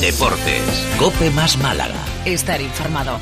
Deportes, COPE más Málaga. Estar informado.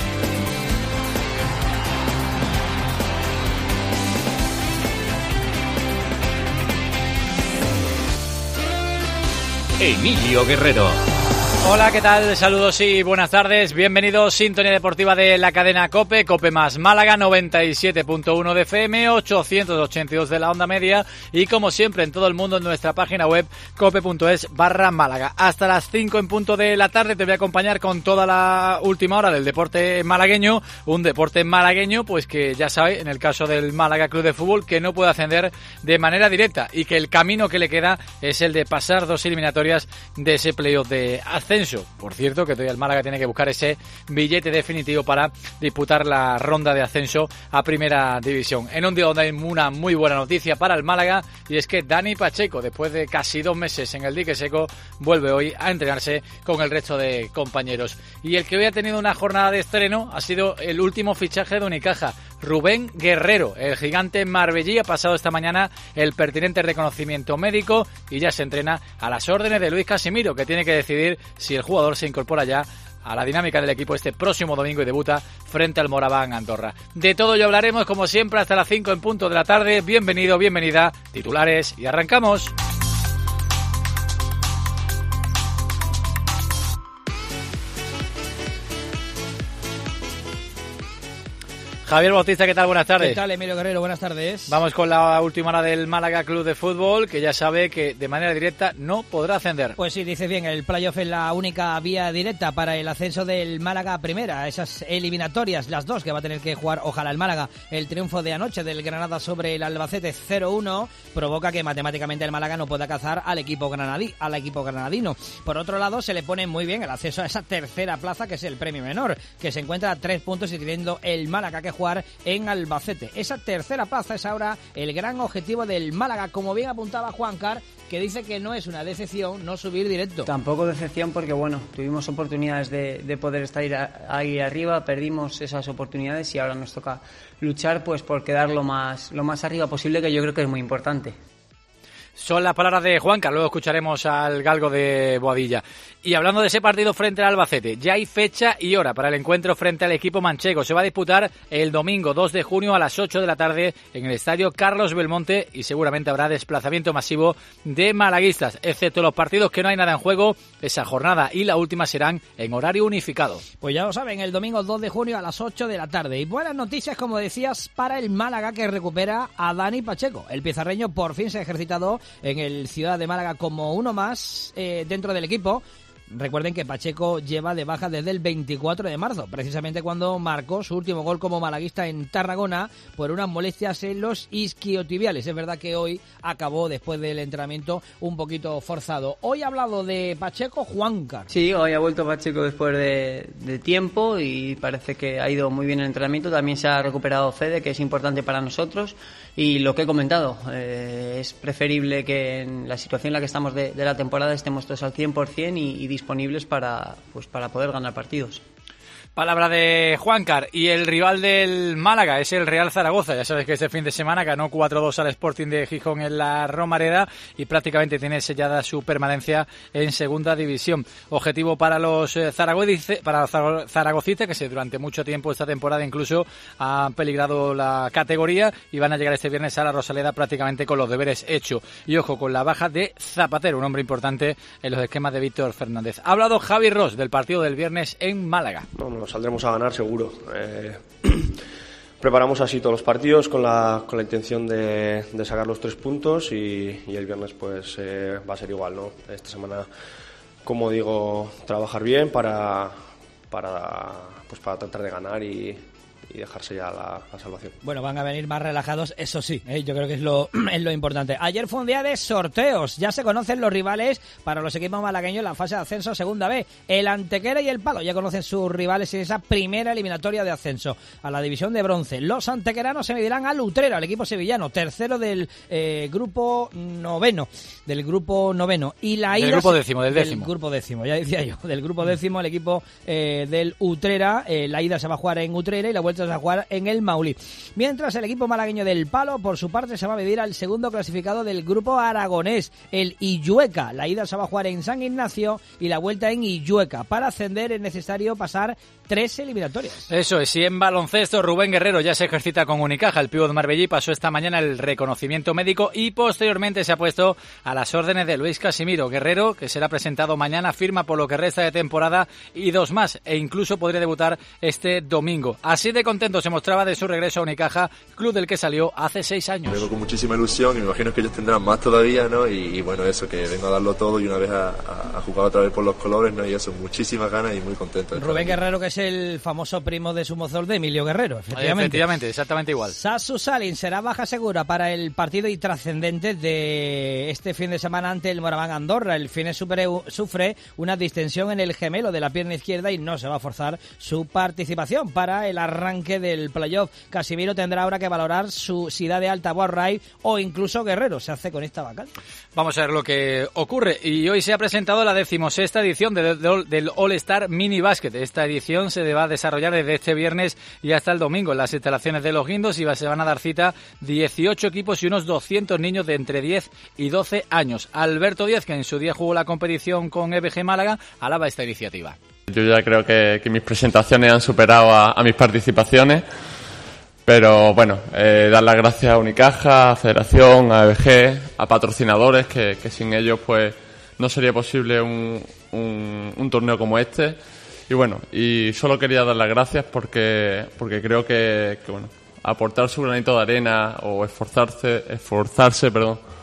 Emilio Guerrero. Hola, ¿qué tal? Saludos y buenas tardes. Bienvenidos, sintonía deportiva de la cadena COPE, COPE más Málaga, 97.1 de FM, 882 de la onda media y como siempre en todo el mundo en nuestra página web cope.es/Málaga. Hasta las 5 en punto de la tarde te voy a acompañar con toda la última hora del deporte malagueño, un deporte malagueño pues que ya sabe, en el caso del Málaga Club de Fútbol, que no puede ascender de manera directa y que el camino que le queda es el de pasar 2 eliminatorias de ese playoff de ascenso. Por cierto, que todavía el Málaga tiene que buscar ese billete definitivo para disputar la ronda de ascenso a Primera División. En un día donde hay una muy buena noticia para el Málaga, y es que Dani Pacheco, después de casi 2 meses en el dique seco, vuelve hoy a entrenarse con el resto de compañeros. Y el que hoy ha tenido una jornada de estreno ha sido el último fichaje de Unicaja, Rubén Guerrero. El gigante marbellí ha pasado esta mañana el pertinente reconocimiento médico y ya se entrena a las órdenes de Luis Casimiro, que tiene que decidir si el jugador se incorpora ya a la dinámica del equipo este próximo domingo y debuta frente al Moraván Andorra. De todo ello hablaremos como siempre hasta las 5 en punto de la tarde. Bienvenido, bienvenida, titulares y arrancamos. Javier Bautista, ¿qué tal? Buenas tardes. ¿Qué tal, Emilio Guerrero? Buenas tardes. Vamos con la última hora del Málaga Club de Fútbol, que ya sabe que de manera directa no podrá ascender. Pues sí, dices bien, el playoff es la única vía directa para el ascenso del Málaga a Primera. Esas eliminatorias, las dos que va a tener que jugar, ojalá el Málaga. El triunfo de anoche del Granada sobre el Albacete 0-1 provoca que matemáticamente el Málaga no pueda cazar al equipo granadino. Por otro lado, se le pone muy bien el acceso a esa tercera plaza, que es el premio menor, que se encuentra a 3 puntos y teniendo el Málaga que jugar en Albacete. Esa tercera plaza es ahora el gran objetivo del Málaga, como bien apuntaba Juancar, que dice que no es una decepción no subir directo. Tampoco decepción porque, bueno, tuvimos oportunidades de poder estar ahí arriba, perdimos esas oportunidades y ahora nos toca luchar pues por quedar lo más arriba posible, que yo creo que es muy importante. Son las palabras de Juanca, luego escucharemos al galgo de Boadilla. Y hablando de ese partido frente al Albacete, ya hay fecha y hora para el encuentro frente al equipo manchego. Se va a disputar el domingo 2 de junio a las 8 de la tarde en el estadio Carlos Belmonte y seguramente habrá desplazamiento masivo de malaguistas, excepto los partidos que no hay nada en juego. Esa jornada y la última serán en horario unificado. Pues ya lo saben, el domingo 2 de junio a las 8 de la tarde. Y buenas noticias, como decías, para el Málaga, que recupera a Dani Pacheco. El pizarreño por fin se ha ejercitado en el Ciudad de Málaga como uno más dentro del equipo. Recuerden que Pacheco lleva de baja desde el 24 de marzo, precisamente cuando marcó su último gol como malaguista en Tarragona por unas molestias en los isquiotibiales. Es verdad que hoy acabó, después del entrenamiento, un poquito forzado. Hoy ha hablado de Pacheco Juancar. Sí, hoy ha vuelto Pacheco después de tiempo y parece que ha ido muy bien el entrenamiento. También se ha recuperado Fede, que es importante para nosotros. Y lo que he comentado, es preferible que en la situación en la que estamos de la temporada estemos todos al 100% y disponibles para poder ganar partidos. Palabra de Juancar. Y el rival del Málaga es el Real Zaragoza. Ya sabes que este fin de semana ganó 4-2 al Sporting de Gijón en la Romareda y prácticamente tiene sellada su permanencia en Segunda División. Objetivo para los zaragocistas, que durante mucho tiempo esta temporada incluso han peligrado la categoría y van a llegar este viernes a la Rosaleda prácticamente con los deberes hechos. Y ojo con la baja de Zapatero, un hombre importante en los esquemas de Víctor Fernández. Ha hablado Javi Ross del partido del viernes en Málaga. Nos saldremos a ganar seguro. Preparamos así todos los partidos con la intención de sacar los 3 puntos y el viernes pues va a ser igual, ¿no? Esta semana, como digo, trabajar bien para tratar de ganar y dejarse ya la salvación. Bueno, van a venir más relajados, eso sí, yo creo que es lo importante. Ayer fue un día de sorteos, ya se conocen los rivales para los equipos malagueños en la fase de ascenso a Segunda B. El Antequera y el Palo ya conocen sus rivales en esa primera eliminatoria de ascenso a la división de bronce. Los antequeranos se medirán al Utrera, al equipo sevillano, tercero del grupo noveno. Y la ida, del grupo décimo, del grupo décimo, ya decía yo, del grupo décimo, el equipo del Utrera. La ida se va a jugar en Utrera y la vuelta favoritos a jugar en el Maulí. Mientras el equipo malagueño del Palo, por su parte, se va a medir al segundo clasificado del grupo aragonés, el Illueca. La ida se va a jugar en San Ignacio y la vuelta en Illueca. Para ascender es necesario pasar 3 eliminatorias. Eso es, y en baloncesto Rubén Guerrero ya se ejercita con Unicaja. El pívot marbellí pasó esta mañana el reconocimiento médico y posteriormente se ha puesto a las órdenes de Luis Casimiro. Guerrero, que será presentado mañana, firma por lo que resta de temporada y 2 más, e incluso podría debutar este domingo. Así de contento se mostraba de su regreso a Unicaja, club del que salió hace 6 años. Vengo con muchísima ilusión y me imagino que ellos tendrán más todavía, ¿no? Y bueno, eso, que vengo a darlo todo y una vez a jugar otra vez por los colores, ¿no? Y eso, muchísimas ganas y muy contento. Rubén Guerrero, que es el famoso primo de su mozol de Emilio Guerrero, efectivamente, exactamente igual. Sasu Salin será baja segura para el partido y trascendente de este fin de semana ante el Moraván Andorra. El Fines sufre una distensión en el gemelo de la pierna izquierda y no se va a forzar su participación para el arranque del playoff. Casimiro tendrá ahora que valorar si da de alta Boarray o incluso Guerrero se hace con esta vacante. Vamos a ver lo que ocurre. Y hoy se ha presentado la 16ª edición del All-Star Mini Basket. Esta edición se va a desarrollar desde este viernes y hasta el domingo en las instalaciones de Los Guindos y se van a dar cita 18 equipos y unos 200 niños de entre 10 y 12 años. Alberto Díaz, que en su día jugó la competición con EBG Málaga, alaba esta iniciativa. Yo ya creo que mis presentaciones han superado a mis participaciones, pero bueno, dar las gracias a Unicaja, a Federación, a EBG, a patrocinadores, que sin ellos pues no sería posible un torneo como este. Y bueno, y solo quería dar las gracias porque creo que bueno, aportar su granito de arena o esforzarse,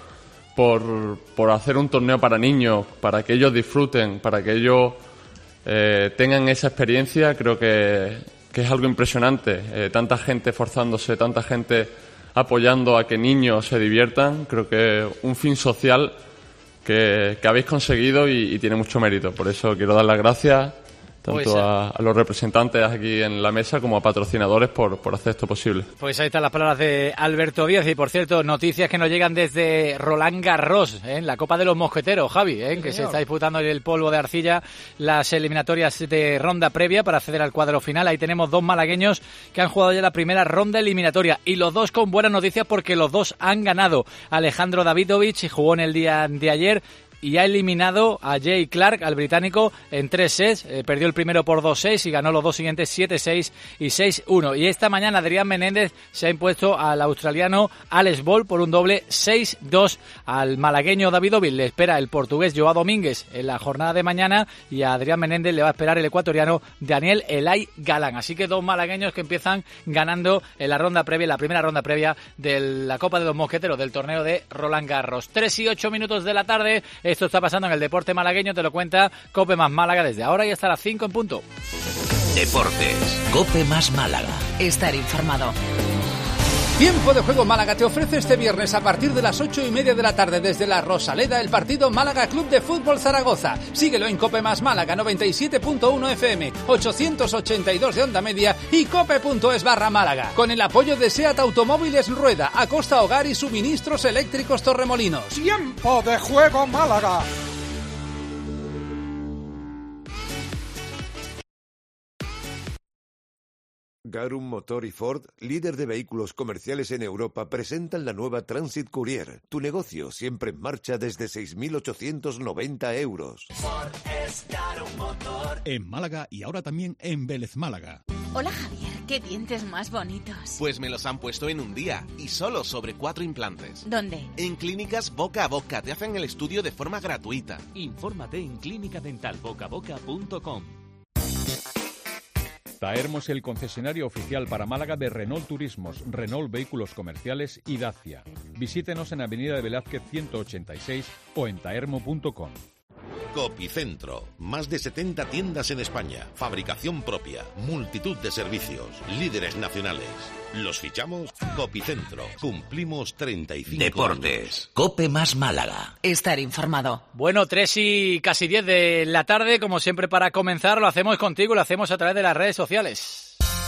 por hacer un torneo para niños, para que ellos disfruten, para que ellos tengan esa experiencia, creo que es algo impresionante. Tanta gente esforzándose, tanta gente apoyando a que niños se diviertan, creo que es un fin social que habéis conseguido y tiene mucho mérito. Por eso quiero dar las gracias tanto a los representantes aquí en la mesa como a patrocinadores por hacer esto posible. Pues ahí están las palabras de Alberto Díaz. Y por cierto, noticias que nos llegan desde Roland Garros, en la Copa de los Mosqueteros, Javi, que se está disputando el polvo de arcilla, las eliminatorias de ronda previa para acceder al cuadro final. Ahí tenemos 2 malagueños que han jugado ya la primera ronda eliminatoria y los 2 con buenas noticias porque los 2 han ganado. Alejandro Davidovich jugó en el día de ayer y ha eliminado a Jay Clark, al británico, en 3 sets. Perdió el primero por 2-6 y ganó los 2 siguientes 7-6 y 6-1. Y esta mañana Adrián Menéndez se ha impuesto al australiano Alex Ball por un doble 6-2 al malagueño Davidovich. Le espera el portugués Joao Domínguez en la jornada de mañana y a Adrián Menéndez le va a esperar el ecuatoriano Daniel Elay Galán. Así que 2 malagueños que empiezan ganando en la ronda previa, la primera ronda previa de la Copa de los Mosqueteros del torneo de Roland Garros. 3 y 8 minutos de la tarde. Esto está pasando en el deporte malagueño, te lo cuenta Cope Más Málaga desde ahora y hasta las 5 en punto. Deportes, Cope Más Málaga. Estar informado. Tiempo de Juego Málaga te ofrece este viernes a partir de las 8:30 de la tarde desde la Rosaleda el partido Málaga Club de Fútbol Zaragoza. Síguelo en Cope Más Málaga 97.1 FM, 882 de onda media y cope.es/Málaga. Con el apoyo de SEAT Automóviles Rueda, Acosta Hogar y Suministros Eléctricos Torremolinos. Tiempo de Juego Málaga. Garum Motor y Ford, líder de vehículos comerciales en Europa, presentan la nueva Transit Courier. Tu negocio siempre en marcha desde 6.890 euros. Ford es Garum Motor. En Málaga y ahora también en Vélez Málaga. Hola Javier, qué dientes más bonitos. Pues me los han puesto en un día y solo sobre 4 implantes. ¿Dónde? En Clínicas Boca a Boca, te hacen el estudio de forma gratuita. Infórmate en clinicadentalbocaboca.com. Taermo es el concesionario oficial para Málaga de Renault Turismos, Renault Vehículos Comerciales y Dacia. Visítenos en Avenida de Velázquez 186 o en taermo.com. Copicentro, más de 70 tiendas en España, fabricación propia, multitud de servicios, líderes nacionales. ¿Los fichamos? Copicentro, cumplimos 35 Deportes, años. Cope Más Málaga. Estar informado. Bueno, 3 y casi 10 de la tarde, como siempre para comenzar, lo hacemos contigo, lo hacemos a través de las redes sociales.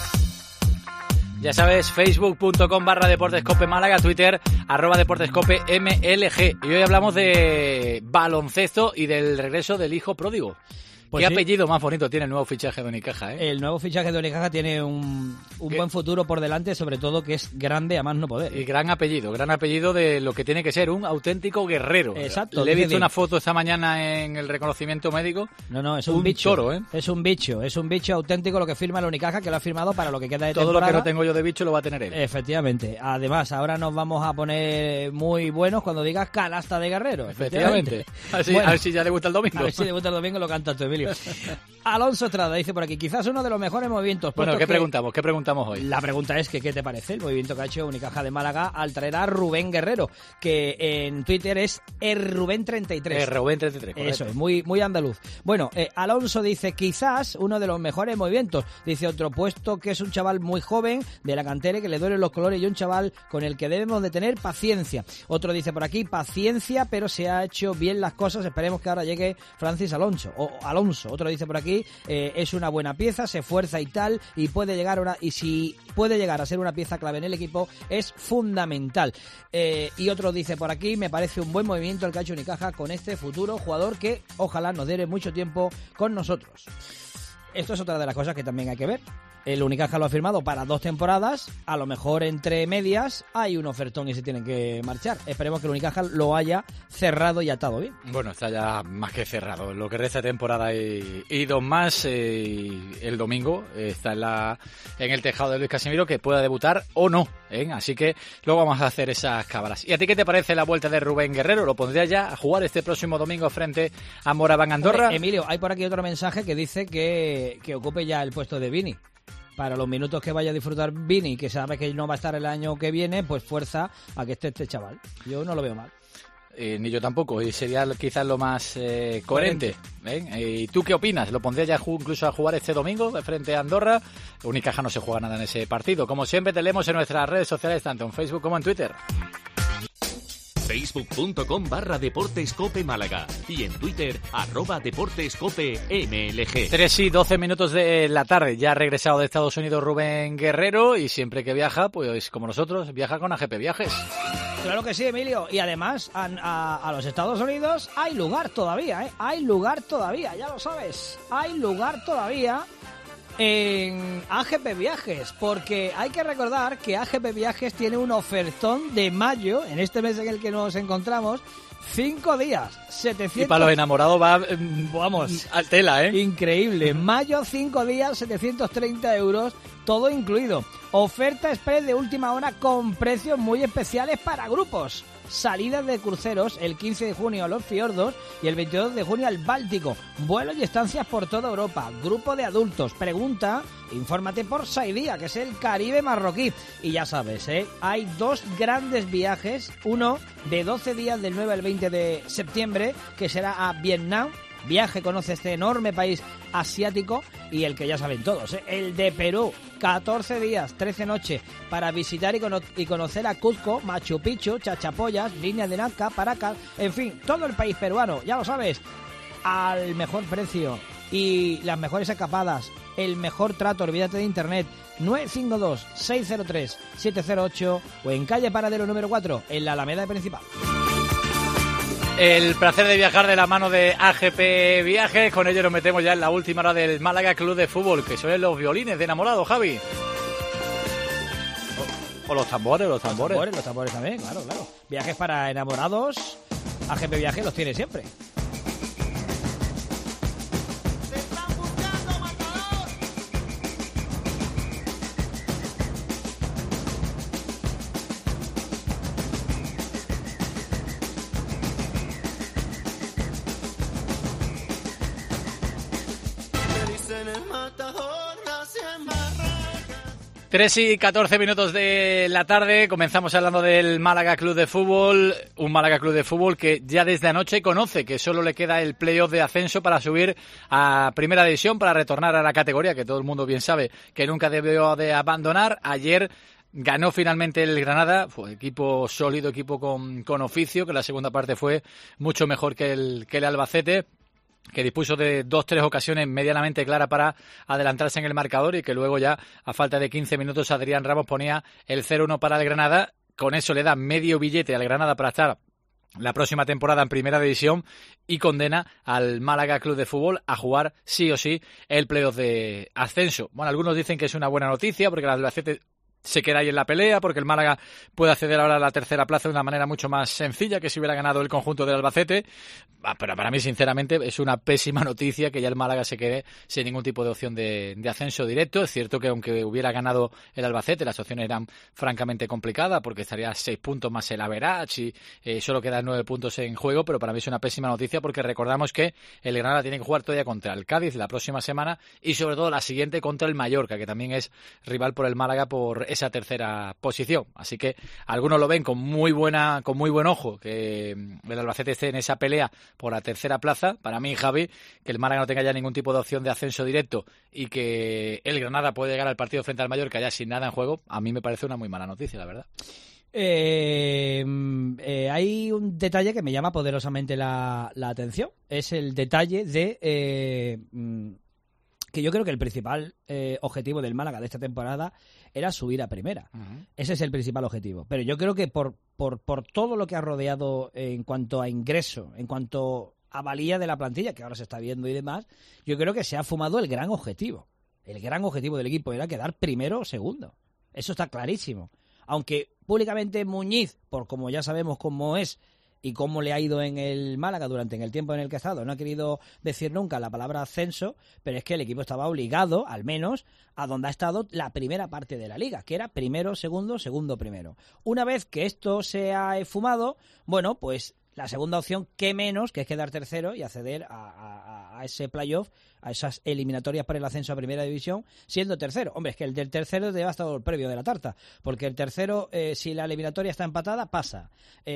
Ya sabes, facebook.com/Deportescope Málaga, Twitter, @Deportescope MLG. Y hoy hablamos de baloncesto y del regreso del hijo pródigo. Pues ¿qué apellido más bonito tiene el nuevo fichaje de Unicaja? El nuevo fichaje de Unicaja tiene un buen futuro por delante, sobre todo que es grande a más no poder. Y gran apellido de lo que tiene que ser un auténtico guerrero. Exacto. Le he visto una foto esta mañana en el reconocimiento médico. No, es un bicho. Toro, ¿eh? Es un bicho auténtico lo que firma el Unicaja, que lo ha firmado para lo que queda de todo temporada. Todo lo que no tengo yo de bicho lo va a tener él. Efectivamente. Además, ahora nos vamos a poner muy buenos cuando digas canasta de guerrero. Efectivamente. A ver si ya le gusta el domingo. A ver si le gusta el domingo, lo canta tú, Emilio. Alonso Estrada dice por aquí, quizás uno de los mejores movimientos. Bueno, ¿qué preguntamos hoy? La pregunta es que ¿qué te parece el movimiento que ha hecho Unicaja de Málaga al traer a Rubén Guerrero, que en Twitter es Rubén33? Rubén33, eso es, muy andaluz. Bueno, Alonso dice, quizás uno de los mejores movimientos. Dice otro, puesto que es un chaval muy joven de la cantera, que le duelen los colores, y un chaval con el que debemos de tener paciencia. Otro dice por aquí, paciencia, pero se ha hecho bien las cosas, esperemos que ahora llegue Francis Alonso. Otro dice por aquí, es una buena pieza, se esfuerza y tal, y si puede llegar a ser una pieza clave en el equipo, es fundamental. Y otro dice por aquí, me parece un buen movimiento el que ha hecho Unicaja con este futuro jugador que ojalá nos dé mucho tiempo con nosotros. Esto es otra de las cosas que también hay que ver. El Unicaja lo ha firmado para 2 temporadas, a lo mejor entre medias hay un ofertón y se tienen que marchar. Esperemos que el Unicaja lo haya cerrado y atado bien. Bueno, está ya más que cerrado. Lo que resta de temporada y 2 más, el domingo está en el tejado de Luis Casimiro, que pueda debutar o no, ¿eh? Así que luego vamos a hacer esas cábalas. ¿Y a ti qué te parece la vuelta de Rubén Guerrero? ¿Lo pondrías ya a jugar este próximo domingo frente a Moraván Andorra? Emilio, hay por aquí otro mensaje que dice que ocupe ya el puesto de Vini. Para los minutos que vaya a disfrutar Vini, que sabe que no va a estar el año que viene, pues fuerza a que esté este chaval. Yo no lo veo mal. Ni yo tampoco, y sería quizás lo más coherente. ¿Y tú qué opinas? ¿Lo pondrías ya incluso a jugar este domingo frente a Andorra? Unicaja no se juega nada en ese partido. Como siempre, te leemos en nuestras redes sociales, tanto en Facebook como en Twitter. Facebook.com/Deportes Málaga y en Twitter @DeportesCopeMLG. 3:12 minutos de la tarde. Ya ha regresado de Estados Unidos Rubén Guerrero y siempre que viaja, pues como nosotros, viaja con AGP Viajes. Claro que sí, Emilio. Y además a los Estados Unidos hay lugar todavía, ¿eh? Hay lugar todavía, ya lo sabes. Hay lugar todavía en AGP Viajes, porque hay que recordar que AGP Viajes tiene un ofertón de mayo, en este mes en el que nos encontramos, 5 días, 700... Y para los enamorados va, vamos, a tela, ¿eh? Increíble. Mayo, 5 días, 730 euros, todo incluido. Oferta express de última hora con precios muy especiales para grupos. Salidas de cruceros el 15 de junio a los fiordos y el 22 de junio al Báltico. Vuelos y estancias por toda Europa. Grupo de adultos. Pregunta, infórmate por Saidía, que es el Caribe marroquí. Y ya sabes, hay 2 grandes viajes. Uno de 12 días del 9 al 20 de septiembre, que será a Vietnam. Viaje, conoce este enorme país asiático, y el que ya saben todos, el de Perú, 14 días, 13 noches para visitar y conocer a Cuzco, Machu Picchu, Chachapoyas, líneas de Nazca, Paracas, en fin, todo el país peruano, ya lo sabes, al mejor precio y las mejores escapadas, el mejor trato, olvídate de internet. 952-603-708 o en calle Paradero número 4, en la Alameda Principal. El placer de viajar de la mano de AGP Viajes. Con ello nos metemos ya en la última hora del Málaga Club de Fútbol, que son los violines de enamorado, Javi. O los tambores. Los tambores también, claro. Viajes para enamorados, AGP Viajes los tiene siempre. Tres y 14 minutos de la tarde, comenzamos hablando del Málaga Club de Fútbol, un Málaga Club de Fútbol que ya desde anoche conoce que solo le queda el playoff de ascenso para subir a Primera División, para retornar a la categoría que todo el mundo bien sabe que nunca debió de abandonar. Ayer ganó finalmente el Granada, fue equipo sólido, equipo con oficio, que la segunda parte fue mucho mejor que el Albacete, que dispuso de 2-3 ocasiones medianamente claras para adelantarse en el marcador y que luego ya, a falta de 15 minutos, Adrián Ramos ponía el 0-1 para el Granada. Con eso le da medio billete al Granada para estar la próxima temporada en Primera División y condena al Málaga Club de Fútbol a jugar sí o sí el playoff de ascenso. Bueno, algunos dicen que es una buena noticia porque el Albacete se queda ahí en la pelea, porque el Málaga puede acceder ahora a la tercera plaza de una manera mucho más sencilla que si hubiera ganado el conjunto del Albacete. Pero para mí, sinceramente, es una pésima noticia que ya el Málaga se quede sin ningún tipo de opción de ascenso directo. Es cierto que aunque hubiera ganado el Albacete, las opciones eran francamente complicadas, porque estaría a 6 puntos más el average y solo quedan 9 puntos en juego, pero para mí es una pésima noticia porque recordamos que el Granada tiene que jugar todavía contra el Cádiz la próxima semana y sobre todo la siguiente contra el Mallorca, que también es rival por el Málaga por esa tercera posición. Así que algunos lo ven con muy buen ojo que el Albacete esté en esa pelea por la tercera plaza. Para mí, Javi, que el Málaga no tenga ya ningún tipo de opción de ascenso directo y que el Granada puede llegar al partido frente al Mallorca ya sin nada en juego, a mí me parece una muy mala noticia, la verdad. Hay un detalle que me llama poderosamente la atención. Es el detalle de que yo creo que el principal objetivo del Málaga de esta temporada era subir a primera. Uh-huh. Ese es el principal objetivo. Pero yo creo que por todo lo que ha rodeado en cuanto a ingreso, en cuanto a valía de la plantilla, que ahora se está viendo y demás, yo creo que se ha fumado el gran objetivo. El gran objetivo del equipo era quedar primero o segundo. Eso está clarísimo. Aunque públicamente Muñiz, por como ya sabemos cómo es, y cómo le ha ido en el Málaga durante el tiempo en el que ha estado, no ha querido decir nunca la palabra ascenso, pero es que el equipo estaba obligado, al menos, a donde ha estado la primera parte de la liga, que era primero, segundo, segundo, primero. Una vez que esto se ha esfumado, bueno, pues la segunda opción, qué menos que es quedar tercero y acceder a ese playoff, a esas eliminatorias para el ascenso a Primera División, siendo tercero. Hombre, es que el del tercero debe estar el previo de la tarta, porque el tercero, si la eliminatoria está empatada, pasa.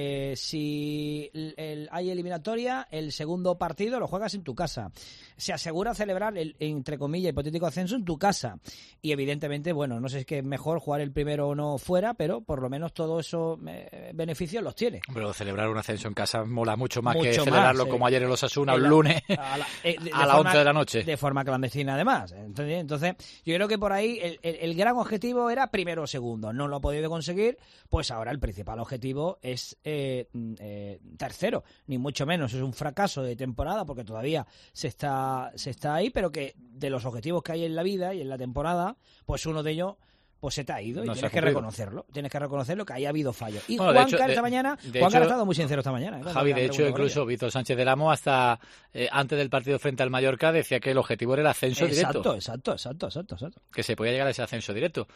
Si hay eliminatoria, el segundo partido lo juegas en tu casa. Se asegura celebrar el, entre comillas, hipotético ascenso en tu casa. Y evidentemente, bueno, no sé si es que es mejor jugar el primero o no fuera, pero por lo menos todos esos beneficios los tiene. Pero celebrar un ascenso en casa mola mucho más que celebrarlo como ayer en los Osasuna, un lunes a las 11 de la noche. De forma clandestina, además. Entonces, yo creo que por ahí el gran objetivo era primero o segundo. No lo ha podido conseguir, pues ahora el principal objetivo es tercero. Ni mucho menos. Es un fracaso de temporada porque todavía se está ahí, pero que de los objetivos que hay en la vida y en la temporada, pues uno de ellos pues se te ha ido y tienes que reconocerlo. Tienes que reconocerlo que ahí ha habido fallos. Y bueno, Juancar esta mañana, Juancar ha estado muy sincero esta mañana. Javi, de hecho, incluso Víctor Sánchez del Amo hasta antes del partido frente al Mallorca decía que el objetivo era el ascenso directo. Exacto. Que se podía llegar a ese ascenso directo.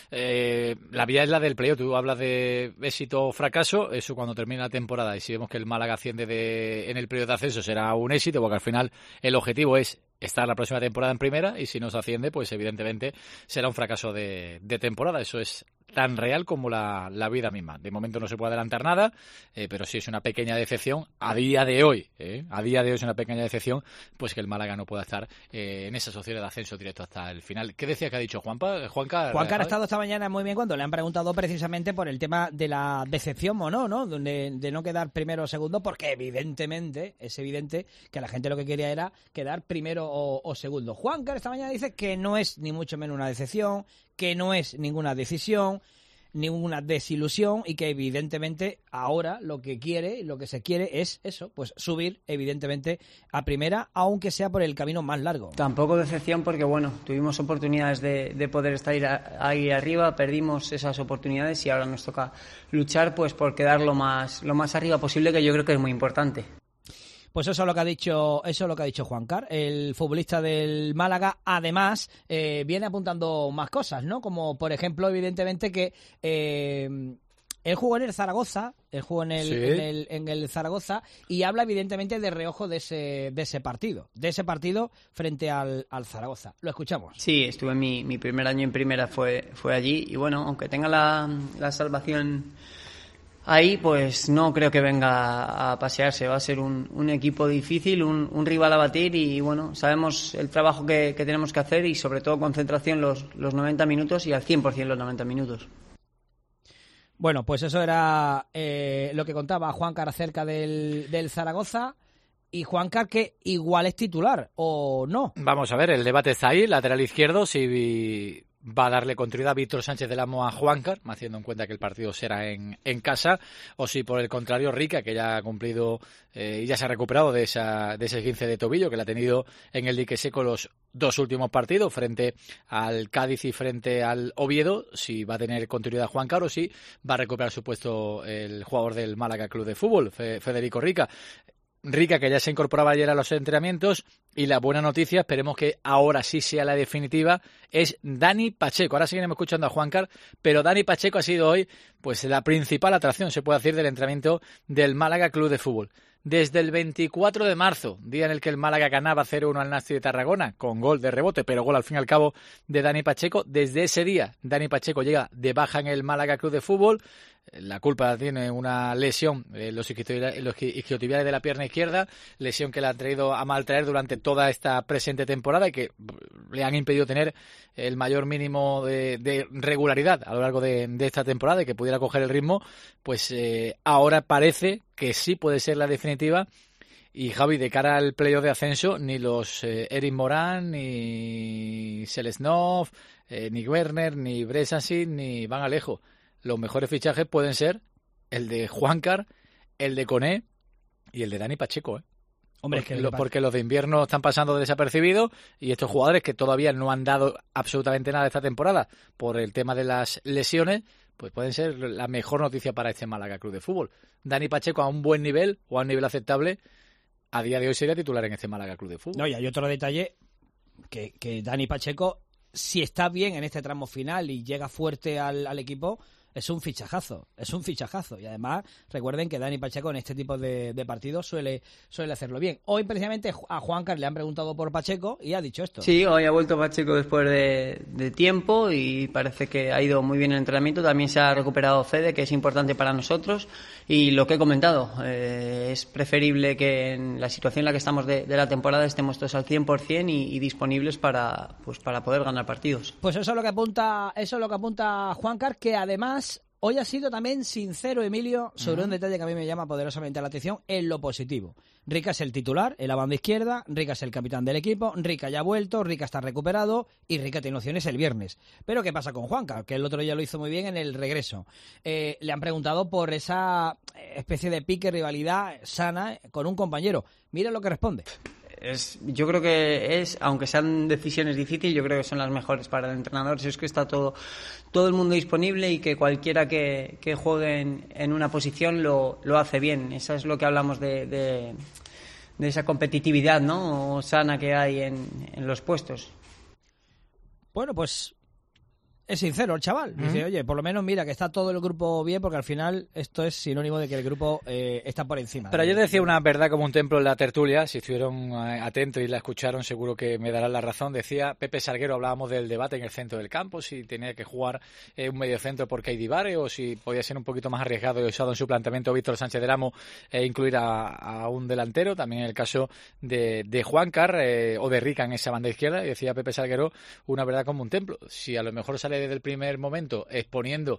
La vía es la del playoff. Tú hablas de éxito o fracaso, eso cuando termine la temporada. Y si vemos que el Málaga asciende en el periodo de ascenso será un éxito, porque al final el objetivo es estar la próxima temporada en primera y si no se asciende, pues evidentemente será un fracaso de temporada. Eso es tan real como la vida misma. De momento no se puede adelantar nada, pero sí es una pequeña decepción a día de hoy. A día de hoy es una pequeña decepción, pues que el Málaga no pueda estar en esas opciones de ascenso directo hasta el final. ¿Qué decía que ha dicho Juancar? Juancar ha estado esta mañana muy bien cuando le han preguntado precisamente por el tema de la decepción o no, de no quedar primero o segundo, porque evidentemente, es evidente que la gente lo que quería era quedar primero o segundo. Juancar esta mañana dice que no es ni mucho menos una decepción, que no es ninguna decisión, ninguna desilusión y que evidentemente ahora lo que se quiere es eso, pues subir evidentemente a primera, aunque sea por el camino más largo. Tampoco decepción porque bueno, tuvimos oportunidades de poder estar ahí arriba, perdimos esas oportunidades y ahora nos toca luchar pues por quedar lo más arriba posible, que yo creo que es muy importante. Pues eso es lo que ha dicho Juancar, el futbolista del Málaga. Además, viene apuntando más cosas, ¿no? Como por ejemplo, evidentemente que él jugó en el Zaragoza, en el Zaragoza y habla evidentemente de reojo de ese partido frente al Zaragoza. Lo escuchamos. Sí, estuve mi primer año en primera fue allí y bueno, aunque tenga la salvación ahí, pues no creo que venga a pasearse. Va a ser un equipo difícil, un rival a batir y bueno, sabemos el trabajo que tenemos que hacer y sobre todo concentración los 90 minutos y al 100% los 90 minutos. Bueno, pues eso era lo que contaba Juancar acerca del Zaragoza. Y Juancar, que igual es titular o no. Vamos a ver, el debate está ahí, lateral izquierdo, si va a darle continuidad a Víctor Sánchez del Amo a Juankar, haciendo en cuenta que el partido será en casa, o si por el contrario Rica, que ya ha cumplido y ya se ha recuperado de ese 15 de tobillo que le ha tenido en el dique seco los 2 últimos partidos frente al Cádiz y frente al Oviedo, si va a tener continuidad Juankar o si va a recuperar su puesto el jugador del Málaga Club de Fútbol, Federico Rica. Rica, que ya se incorporaba ayer a los entrenamientos, y la buena noticia, esperemos que ahora sí sea la definitiva, es Dani Pacheco. Ahora seguiremos escuchando a Juankar, pero Dani Pacheco ha sido hoy pues la principal atracción, se puede decir, del entrenamiento del Málaga Club de Fútbol. Desde el 24 de marzo, día en el que el Málaga ganaba 0-1 al Nasti de Tarragona, con gol de rebote, pero gol al fin y al cabo de Dani Pacheco, desde ese día Dani Pacheco llega de baja en el Málaga Club de Fútbol. La culpa tiene una lesión en los isquiotibiales de la pierna izquierda, lesión que le ha traído a maltraer durante toda esta presente temporada y que le han impedido tener el mayor mínimo de regularidad a lo largo de esta temporada y que pudiera coger el ritmo. Pues ahora parece que sí puede ser la definitiva. Y Javi, de cara al playoff de ascenso, ni los Eric Morán, ni Selesnov, ni Werner, ni Bresancic, ni Van Alejo. Los mejores fichajes pueden ser el de Juankar, el de Koné y el de Dani Pacheco, ¿eh? Hombre, porque los de invierno están pasando desapercibidos y estos jugadores que todavía no han dado absolutamente nada esta temporada por el tema de las lesiones, pues pueden ser la mejor noticia para este Málaga Club de Fútbol. Dani Pacheco a un buen nivel o a un nivel aceptable, a día de hoy sería titular en este Málaga Club de Fútbol. No, y hay otro detalle, que Dani Pacheco, si está bien en este tramo final y llega fuerte al equipo, es un fichajazo. Y además, recuerden que Dani Pacheco en este tipo de partidos suele hacerlo bien. Hoy, precisamente, a Juankar le han preguntado por Pacheco y ha dicho esto. Sí, hoy ha vuelto Pacheco después de tiempo y parece que ha ido muy bien el entrenamiento. También se ha recuperado Fede, que es importante para nosotros. Y lo que he comentado, es preferible que en la situación en la que estamos de la temporada estemos todos al 100% y disponibles para poder ganar partidos. Pues eso es lo que apunta Juankar, que además hoy ha sido también sincero, Emilio, sobre un detalle que a mí me llama poderosamente la atención en lo positivo. Rica es el titular en la banda izquierda, Rica es el capitán del equipo, Rica ya ha vuelto, Rica está recuperado y Rica tiene opciones el viernes. Pero ¿qué pasa con Juankar? Que el otro día lo hizo muy bien en el regreso. Le han preguntado por esa especie de pique, rivalidad sana con un compañero. Mira lo que responde. Yo creo que aunque sean decisiones difíciles, yo creo que son las mejores para el entrenador. Si es que está todo el mundo disponible y que cualquiera que juegue en una posición lo hace bien. Eso es lo que hablamos de esa competitividad, ¿no?, sana que hay en los puestos. Bueno, pues es sincero el chaval. Dice, oye, por lo menos mira que está todo el grupo bien, porque al final esto es sinónimo de que el grupo está por encima. Pero yo decía una verdad como un templo en la tertulia. Si estuvieron atentos y la escucharon, seguro que me darán la razón. Decía Pepe Salguero, hablábamos del debate en el centro del campo, si tenía que jugar un mediocentro por Keidi Vare o si podía ser un poquito más arriesgado y usado en su planteamiento Víctor Sánchez del Amo incluir a un delantero. También en el caso de Juankar o de Rica en esa banda izquierda. Y decía Pepe Salguero una verdad como un templo. Si a lo mejor sale desde el primer momento exponiendo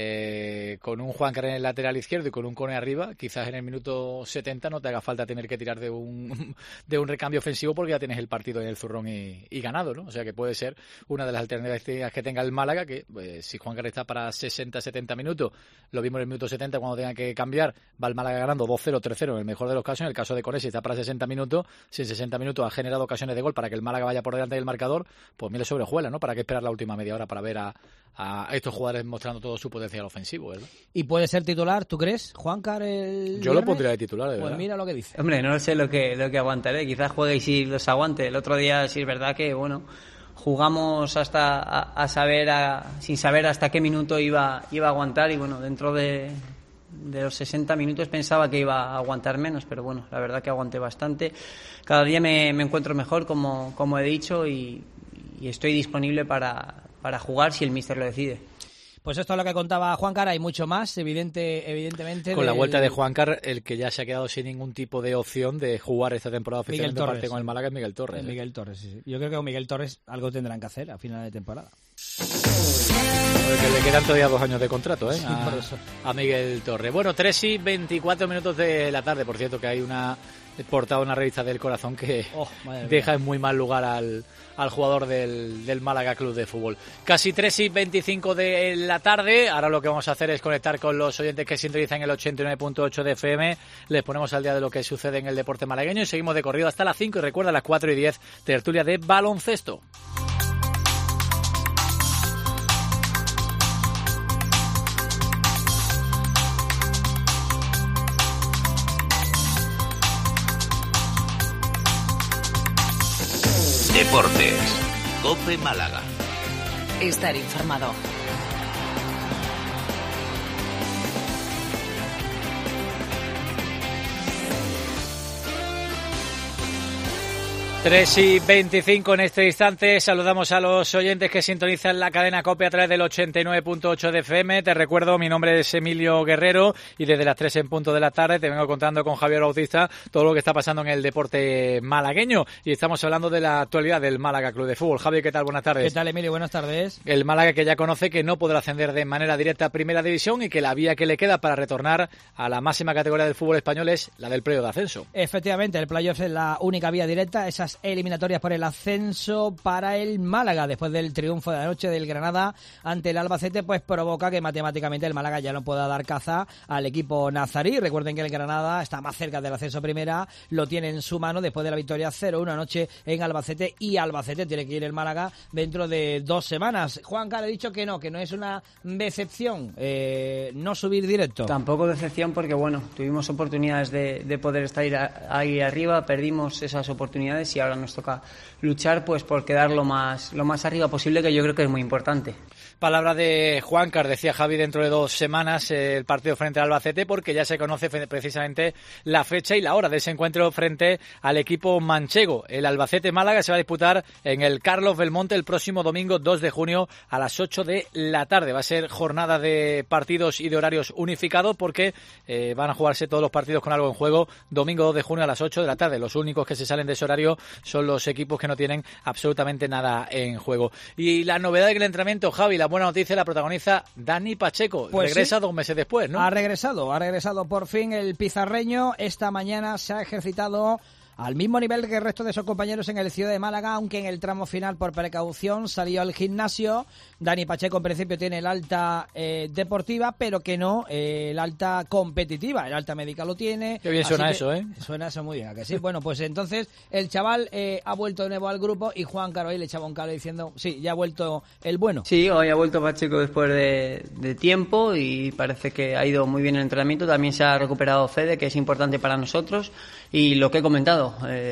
con un Juankar en el lateral izquierdo y con un Koné arriba, quizás en el minuto 70 no te haga falta tener que tirar de un recambio ofensivo porque ya tienes el partido en el zurrón y ganado, ¿no? O sea que puede ser una de las alternativas que tenga el Málaga, que si Juankar está para 60-70 minutos, lo vimos en el minuto 70 cuando tenga que cambiar, va el Málaga ganando 2-0, 3-0 en el mejor de los casos. En el caso de Koné, si está para 60 minutos, si en 60 minutos ha generado ocasiones de gol para que el Málaga vaya por delante del marcador, pues mire sobrejuela, ¿no? ¿Para qué esperar la última media hora para ver a estos jugadores mostrando todo su potencial ofensivo, ¿verdad? ¿Y puede ser titular, tú crees, Juankar, el Yo lo pondría de titular, de verdad. Pues mira lo que dice. Hombre, no sé lo que aguantaré. Quizás juegue y si los aguante. El otro día sí es verdad que, bueno, jugamos hasta sin saber hasta qué minuto iba a aguantar y, bueno, dentro de los 60 minutos pensaba que iba a aguantar menos, pero bueno, la verdad que aguanté bastante. Cada día me encuentro mejor, como he dicho, y estoy disponible para jugar si el míster lo decide. Pues esto es lo que contaba Juankar, hay mucho más, evidentemente. Con la vuelta de Juankar, el que ya se ha quedado sin ningún tipo de opción de jugar esta temporada oficialmente parte con el Málaga es Miguel Torres. Miguel Torres, sí. Yo creo que con Miguel Torres algo tendrán que hacer a final de temporada. Porque le quedan todavía 2 años de contrato, sí, por eso. A Miguel Torres. Bueno, 3:24 de la tarde, por cierto, que hay una portada una revista del Corazón que deja en muy mal lugar al jugador del Málaga Club de Fútbol. Casi 3:25 de la tarde. Ahora lo que vamos a hacer es conectar con los oyentes que sintonizan el 89.8 de FM. Les ponemos al día de lo que sucede en el deporte malagueño y seguimos de corrido hasta las 5. Y recuerda, a las 4:10, tertulia de baloncesto. Deportes. COPE Málaga. Estar informado. 3:25 en este instante. Saludamos a los oyentes que sintonizan la cadena COPE a través del 89.8 de FM. Te recuerdo, mi nombre es Emilio Guerrero y desde las 3 en punto de la tarde te vengo contando con Javier Bautista todo lo que está pasando en el deporte malagueño. Y estamos hablando de la actualidad del Málaga Club de Fútbol. Javier, ¿qué tal? Buenas tardes. ¿Qué tal, Emilio? Buenas tardes. El Málaga, que ya conoce que no podrá ascender de manera directa a Primera División y que la vía que le queda para retornar a la máxima categoría del fútbol español es la del playoff de ascenso. Efectivamente, el playoff es la única vía directa. Esas eliminatorias por el ascenso para el Málaga después del triunfo de anoche del Granada ante el Albacete, pues provoca que matemáticamente el Málaga ya no pueda dar caza al equipo nazarí. Recuerden que el Granada está más cerca del ascenso Primera, lo tiene en su mano después de la victoria 0-1 anoche en Albacete, y Albacete tiene que ir el Málaga dentro de 2 semanas. Juanca, le he dicho que no es una decepción no subir directo. Tampoco decepción porque, bueno, tuvimos oportunidades de poder estar ahí arriba, perdimos esas oportunidades y ahora nos toca luchar pues por quedar lo más arriba posible, que yo creo que es muy importante. Palabra de Juancar, decía Javi, dentro de 2 semanas el partido frente al Albacete, porque ya se conoce precisamente la fecha y la hora de ese encuentro frente al equipo manchego. El Albacete-Málaga se va a disputar en el Carlos Belmonte el próximo domingo 2 de junio a las 8 de la tarde. Va a ser jornada de partidos y de horarios unificados porque van a jugarse todos los partidos con algo en juego domingo 2 de junio a las 8 de la tarde. Los únicos que se salen de ese horario son los equipos que no tienen absolutamente nada en juego. Y la novedad del entrenamiento, Javi, la buena noticia la protagoniza Dani Pacheco. Pues regresa 2 meses después, ¿no? Ha regresado por fin el pizarreño. Esta mañana se ha ejercitado al mismo nivel que el resto de sus compañeros en el Ciudad de Málaga, aunque en el tramo final por precaución salió al gimnasio. Dani Pacheco en principio tiene el alta deportiva, pero que no el alta competitiva. El alta médica lo tiene. Qué bien suena eso, ¿eh? Suena eso muy bien, ¿a que sí? Bueno, pues entonces el chaval ha vuelto de nuevo al grupo y Juan Caro ahí le echaba un cable diciendo, sí, ya ha vuelto el bueno. Sí, hoy ha vuelto Pacheco después de tiempo y parece que ha ido muy bien el entrenamiento. También se ha recuperado Fede, que es importante para nosotros. Y lo que he comentado,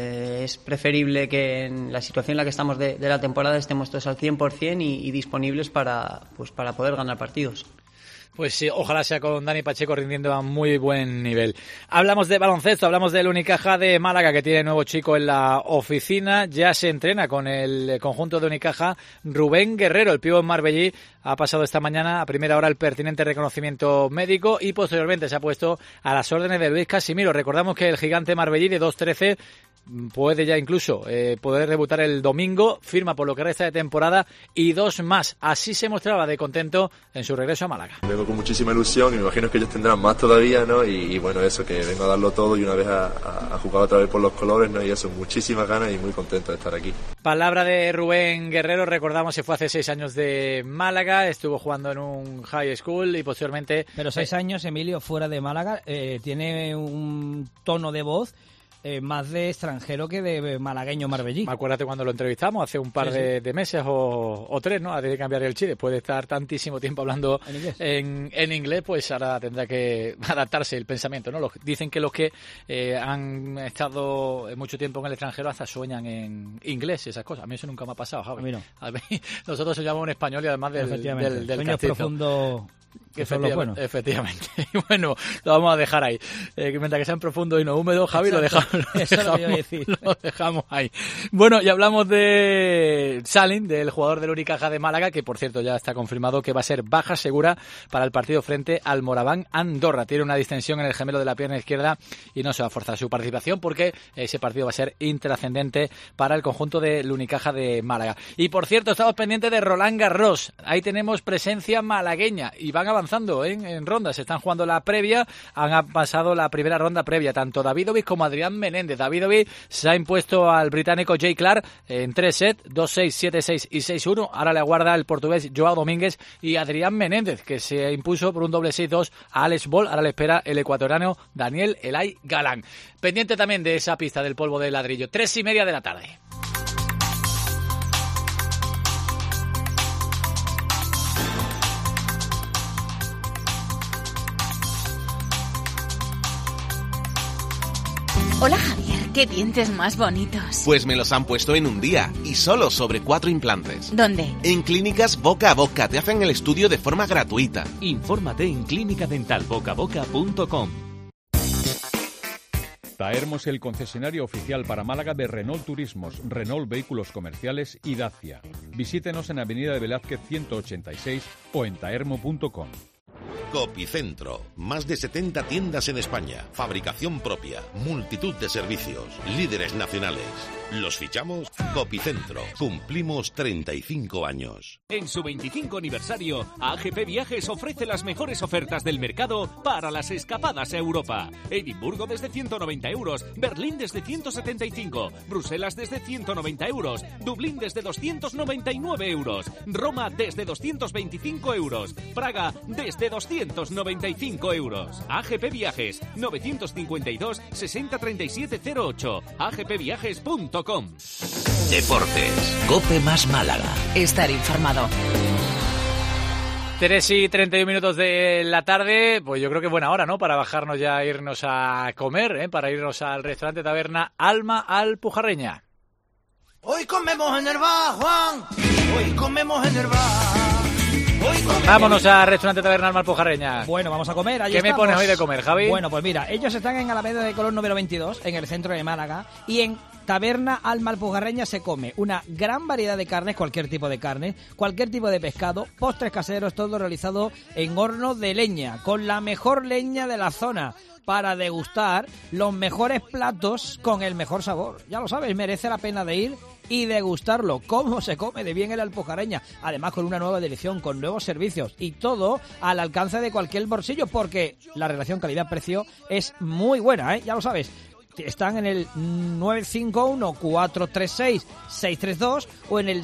es preferible que en la situación en la que estamos de la temporada estemos todos al 100% y disponibles para poder ganar partidos. Pues sí, ojalá sea con Dani Pacheco rindiendo a muy buen nivel. Hablamos de baloncesto, hablamos del Unicaja de Málaga, que tiene nuevo chico en la oficina. Ya se entrena con el conjunto de Unicaja Rubén Guerrero, el pívot marbellí. Ha pasado esta mañana a primera hora el pertinente reconocimiento médico y posteriormente se ha puesto a las órdenes de Luis Casimiro. Recordamos que el gigante marbellí de 2'13" puede ya incluso poder debutar el domingo, firma por lo que resta de temporada y 2 más. Así se mostraba de contento en su regreso a Málaga. Vengo con muchísima ilusión y me imagino que ellos tendrán más todavía, ¿no? Y bueno, eso, que vengo a darlo todo y una vez a jugar otra vez por los colores, ¿no? Y eso, muchísimas ganas y muy contento de estar aquí. Palabra de Rubén Guerrero, recordamos, se fue hace 6 años de Málaga, estuvo jugando en un high school y posteriormente... Pero 6 años, Emilio, fuera de Málaga, tiene un tono de voz más de extranjero que de malagueño marbellí. Acuérdate cuando lo entrevistamos hace un par de meses o 3, ¿no? Antes de cambiar el chip, después de estar tantísimo tiempo hablando en inglés, pues ahora tendrá que adaptarse el pensamiento, ¿no? Dicen que los que han estado mucho tiempo en el extranjero hasta sueñan en inglés y esas cosas. A mí eso nunca me ha pasado, Javi. A mí no. A mí, nosotros soñamos en español y además del sueños profundos. Efectivamente. Y bueno, lo vamos a dejar ahí. Mientras que sean profundos y no húmedos, Javi, lo dejamos ahí. Bueno, y hablamos de Salin, del jugador del Unicaja de Málaga, que por cierto ya está confirmado que va a ser baja segura para el partido frente al Moraván Andorra. Tiene una distensión en el gemelo de la pierna izquierda y no se va a forzar su participación porque ese partido va a ser intrascendente para el conjunto del Unicaja de Málaga. Y por cierto, estamos pendientes de Roland Garros. Ahí tenemos presencia malagueña y van avanzando avanzando en rondas, se están jugando la previa, han pasado la primera ronda previa, tanto Davidovich como Adrián Menéndez. Davidovich se ha impuesto al británico Jay Clark en 3 sets, 2-6, 7-6 y 6-1. Ahora le aguarda el portugués Joao Domínguez y Adrián Menéndez, que se impuso por un doble 6-2 a Alex Boll. Ahora le espera el ecuatoriano Daniel Elay Galán. Pendiente también de esa pista del polvo de ladrillo. 3:30 de la tarde. Hola Javier, qué dientes más bonitos. Pues me los han puesto en un día y solo sobre 4 implantes. ¿Dónde? En Clínicas Boca a Boca, te hacen el estudio de forma gratuita. Infórmate en clinicadentalbocaboca.com. Taermo es el concesionario oficial para Málaga de Renault Turismos, Renault Vehículos Comerciales y Dacia. Visítenos en Avenida de Velázquez 186 o en taermo.com. Copicentro, más de 70 tiendas en España, fabricación propia, multitud de servicios, líderes nacionales. ¿Los fichamos? Copicentro, cumplimos 35 años. En su 25 aniversario, AGP Viajes ofrece las mejores ofertas del mercado para las escapadas a Europa. Edimburgo desde 190 euros, Berlín desde 175, Bruselas desde 190 euros, Dublín desde 299 euros, Roma desde 225 euros, Praga desde 295 euros. AGP Viajes, 952 60 37 08, agpviajes.com. Deportes, COPE más Málaga. Estar informado. 3:31 de la tarde, pues yo creo que es buena hora, ¿no? Para bajarnos ya e irnos a comer, para irnos al restaurante taberna Alma Alpujarreña. Hoy comemos en el bar, Juan. Hoy comemos en el bar. Vámonos al restaurante taberna Alma Alpujarreña. Bueno, vamos a comer. ¿Qué me pones hoy de comer, Javi? Bueno, pues mira, ellos están en Alameda de Colón número 22, en el centro de Málaga, y en Taberna Alma Alpujarreña se come una gran variedad de carnes, cualquier tipo de carne, cualquier tipo de pescado, postres caseros, todo realizado en horno de leña, con la mejor leña de la zona, para degustar los mejores platos con el mejor sabor. Ya lo sabes, merece la pena de ir y degustarlo. Cómo se come de bien el Alpujarreña, además con una nueva dirección, con nuevos servicios y todo al alcance de cualquier bolsillo, porque la relación calidad-precio es muy buena, ya lo sabes. Están en el 951-436-632 o en el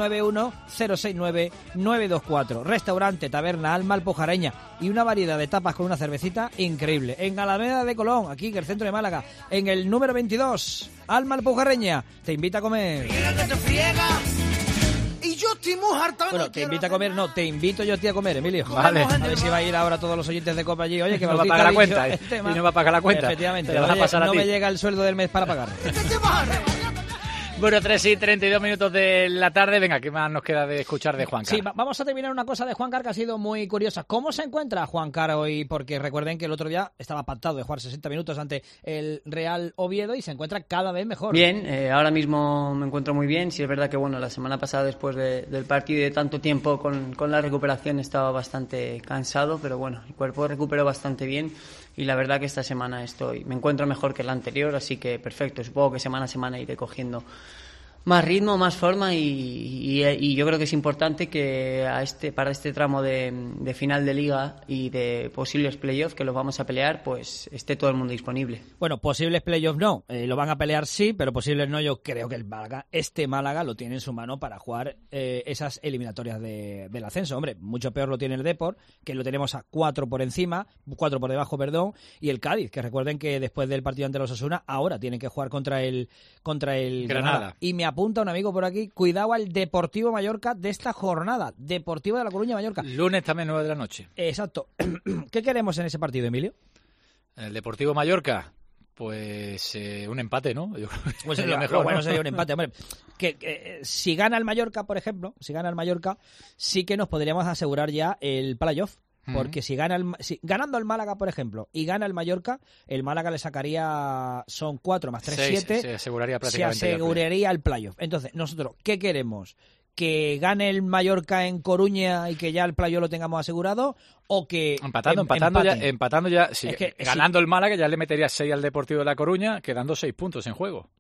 691-069-924. Restaurante Taberna Alma Alpujarreña, y una variedad de tapas con una cervecita increíble. En Alameda de Colón, aquí en el centro de Málaga, en el número 22, Alma Alpujarreña te invita a comer. Y yo estoy muy harta. Bueno, te invita a comer, no, te invito yo a ti a comer, Emilio. Vale. A ver si va a ir ahora todos los oyentes de Copa allí. Oye, que no va a pagar la cuenta. Y no va a pagar la cuenta. Efectivamente. Te vas a pasar a no ti. me llega el sueldo del mes para pagar. Bueno, 3:32 de la tarde. Venga, ¿qué más nos queda de escuchar de Juancar? Sí, vamos a terminar una cosa de Juancar que ha sido muy curiosa. ¿Cómo se encuentra Juancar hoy? Porque recuerden que el otro día estaba pactado de jugar 60 minutos ante el Real Oviedo y se encuentra cada vez mejor. Bien, ahora mismo me encuentro muy bien. Sí, es verdad que bueno, la semana pasada, después del partido y de tanto tiempo con la recuperación, estaba bastante cansado, pero bueno, el cuerpo recuperó bastante bien. Y la verdad que esta semana me encuentro mejor que la anterior, así que perfecto. Supongo que semana a semana iré cogiendo más ritmo, más forma y yo creo que es importante que para este tramo de final de liga y de posibles playoffs que los vamos a pelear, pues esté todo el mundo disponible. Bueno, posibles playoffs no, lo van a pelear sí, pero posibles no. Yo creo que este Málaga lo tiene en su mano para jugar esas eliminatorias del ascenso. Hombre, mucho peor lo tiene el Depor, que lo tenemos a 4 por debajo, y el Cádiz, que recuerden que después del partido ante los Osasuna ahora tienen que jugar contra el Granada. Y me apunta un amigo por aquí, cuidado al Deportivo Mallorca de esta jornada, Deportivo de La Coruña Mallorca. Lunes también 9 de la noche. Exacto. ¿Qué queremos en ese partido, Emilio? El Deportivo Mallorca, pues un empate, ¿no? Yo creo que pues sería mejor. Bueno, ¿no? sería un empate, hombre. Si gana el Mallorca, por ejemplo, sí que nos podríamos asegurar ya el playoff. Porque ganando el Málaga, por ejemplo, y gana el Mallorca, el Málaga le sacaría, son 4 más 3, 7. Se aseguraría prácticamente. Se aseguraría el playoff. Entonces, nosotros, ¿qué queremos? ¿Que gane el Mallorca en Coruña y que ya el playoff lo tengamos asegurado? ¿O que empatando ya, ganando el Málaga ya le metería 6 al Deportivo de La Coruña, quedando 6 puntos en juego.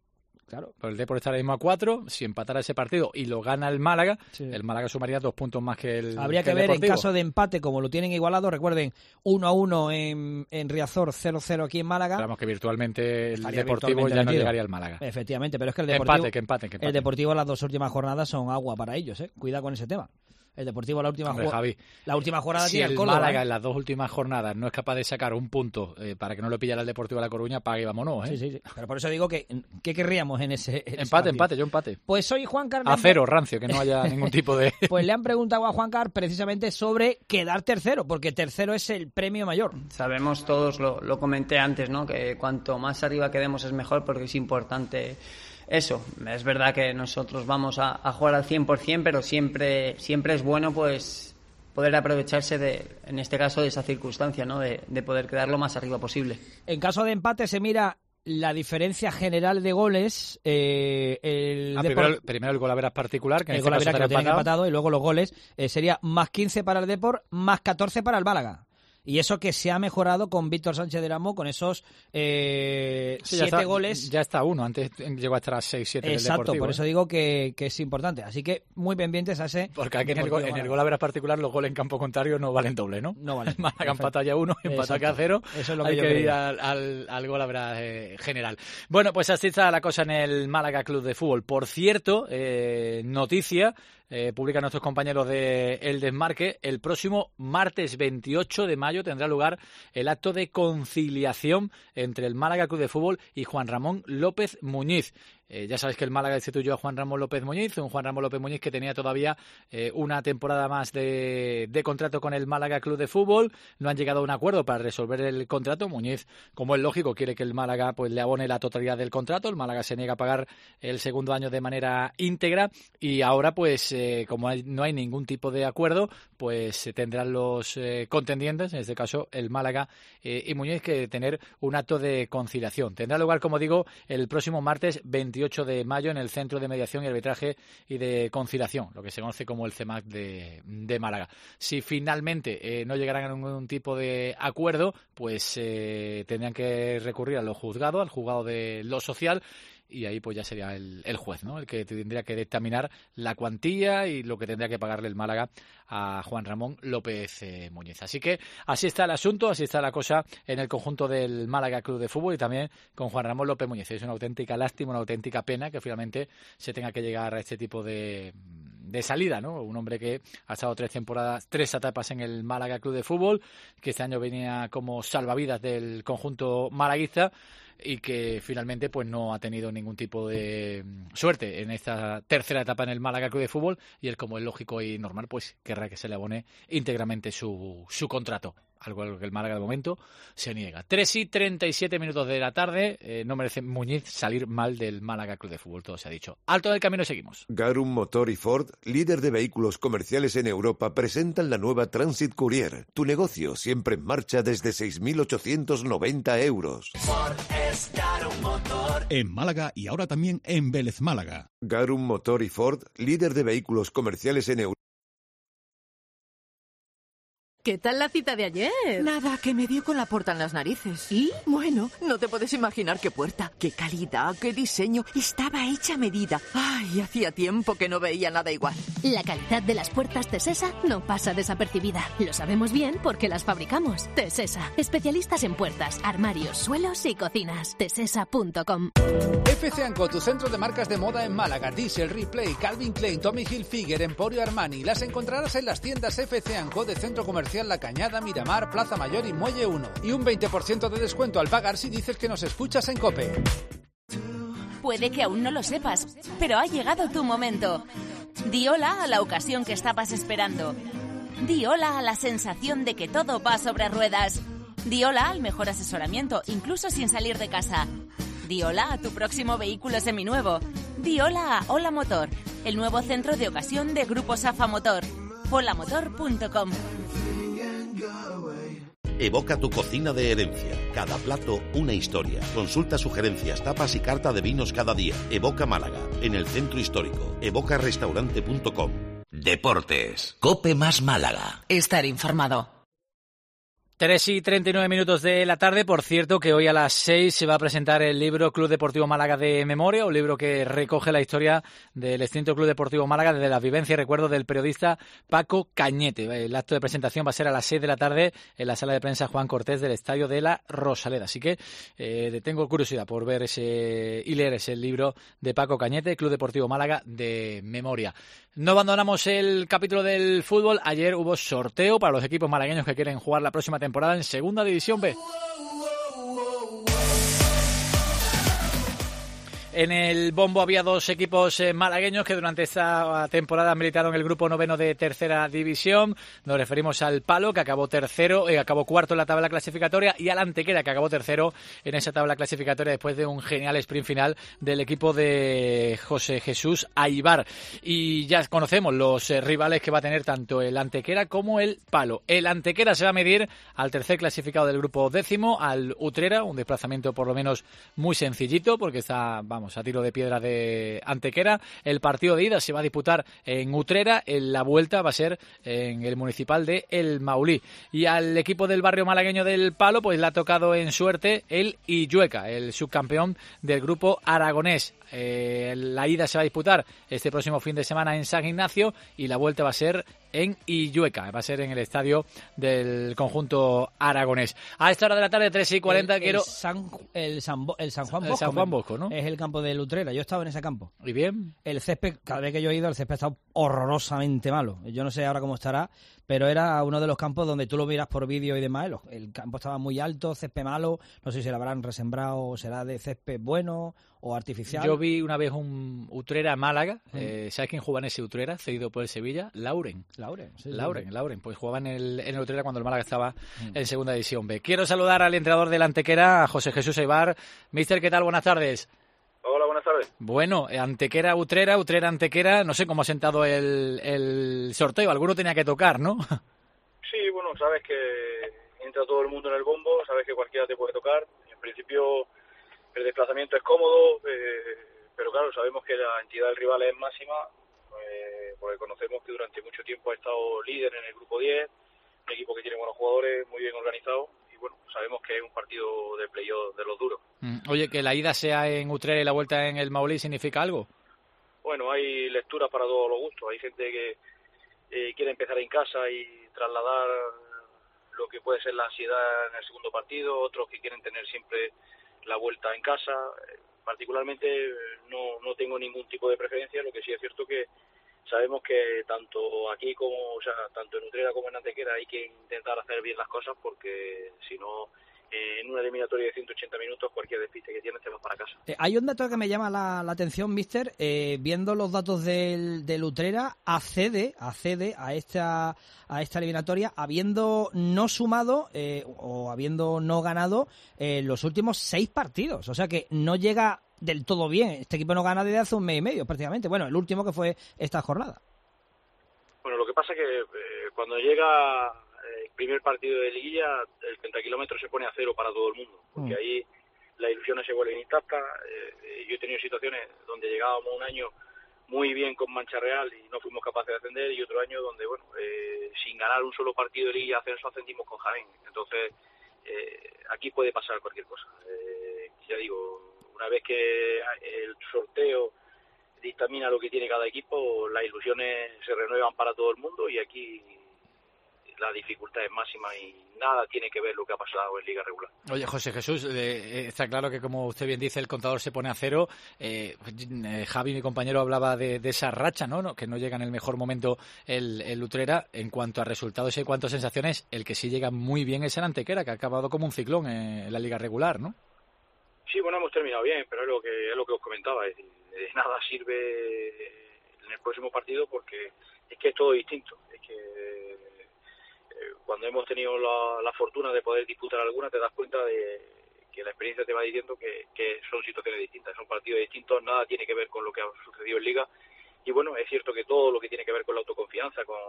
Claro. Pues el Depor está ahora mismo a 4. Si empatara ese partido y lo gana el Málaga, el Málaga sumaría 2 puntos más que el Habría que ver Deportivo. en caso de empate, como lo tienen igualado, recuerden, 1-1 en Riazor, 0-0 aquí en Málaga. Esperamos que virtualmente el Estaría Deportivo virtualmente ya no metido. llegaría al Málaga. Efectivamente, pero es que el Deportivo... Que empate. El Deportivo las 2 últimas jornadas son agua para ellos, Cuidado con ese tema. El Deportivo la última jornada si tiene el Córdoba, Málaga en las 2 últimas jornadas no es capaz de sacar un punto para que no lo pillara el Deportivo de La Coruña, pague y vámonos, Sí. Pero por eso digo que ¿qué querríamos en ese empate, yo empate. Pues hoy Juan Carlos... A 0, rancio, que no haya ningún tipo de... Pues le han preguntado a Juan Carlos precisamente sobre quedar tercero, porque tercero es el premio mayor. Sabemos todos, lo comenté antes, ¿no? Que cuanto más arriba quedemos es mejor, porque es importante eso. Es verdad que nosotros vamos a jugar al 100%, pero siempre es bueno pues poder aprovecharse en este caso de esa circunstancia, ¿no? De poder quedar lo más arriba posible. En caso de empate se mira la diferencia general de goles. Primero el golaveras particular, que en el este golaveras caso que lo tienen empatado, y luego los goles sería más 15 para el Depor, más 14 para el Málaga. Y eso que se ha mejorado con Víctor Sánchez del Amo, con esos 7 goles. Ya está uno, antes llegó a estar a 6-7 del Exacto, Deportivo. por eso digo que es importante. Así que muy pendientes a ese... Porque aquí en el golaveras particular los goles en campo contrario no valen doble, ¿no? No valen. Málaga empata ya 1, empata que a 0. Eso es lo que hay yo que creo. ir al golaveras general. Bueno, pues así está la cosa en el Málaga Club de Fútbol. Por cierto, noticia... publican nuestros compañeros de El Desmarque, el próximo martes 28 de mayo tendrá lugar el acto de conciliación entre el Málaga Club de Fútbol y Juan Ramón López Muñiz. Ya sabéis que el Málaga destituyó a Juan Ramón López Muñiz, un Juan Ramón López Muñiz que tenía todavía una temporada más de contrato con el Málaga Club de Fútbol. No han llegado a un acuerdo para resolver el contrato. Muñiz, como es lógico, quiere que el Málaga pues le abone la totalidad del contrato. El Málaga se niega a pagar el segundo año de manera íntegra y ahora pues como no hay ningún tipo de acuerdo, pues tendrán los contendientes, en este caso el Málaga y Muñiz, que tener un acto de conciliación. Tendrá lugar, como digo, el próximo martes 28 de mayo en el Centro de Mediación y Arbitraje y de Conciliación, lo que se conoce como el CEMAC de Málaga. Si finalmente no llegarán a ningún tipo de acuerdo, pues tendrán que recurrir al juzgado de lo social, y ahí pues ya sería el juez, ¿no? El que tendría que dictaminar la cuantía y lo que tendría que pagarle el Málaga a Juan Ramón López Muñiz. Así que así está el asunto, así está la cosa en el conjunto del Málaga Club de Fútbol y también con Juan Ramón López Muñiz. Es una auténtica lástima, una auténtica pena que finalmente se tenga que llegar a este tipo de salida, ¿no? Un hombre que ha estado 3 etapas en el Málaga Club de Fútbol, que este año venía como salvavidas del conjunto malaguista y que finalmente pues no ha tenido ningún tipo de suerte en esta tercera etapa en el Málaga Club de Fútbol, y él, como es lógico y normal, pues querrá que se le abone íntegramente su contrato, algo a lo que el Málaga de momento se niega. 3:37 de la tarde, no merece Muñiz salir mal del Málaga Club de Fútbol, todo se ha dicho. Alto del camino, seguimos. Garum Motor y Ford, líder de vehículos comerciales en Europa, presentan la nueva Transit Courier. Tu negocio siempre en marcha desde 6.890 euros. Ford es Garum Motor. En Málaga y ahora también en Vélez Málaga. Garum Motor y Ford, líder de vehículos comerciales en Europa. ¿Qué tal la cita de ayer? Nada, que me dio con la puerta en las narices. ¿Y? Bueno, no te puedes imaginar qué puerta, qué calidad, qué diseño. Estaba hecha a medida. Ay, hacía tiempo que no veía nada igual. La calidad de las puertas Tesesa no pasa desapercibida. Lo sabemos bien porque las fabricamos. Tesesa, especialistas en puertas, armarios, suelos y cocinas. Tesesa.com. FC Anco, tu centro de marcas de moda en Málaga. Diesel, Replay, Calvin Klein, Tommy Hilfiger, Emporio Armani. Las encontrarás en las tiendas FC Anco de Centro Comercial La Cañada, Miramar, Plaza Mayor y Muelle 1. Y un 20% de descuento al pagar si dices que nos escuchas en COPE. Puede que aún no lo sepas, pero ha llegado tu momento. Di hola a la ocasión que estabas esperando. Di hola a la sensación de que todo va sobre ruedas. Di hola al mejor asesoramiento, incluso sin salir de casa. Di hola a tu próximo vehículo seminuevo. Di hola a Hola Motor, el nuevo centro de ocasión de Grupo Safa Motor. holamotor.com. Evoca tu cocina de herencia. Cada plato, una historia. Consulta sugerencias, tapas y carta de vinos cada día. Evoca Málaga, en el centro histórico. evocarestaurante.com. Deportes. COPE más Málaga. Estar informado. 3:39 de la tarde. Por cierto, que hoy a las 6 se va a presentar el libro Club Deportivo Málaga de Memoria, un libro que recoge la historia del extinto Club Deportivo Málaga desde la vivencia y recuerdos del periodista Paco Cañete. El acto de presentación va a ser a las 6 de la tarde en la sala de prensa Juan Cortés del Estadio de la Rosaleda. Así que tengo curiosidad por ver y leer ese libro de Paco Cañete, Club Deportivo Málaga de Memoria. No abandonamos el capítulo del fútbol. Ayer hubo sorteo para los equipos malagueños que quieren jugar la próxima temporada en Segunda División B. En el bombo había dos equipos malagueños que durante esta temporada militaron el grupo noveno de tercera división. Nos referimos al Palo, que acabó cuarto en la tabla clasificatoria, y al Antequera, que acabó tercero en esa tabla clasificatoria después de un genial sprint final del equipo de José Jesús Aybar. Y ya conocemos los rivales que va a tener tanto el Antequera como el Palo. El Antequera se va a medir al tercer clasificado del grupo décimo, al Utrera, un desplazamiento por lo menos muy sencillito porque está, a tiro de piedra de Antequera. El partido de ida se va a disputar en Utrera, la vuelta va a ser en el municipal de El Maulí. Y al equipo del barrio malagueño del Palo, pues le ha tocado en suerte el Illueca, el subcampeón del grupo aragonés. La ida se va a disputar este próximo fin de semana en San Ignacio y la vuelta va a ser en Illueca, va a ser en el estadio del conjunto aragonés. A esta hora de la tarde, 3:40, el San Juan Bosco. El San Juan Bosco, ¿no? Es el campo de Utrera. Yo he estado en ese campo. ¿Y bien? El césped, cada vez que yo he ido, el césped ha estado horrorosamente malo. Yo no sé ahora cómo estará, pero era uno de los campos donde tú lo miras por vídeo y demás. El campo estaba muy alto, césped malo. No sé si lo habrán resembrado o será de césped bueno o artificial. Yo vi una vez un Utrera Málaga. ¿Sabes quién jugaba en ese Utrera, cedido por el Sevilla? Lauren. Pues jugaba en el Utrera cuando el Málaga estaba en Segunda División B. Quiero saludar al entrenador del Antequera, a José Jesús Aybar. Mister, ¿qué tal? Buenas tardes. Hola, buenas tardes. Bueno, Antequera, Utrera, Antequera, no sé cómo ha sentado el sorteo, alguno tenía que tocar, ¿no? Sí, bueno, sabes que entra todo el mundo en el bombo, sabes que cualquiera te puede tocar. En principio el desplazamiento es cómodo, pero claro, sabemos que la entidad del rival es máxima, porque conocemos que durante mucho tiempo ha estado líder en el grupo 10, un equipo que tiene buenos jugadores, muy bien organizado. Y bueno, sabemos que es un partido de playoff de los duros. Oye, que la ida sea en Utrera y la vuelta en el Maulí, ¿significa algo? Bueno, hay lecturas para todos los gustos. Hay gente que quiere empezar en casa y trasladar lo que puede ser la ansiedad en el segundo partido, otros que quieren tener siempre la vuelta en casa. Particularmente no tengo ningún tipo de preferencia, lo que sí es cierto que sabemos que tanto aquí tanto en Utrera como en Antequera hay que intentar hacer bien las cosas, porque si no, en una eliminatoria de 180 minutos cualquier despiste que tienes te vas para casa. Hay un dato que me llama la atención, mister. Viendo los datos del Utrera, accede a esta eliminatoria habiendo no sumado o habiendo no ganado los últimos 6 partidos. O sea que no llega del todo bien. Este equipo no gana desde hace un mes y medio prácticamente. Bueno, el último que fue esta jornada. Bueno, lo que pasa es que cuando llega el primer partido de liguilla, el 30 kilómetros se pone a cero para todo el mundo, porque ahí las ilusiones se vuelven intactas. Yo he tenido situaciones donde llegábamos un año muy bien con Mancha Real y no fuimos capaces de ascender, y otro año donde, sin ganar un solo partido de liguilla ascendimos con Jaén. Entonces, aquí puede pasar cualquier cosa. Ya digo, una vez que el sorteo dictamina lo que tiene cada equipo, las ilusiones se renuevan para todo el mundo, y aquí la dificultad es máxima y nada tiene que ver lo que ha pasado en Liga Regular. Oye, José Jesús, está claro que, como usted bien dice, el contador se pone a cero. Javi, mi compañero, hablaba de esa racha, ¿no? Que no llega en el mejor momento el Utrera. En cuanto a resultados y en cuanto a sensaciones, el que sí llega muy bien es el Antequera, que ha acabado como un ciclón en la Liga Regular, ¿no? Sí, bueno, hemos terminado bien, pero es lo que os comentaba. Es decir, de nada sirve en el próximo partido, porque es que es todo distinto. Es que cuando hemos tenido la fortuna de poder disputar alguna, te das cuenta de que la experiencia te va diciendo que son situaciones distintas, son partidos distintos, nada tiene que ver con lo que ha sucedido en Liga. Y bueno, es cierto que todo lo que tiene que ver con la autoconfianza, con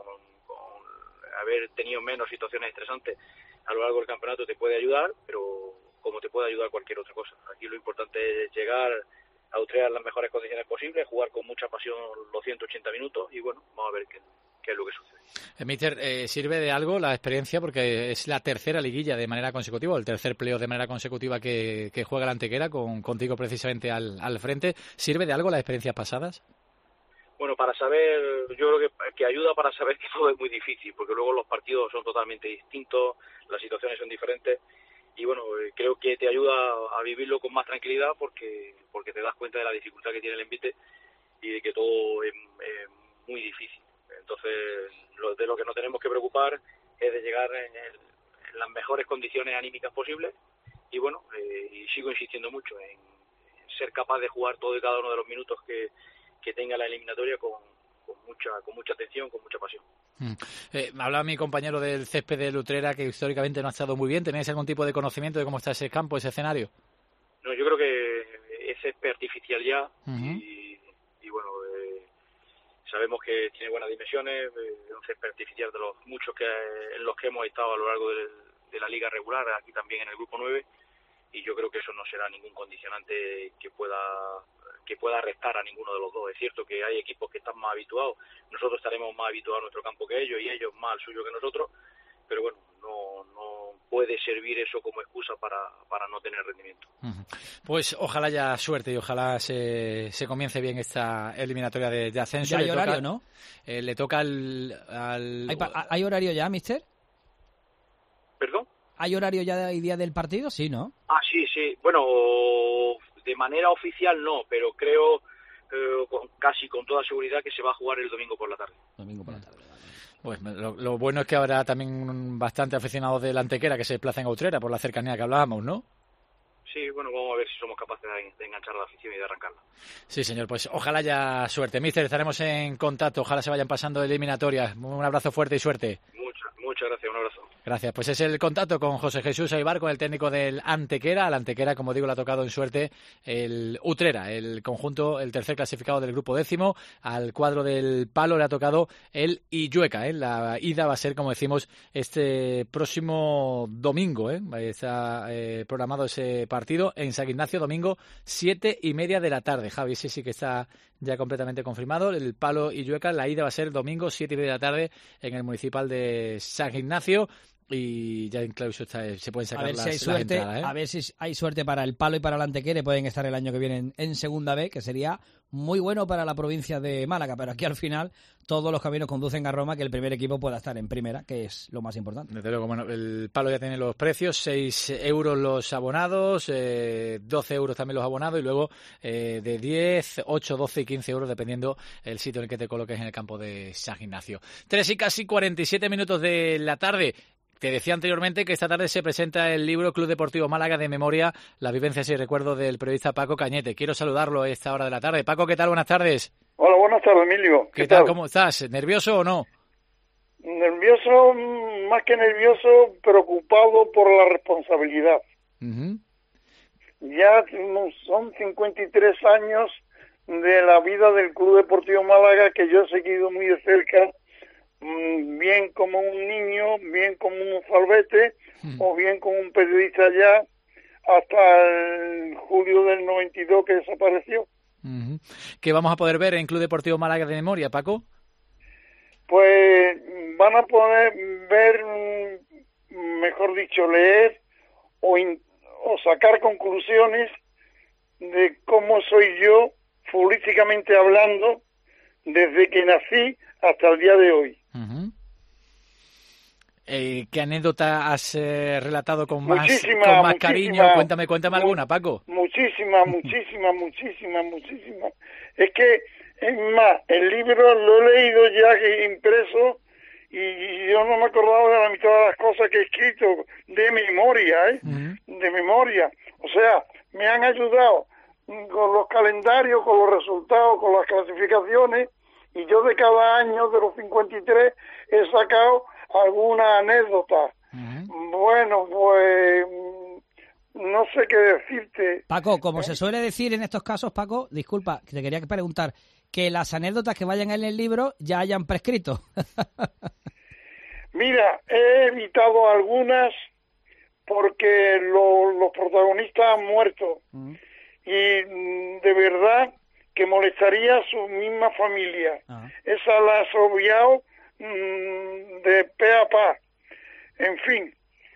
haber tenido menos situaciones estresantes a lo largo del campeonato, te puede ayudar, pero como te puede ayudar cualquier otra cosa. Aquí lo importante es llegar a Utrera en las mejores condiciones posibles, jugar con mucha pasión los 180 minutos y bueno, vamos a ver qué qué es lo que sucede. Míster, ¿sirve de algo la experiencia? Porque es la tercera liguilla de manera consecutiva, o el tercer playoff de manera consecutiva que juega el Antequera, contigo precisamente al frente. ¿Sirve de algo las experiencias pasadas? Bueno, para saber, yo creo que ayuda para saber que todo es muy difícil, porque luego los partidos son totalmente distintos, las situaciones son diferentes, y bueno, creo que te ayuda a vivirlo con más tranquilidad porque te das cuenta de la dificultad que tiene el envite y de que todo es muy difícil. Entonces, de lo que nos tenemos que preocupar es de llegar en las mejores condiciones anímicas posibles, y bueno, y sigo insistiendo mucho en ser capaz de jugar todo y cada uno de los minutos que tenga la eliminatoria con mucha atención, con mucha pasión. Hablaba mi compañero del césped de Utrera, que históricamente no ha estado muy bien. ¿Tenéis algún tipo de conocimiento de cómo está ese campo, ese escenario? No, yo creo que es césped artificial ya, y bueno, sabemos que tiene buenas dimensiones, un césped artificial de los muchos en los que hemos estado a lo largo de la liga regular, aquí también en el grupo 9, y yo creo que eso no será ningún condicionante que pueda restar a ninguno de los dos. Es cierto que hay equipos que están más habituados, nosotros estaremos más habituados a nuestro campo que ellos, y ellos más al suyo que nosotros, pero bueno, no puede servir eso como excusa para no tener rendimiento. Pues ojalá haya suerte y ojalá se comience bien esta eliminatoria de ascenso. Ya hay horario, ¿no? Le toca al... ¿Hay horario ya, mister? ¿Perdón? ¿Hay horario ya y día del partido? Sí, ¿no? Ah, sí. Bueno, de manera oficial no, pero creo casi con toda seguridad que se va a jugar el domingo por la tarde. Domingo por la tarde. Pues lo bueno es que habrá también bastante aficionados del Antequera que se desplazan a Utrera por la cercanía que hablábamos, ¿no? Sí, bueno, vamos a ver si somos capaces de enganchar a la afición y de arrancarla. Sí, señor, pues ojalá haya suerte. Míster, estaremos en contacto, ojalá se vayan pasando eliminatorias. Un abrazo fuerte y suerte. Muchas gracias, un abrazo. Gracias, pues es el contacto con José Jesús Aybar, con el técnico del Antequera. Al Antequera, como digo, le ha tocado en suerte el Utrera, el conjunto, el tercer clasificado del grupo 10º. Al cuadro del Palo le ha tocado el Illueca. La ida va a ser, como decimos, este próximo domingo. Está programado ese partido en San Ignacio, domingo 7:30 de la tarde. Javi, ese sí que está ya completamente confirmado. El Palo Illueca, la ida va a ser domingo 7:30 de la tarde en el municipal de San Ignacio. Y ya incluso se pueden sacar las entradas. A ver si hay suerte para el Palo y para el Antequera, pueden estar el año que viene en Segunda B, que sería muy bueno para la provincia de Málaga, pero aquí al final todos los caminos conducen a Roma, que el primer equipo pueda estar en primera, que es lo más importante. Desde luego, bueno, el Palo ya tiene los precios, 6 euros los abonados, 12 euros también los abonados, y luego de 10, 8, 12 y 15 euros dependiendo el sitio en el que te coloques en el campo de San Ignacio. 3 y casi 47 minutos de la tarde. Te decía anteriormente que esta tarde se presenta el libro Club Deportivo Málaga de memoria, las vivencias y recuerdos del periodista Paco Cañete. Quiero saludarlo a esta hora de la tarde. Paco, ¿qué tal? Buenas tardes. Hola, buenas tardes, Emilio. ¿Qué tal? ¿Cómo estás? ¿Nervioso o no? Nervioso, más que nervioso, preocupado por la responsabilidad. Ya son 53 años de la vida del Club Deportivo Málaga que yo he seguido muy de cerca, bien como un niño, bien como un falbete, o bien como un periodista ya, hasta el julio del 92 que desapareció. ¿Qué vamos a poder ver en Club Deportivo Málaga de memoria, Paco? Pues van a poder ver, mejor dicho, leer o sacar conclusiones de cómo soy yo, futbolísticamente hablando, desde que nací hasta el día de hoy. ¿Qué anécdota has relatado con más cariño? Cuéntame alguna, Paco. Muchísimas. Es que, es más, el libro lo he leído ya impreso y yo no me acordaba de la mitad de las cosas que he escrito de memoria, de memoria. O sea, me han ayudado con los calendarios, con los resultados, con las clasificaciones, y yo de cada año de los 53 he sacado alguna anécdota. Bueno, pues no sé qué decirte. Paco, como se suele decir en estos casos, Paco, disculpa, te quería preguntar, que las anécdotas que vayan en el libro ya hayan prescrito. Mira, he evitado algunas porque los protagonistas han muerto y de verdad que molestaría a su misma familia. Esa la has obviado de pe a pa. En fin,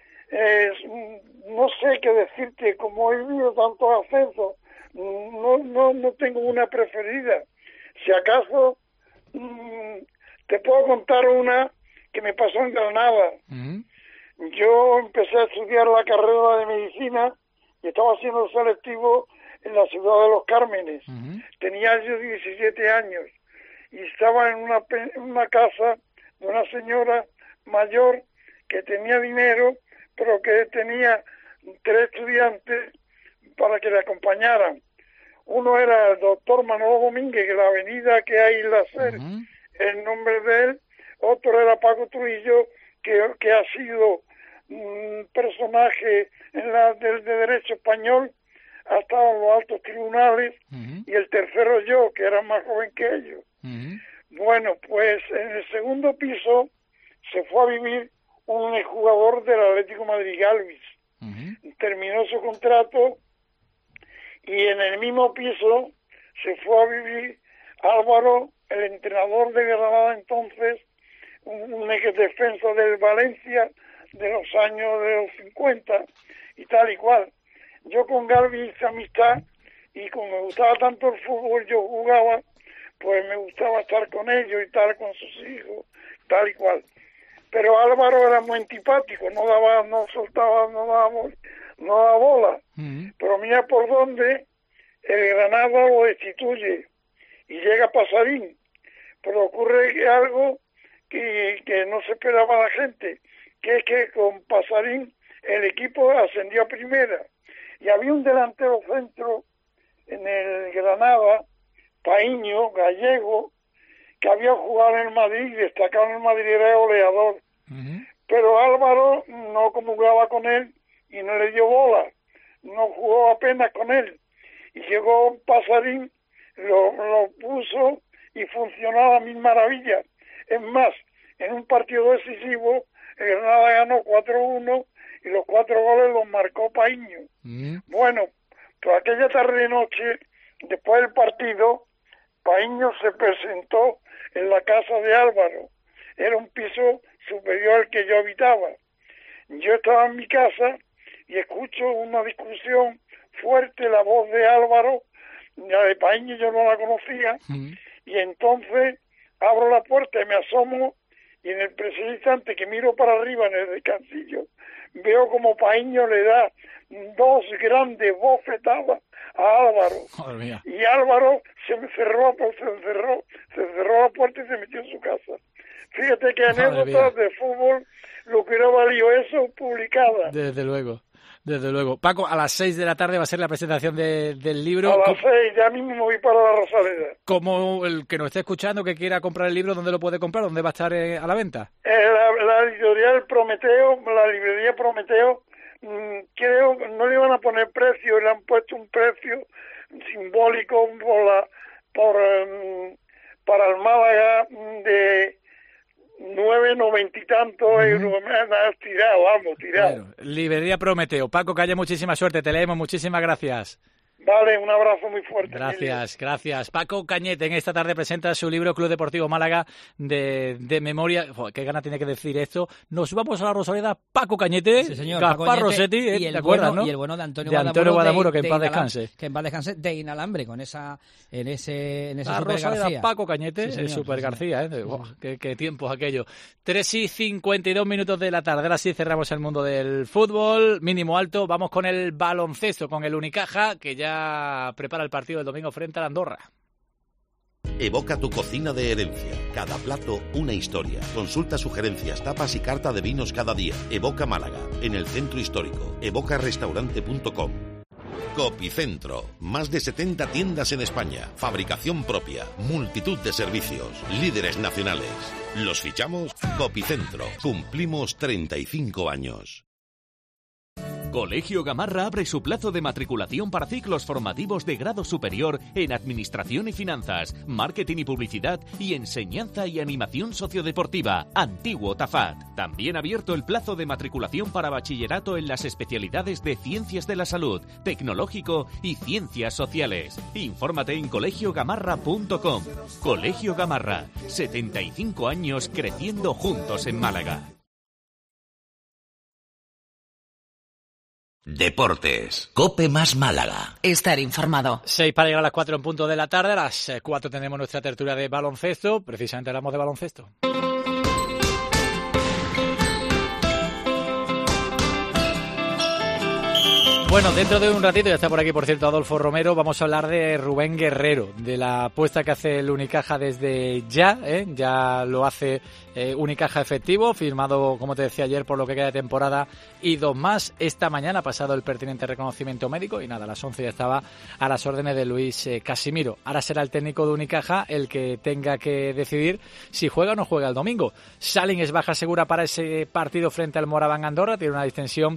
no sé qué decirte, como he vivido tantos ascensos, no tengo una preferida. Si acaso te puedo contar una que me pasó en Granada. Yo empecé a estudiar la carrera de medicina y estaba haciendo selectivo en la ciudad de Los Cármenes. Tenía yo 17 años y estaba en una casa de una señora mayor que tenía dinero, pero que tenía 3 estudiantes para que le acompañaran. Uno era el doctor Manolo Domínguez, que la avenida que hay en la SER, el nombre de él. Otro era Paco Trujillo, que ha sido un personaje de derecho español, ha estado en los altos tribunales, y el tercero yo, que era más joven que ellos. Bueno, pues en el segundo piso se fue a vivir un jugador del Atlético Madrid, Galvis. Terminó su contrato y en el mismo piso se fue a vivir Álvaro, el entrenador de Granada entonces, un ex defensa del Valencia de los años de los 50 y tal y cual. Yo con Galvis hice amistad y como me gustaba tanto el fútbol, yo jugaba, pues me gustaba estar con ellos y tal, con sus hijos, tal y cual. Pero Álvaro era muy antipático, no daba bola. Pero mira por dónde el Granada lo destituye y llega Pasarín. Pero ocurre algo que no se esperaba la gente, que es que con Pasarín el equipo ascendió a primera. Y había un delantero centro en el Granada, Paíño, gallego, que había jugado en el Madrid y destacado en el Madrid, era goleador. Pero Álvaro no comulgaba con él y no le dio bola, no jugó apenas con él. Y llegó Pasarín, lo puso y funcionó a la mil maravillas. Es más, en un partido decisivo, el Granada ganó 4-1 y los 4 goles los marcó Paíño. Bueno, pues aquella tarde-noche, después del partido, Paíño se presentó en la casa de Álvaro. Era un piso superior al que yo habitaba. Yo estaba en mi casa y escucho una discusión fuerte, la voz de Álvaro, la de Paíño yo no la conocía, y entonces abro la puerta y me asomo, y en el preciso instante que miro para arriba en el descansillo, veo como Paíño le da 2 grandes bofetadas a Álvaro. Y Álvaro se cerró la puerta y se metió en su casa. Fíjate que anécdotas de fútbol, lo que hubiera valido eso, publicada. Desde luego. Paco, a las 6 de la tarde va a ser la presentación del libro. A las 6, ya mismo me voy para la Rosaleda. Como el que nos esté escuchando, que quiera comprar el libro, ¿dónde lo puede comprar? ¿Dónde va a estar a la venta? La editorial Prometeo, la librería Prometeo, creo que no le iban a poner precio, le han puesto un precio simbólico para el Málaga de 9,90 y tantos euros. Me han tirado. Bueno, librería Prometeo. Paco, que haya muchísima suerte, te leemos, muchísimas gracias. Vale, un abrazo muy fuerte. Gracias. Paco Cañete en esta tarde presenta su libro Club Deportivo Málaga de memoria. Qué gana tiene que decir esto. Nos vamos a la Rosaleda. Paco Cañete, sí, señor, Gaspar Paco Rossetti, y ¿te acuerdas, no? Y el bueno de Antonio Guadamuro, que en paz descanse. Que en paz descanse, de Inalambre, con en ese la Super Rosaleda, García. Paco Cañete, sí, Super García, qué tiempos aquello. 3:52 de la tarde. Ahora sí cerramos el mundo del fútbol. Mínimo alto. Vamos con el baloncesto, con el Unicaja, que ya prepara el partido del domingo frente a Andorra. Evoca tu cocina de herencia. Cada plato, una historia. Consulta sugerencias, tapas y carta de vinos cada día. Evoca Málaga, en el centro histórico. evocarestaurante.com. Copicentro. Más de 70 tiendas en España. Fabricación propia. Multitud de servicios. Líderes nacionales. ¿Los fichamos? Copicentro. Cumplimos 35 años. Colegio Gamarra abre su plazo de matriculación para ciclos formativos de grado superior en Administración y Finanzas, Marketing y Publicidad y Enseñanza y Animación Sociodeportiva, antiguo Tafat. También abierto el plazo de matriculación para bachillerato en las especialidades de Ciencias de la Salud, Tecnológico y Ciencias Sociales. Infórmate en colegiogamarra.com. Colegio Gamarra, 75 años creciendo juntos en Málaga. Deportes. COPE más Málaga. Estar informado. 6 para llegar a las 4 en punto de la tarde. A las 4 tenemos nuestra tertulia de baloncesto. Precisamente hablamos de baloncesto. Bueno, dentro de un ratito, ya está por aquí, por cierto, Adolfo Romero, vamos a hablar de Rubén Guerrero, de la apuesta que hace el Unicaja desde ya, ya lo hace Unicaja efectivo, firmado, como te decía ayer, por lo que queda de temporada y 2 más. Esta mañana ha pasado el pertinente reconocimiento médico y nada, a las 11 ya estaba a las órdenes de Luis Casimiro. Ahora será el técnico de Unicaja el que tenga que decidir si juega o no juega el domingo. Salin es baja segura para ese partido frente al Moraván Andorra, tiene una distensión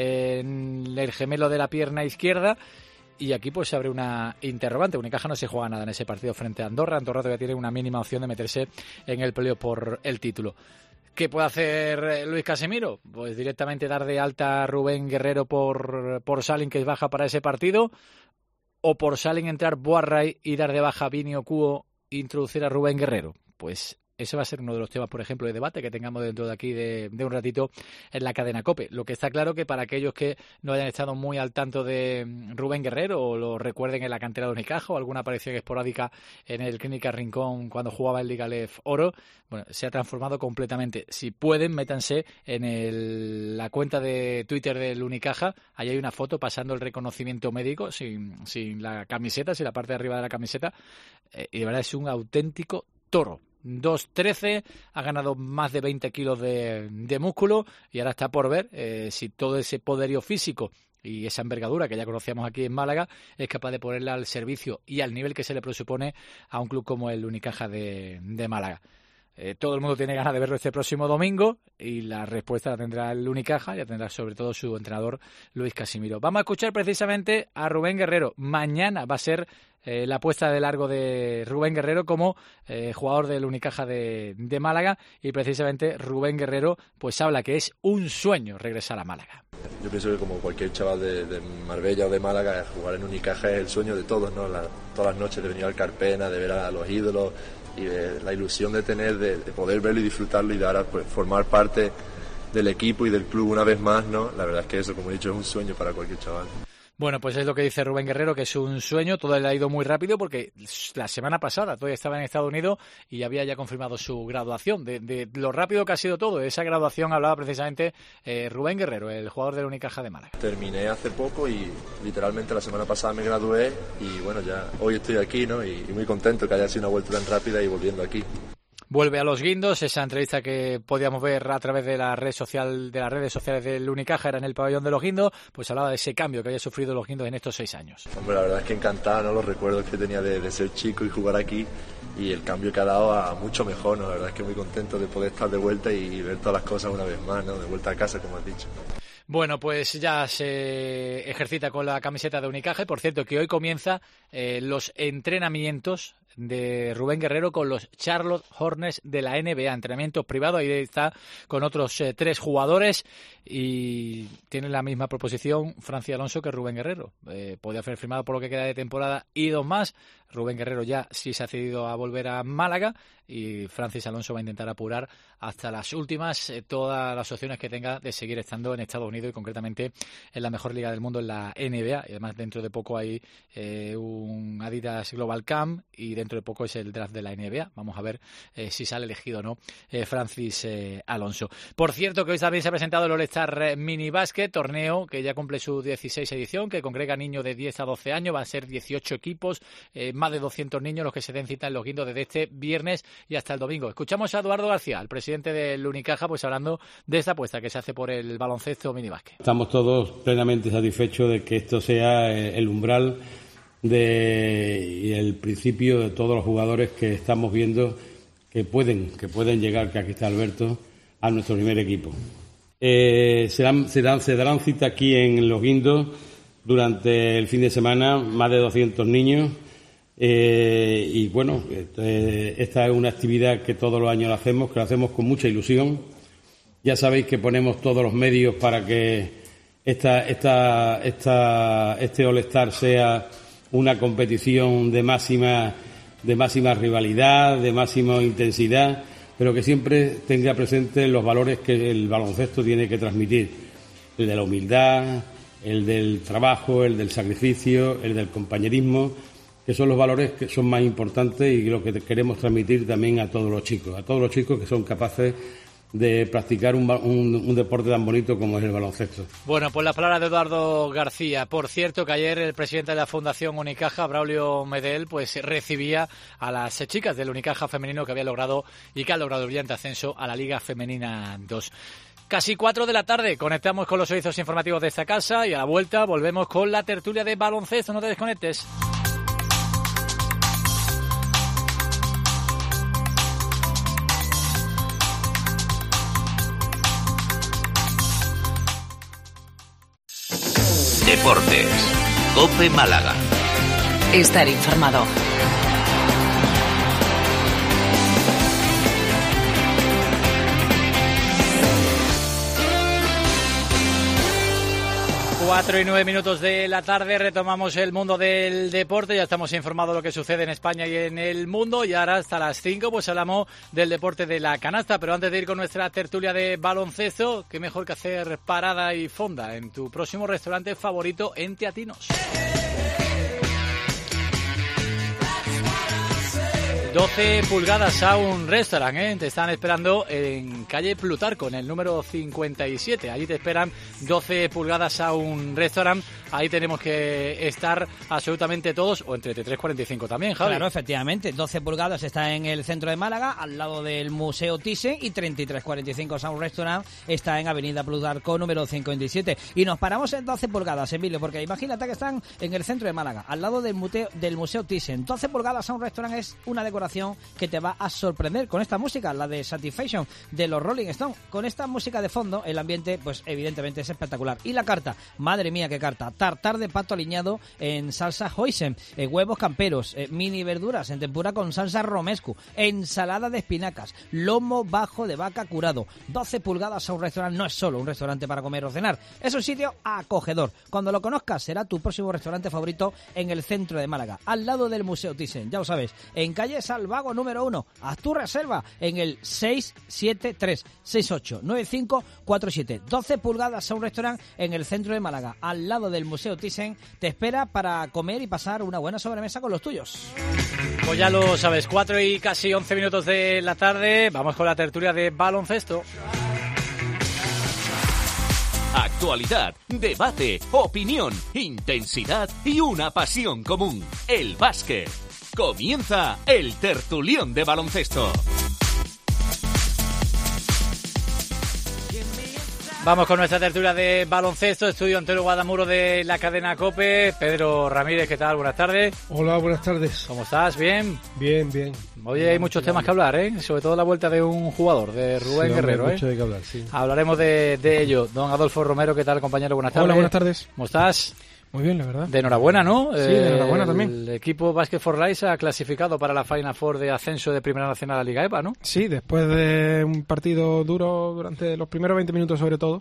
en el gemelo de la pierna izquierda. Y aquí pues se abre una interrogante. Unicaja no se juega nada en ese partido frente a Andorra. Andorra todavía tiene una mínima opción de meterse en el playoff por el título. ¿Qué puede hacer Luis Casimiro? Pues directamente dar de alta a Rubén Guerrero por Salin, que es baja para ese partido, o por Salin entrar Boarray y dar de baja a Vini Okuo e introducir a Rubén Guerrero. Pues ese va a ser uno de los temas, por ejemplo, de debate que tengamos dentro de aquí de un ratito en la cadena COPE. Lo que está claro que para aquellos que no hayan estado muy al tanto de Rubén Guerrero o lo recuerden en la cantera de Unicaja o alguna aparición esporádica en el Clínica Rincón cuando jugaba en Liga Lef Oro, bueno, se ha transformado completamente. Si pueden, métanse en la cuenta de Twitter del Unicaja. Ahí hay una foto pasando el reconocimiento médico sin la camiseta, sin la parte de arriba de la camiseta. Y de verdad es un auténtico toro. 2'13", ha ganado más de 20 kilos de músculo y ahora está por ver si todo ese poderío físico y esa envergadura que ya conocíamos aquí en Málaga es capaz de ponerla al servicio y al nivel que se le presupone a un club como el Unicaja de Málaga. Todo el mundo tiene ganas de verlo este próximo domingo y la respuesta la tendrá el Unicaja y la tendrá sobre todo su entrenador Luis Casimiro. Vamos a escuchar precisamente a Rubén Guerrero. Mañana va a ser la puesta de largo de Rubén Guerrero como jugador del Unicaja de Málaga y precisamente Rubén Guerrero pues habla que es un sueño regresar a Málaga. Yo pienso que como cualquier chaval de Marbella o de Málaga, jugar en Unicaja es el sueño de todos, ¿no? Todas las noches de venir al Carpena, de ver a los ídolos y de la ilusión de tener, de poder verlo y disfrutarlo y de ahora pues formar parte del equipo y del club una vez más, ¿no? La verdad es que eso, como he dicho, es un sueño para cualquier chaval. Bueno, pues es lo que dice Rubén Guerrero, que es un sueño. Todo le ha ido muy rápido porque la semana pasada todavía estaba en Estados Unidos y había ya confirmado su graduación. De lo rápido que ha sido todo, de esa graduación hablaba precisamente Rubén Guerrero, el jugador del Unicaja de Málaga. Terminé hace poco y literalmente la semana pasada me gradué y bueno, ya hoy estoy aquí, ¿no? Y muy contento que haya sido una vuelta tan rápida y volviendo aquí. Vuelve a los guindos, esa entrevista que podíamos ver a través de la red social, de las redes sociales del Unicaja, era en el pabellón de los guindos, pues hablaba de ese cambio que había sufrido los guindos en estos 6 años. Hombre, la verdad es que encantado, ¿no? Los recuerdos que tenía de ser chico y jugar aquí y el cambio que ha dado a mucho mejor, ¿no? La verdad es que muy contento de poder estar de vuelta y ver todas las cosas una vez más, ¿no? De vuelta a casa, como has dicho. Bueno, pues ya se ejercita con la camiseta de Unicaja y por cierto que hoy comienza los entrenamientos de Rubén Guerrero con los Charlotte Hornets de la NBA, entrenamientos privados, ahí está con otros 3 jugadores y tiene la misma proposición Francis Alonso que Rubén Guerrero. Podría haber firmado por lo que queda de temporada y 2 más. Rubén Guerrero ya sí se ha cedido a volver a Málaga y Francis Alonso va a intentar apurar hasta las últimas todas las opciones que tenga de seguir estando en Estados Unidos y concretamente en la mejor liga del mundo, en la NBA. Y además dentro de poco hay un Adidas Global Camp y dentro de poco es el draft de la NBA. Vamos a ver si sale elegido o no Francis Alonso. Por cierto que hoy también se ha presentado el All-Star Mini Basket, torneo que ya cumple su 16 edición, que congrega niños de 10 a 12 años, van a ser 18 equipos, más de 200 niños los que se den cita en los guindos desde este viernes y hasta el domingo. Escuchamos a Eduardo García, el presidente del Unicaja, pues hablando de esta apuesta que se hace por el baloncesto minibásquet. Estamos todos plenamente satisfechos de que esto sea el umbral y el principio de todos los jugadores que estamos viendo que pueden llegar, que aquí está Alberto, a nuestro primer equipo. Se darán cita aquí en Los Guindos durante el fin de semana, más de 200 niños. Y bueno, esta es una actividad que todos los años que la hacemos con mucha ilusión. Ya sabéis que ponemos todos los medios para que este All-Star sea una competición de máxima rivalidad, de máxima intensidad, pero que siempre tenga presente los valores que el baloncesto tiene que transmitir: el de la humildad, el del trabajo, el del sacrificio, el del compañerismo, que son los valores que son más importantes y lo que queremos transmitir también a todos los chicos que son capaces de practicar un deporte tan bonito como es el baloncesto. Bueno, pues las palabras de Eduardo García. Por cierto, que ayer el presidente de la Fundación Unicaja, Braulio Medel, pues recibía a las chicas del Unicaja femenino que han logrado el brillante ascenso a la Liga Femenina 2. Casi 4 de la tarde, conectamos con los servicios informativos de esta casa y a la vuelta volvemos con la tertulia de baloncesto. No te desconectes. Deportes. COPE Málaga. Estar informado. Cuatro y 9 minutos de la tarde, retomamos el mundo del deporte. Ya estamos informados de lo que sucede en España y en el mundo. Y ahora hasta las 5 pues hablamos del deporte de la canasta. Pero antes de ir con nuestra tertulia de baloncesto, qué mejor que hacer parada y fonda en tu próximo restaurante favorito en Teatinos. 12 pulgadas Sound Restaurant, te están esperando en calle Plutarco, en el número 57. Allí te esperan 12 pulgadas Sound Restaurant. Ahí tenemos que estar absolutamente todos, o entre 3:45 también, Javi. Claro, efectivamente. 12 pulgadas está en el centro de Málaga, al lado del Museo Thyssen, y 3345 Sound Restaurant está en avenida Plutarco, número 57. Y nos paramos en 12 pulgadas, Emilio, porque imagínate que están en el centro de Málaga, al lado del Museo Thyssen. 12 pulgadas Sound Restaurant es una decoración que te va a sorprender con esta música, la de Satisfaction de los Rolling Stones. Con esta música de fondo, el ambiente, pues evidentemente es espectacular. Y la carta, madre mía qué carta: tartar de pato aliñado en salsa hoisin, huevos camperos, mini verduras en tempura con salsa romescu, ensalada de espinacas, lomo bajo de vaca curado. 12 pulgadas a un restaurante no es solo un restaurante para comer o cenar, es un sitio acogedor. Cuando lo conozcas será tu próximo restaurante favorito en el centro de Málaga, al lado del Museo Thyssen, ya lo sabes, en calle Salvago número 1. Haz tu reserva en el 673-689547. 12 pulgadas a un restaurante en el centro de Málaga, al lado del Museo Thyssen. Te espera para comer y pasar una buena sobremesa con los tuyos. Pues ya lo sabes, 4 y casi 11 minutos de la tarde. Vamos con la tertulia de baloncesto. Actualidad, debate, opinión, intensidad y una pasión común: el básquet. Comienza el tertulión de baloncesto. Vamos con nuestra tertulia de baloncesto. Estudio Antonio Guadamuro de la cadena COPE. Pedro Ramírez, ¿qué tal? Buenas tardes. Hola, buenas tardes. ¿Cómo estás? ¿Bien? Bien, bien. Hoy hay muchos temas que hablar, sobre todo la vuelta de un jugador, de Rubén Guerrero. Mucho de qué hablar, sí. Hablaremos de ello. Don Adolfo Romero, ¿qué tal, compañero? Buenas tardes. Hola, buenas tardes. ¿Cómo estás? Muy bien, la verdad. De enhorabuena, ¿no? Sí, de enhorabuena también. El equipo Basket for Life ha clasificado para la Final Four de ascenso de Primera Nacional a la Liga EVA, ¿no? Sí, después de un partido duro durante los primeros 20 minutos sobre todo.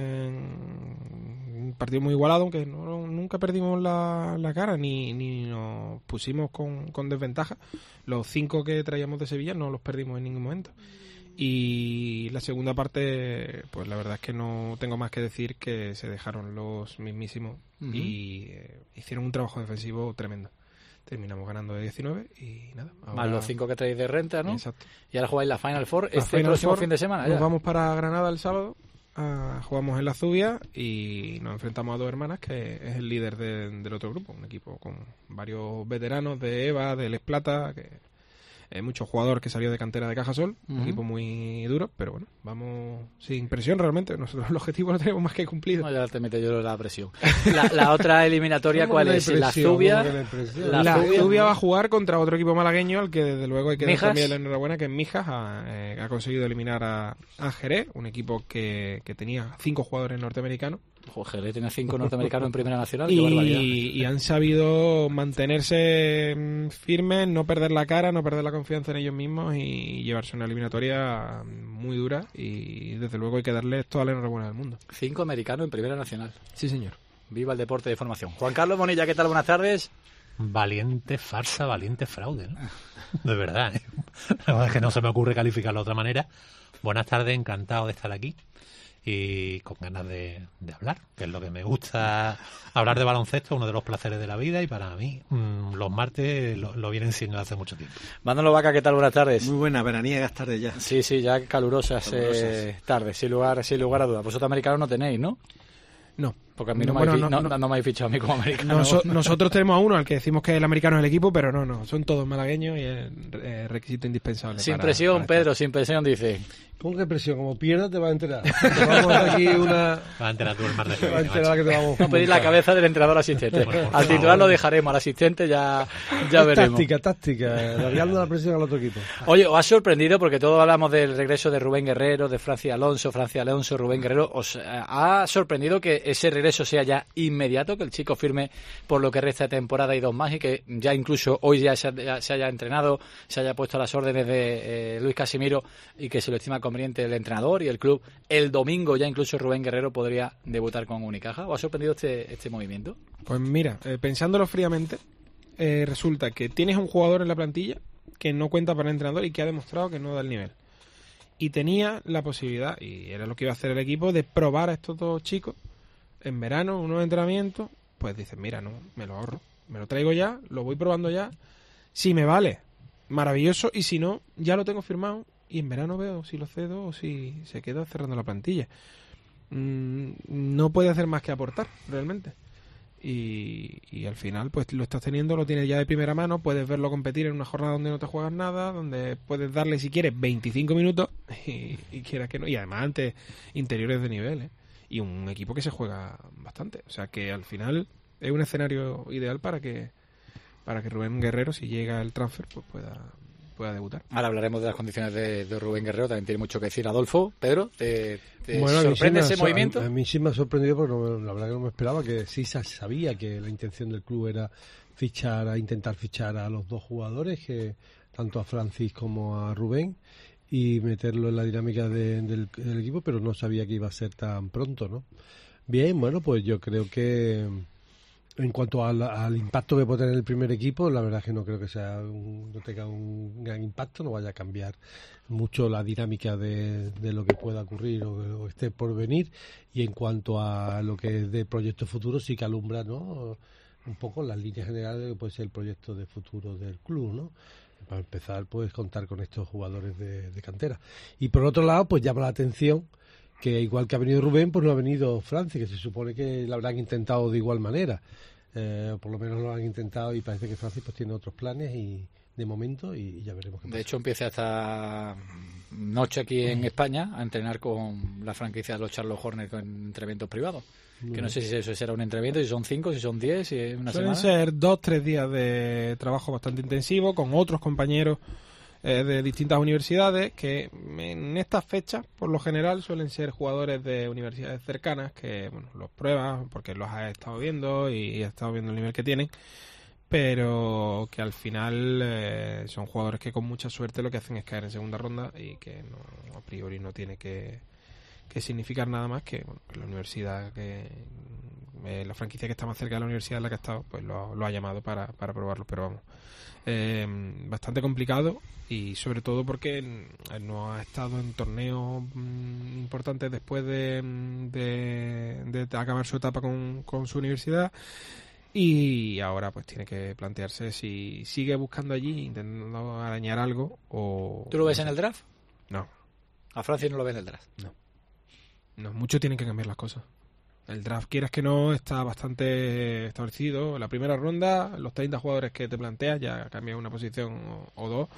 Un partido muy igualado, aunque nunca perdimos la cara ni nos pusimos con desventaja. Los 5 que traíamos de Sevilla no los perdimos en ningún momento. Y la segunda parte, pues la verdad es que no tengo más que decir que se dejaron los mismísimos y hicieron un trabajo defensivo tremendo. Terminamos ganando de 19 y nada. Ahora... Más los 5 que traéis de renta, ¿no? Exacto. Y ahora jugáis la Final Four la este Final próximo Four, fin de semana. Nos vamos para Granada el sábado, jugamos en la Zubia y nos enfrentamos a 2 hermanas, que es el líder del otro grupo, un equipo con varios veteranos de EVA, de Les Plata, que mucho jugador que salió de cantera de Cajasol, un equipo muy duro, pero bueno, vamos sin presión realmente. Nosotros el objetivo lo tenemos más que cumplido. No, ya te meto yo la presión. La otra eliminatoria, ¿cuál es? ¿La Zubia? La Zubia va a jugar contra otro equipo malagueño, al que desde luego hay que dar también la enhorabuena, que es Mijas. Ha conseguido eliminar a Jerez, un equipo que tenía 5 jugadores norteamericanos. Jerez tiene 5 norteamericanos en Primera Nacional. Y han sabido mantenerse firmes, no perder la cara, no perder la confianza en ellos mismos y llevarse una eliminatoria muy dura, y desde luego hay que darles toda la enhorabuena del mundo. 5 americanos en Primera Nacional. Sí, señor. Viva el deporte de formación. Juan Carlos Bonilla, ¿qué tal? Buenas tardes. Valiente farsa, valiente fraude, ¿no? De verdad, ¿eh? La verdad es que no se me ocurre calificarlo de otra manera. Buenas tardes, encantado de estar aquí y con ganas de hablar, que es lo que me gusta. Hablar de baloncesto, uno de los placeres de la vida, y para mí los martes lo vienen siendo hace mucho tiempo. Manolo Vaca, ¿qué tal? Buenas tardes. Muy buenas, veraniegas tardes ya. Sí, ya calurosas. Tardes, sin lugar a dudas. Vosotros americanos no tenéis, ¿no? No. Porque a mí no me habéis fichado a mí como americano. Nosotros tenemos a uno al que decimos que el americano es el equipo, pero no, son todos malagueños y es requisito indispensable. Sin presión, Pedro, sin presión, dice. ¿Cómo que presión? Como pierdas te va a enterar. Te vamos aquí Va a enterar tú el mar de te va a enterar que te vamos a pedir la cabeza del entrenador asistente. Al titular lo dejaremos, al asistente ya veremos. Táctica, darle la presión al otro equipo. Oye, os ha sorprendido, porque todos hablamos del regreso de Rubén Guerrero, de Francia Alonso, Rubén Guerrero. ¿Os ha sorprendido que ese regreso sea ya inmediato, que el chico firme por lo que resta de temporada y 2 más, y que ya incluso hoy ya se haya entrenado, se haya puesto a las órdenes de Luis Casimiro, y que se lo estima conveniente el entrenador y el club? El domingo ya incluso Rubén Guerrero podría debutar con Unicaja. ¿Os ha sorprendido este movimiento? Pues mira, pensándolo fríamente, resulta que tienes un jugador en la plantilla que no cuenta para el entrenador y que ha demostrado que no da el nivel. Y tenía la posibilidad, y era lo que iba a hacer el equipo, de probar a estos 2 chicos en verano, unos entrenamientos. Pues dices, mira, no, me lo ahorro, me lo traigo ya, lo voy probando ya. Si me vale, maravilloso, y si no, ya lo tengo firmado y en verano veo si lo cedo o si se queda cerrando la plantilla. No puede hacer más que aportar realmente, y al final pues lo estás teniendo, lo tienes ya de primera mano. Puedes verlo competir en una jornada donde no te juegas nada, donde puedes darle, si quieres, 25 minutos y quieras que no, y además ante interiores de nivel, y un equipo que se juega bastante. O sea que al final es un escenario ideal para que Rubén Guerrero, si llega el transfer, pues pueda debutar. Ahora hablaremos de las condiciones de Rubén Guerrero, también tiene mucho que decir Adolfo. Pedro, ¿te bueno, sorprende ese movimiento? A mí sí me ha sorprendido, porque la verdad que no me esperaba, que sí sabía que la intención del club era intentar fichar a los 2 jugadores, que tanto a Francis como a Rubén, y meterlo en la dinámica del equipo, pero no sabía que iba a ser tan pronto, ¿no? Bien, bueno, pues yo creo que en cuanto al impacto que puede tener el primer equipo, la verdad es que no creo que no tenga un gran impacto, no vaya a cambiar mucho la dinámica de lo que pueda ocurrir o esté por venir. Y en cuanto a lo que es de proyecto futuro, sí que alumbra, ¿no?, un poco las líneas generales de lo que puede ser el proyecto de futuro del club, ¿no? Para empezar, pues contar con estos jugadores de cantera. Y por otro lado, pues llama la atención que igual que ha venido Rubén, pues no ha venido Francis, que se supone que lo habrán intentado de igual manera. Por lo menos lo han intentado, y parece que Francis pues tiene otros planes de momento, y ya veremos qué pasa. De hecho, empieza esta noche aquí en España a entrenar con la franquicia de los Charlotte Hornets en entrenamientos privados. Que no sé si eso será un entrenamiento, si son 5, si son 10, si es una semana. Suelen ser 2-3 días de trabajo bastante intensivo con otros compañeros de distintas universidades, que en estas fechas por lo general suelen ser jugadores de universidades cercanas, que bueno, los pruebas porque los has estado viendo y has estado viendo el nivel que tienen, pero que al final son jugadores que con mucha suerte lo que hacen es caer en segunda ronda, y que a priori no tiene que significar nada más que, bueno, que la universidad, la franquicia que está más cerca de la universidad en la que ha estado, pues lo ha llamado para probarlo. Pero vamos, bastante complicado, y sobre todo porque no ha estado en torneos importantes después de acabar su etapa con su universidad, y ahora pues tiene que plantearse si sigue buscando allí, intentando arañar algo, o... ¿Tú lo ves en el draft? No. ¿A Francia no lo ves en el draft? No, mucho tienen que cambiar las cosas. El draft, quieras que no, está bastante establecido. La primera ronda, los 30 jugadores que te planteas, ya cambias una posición o 2,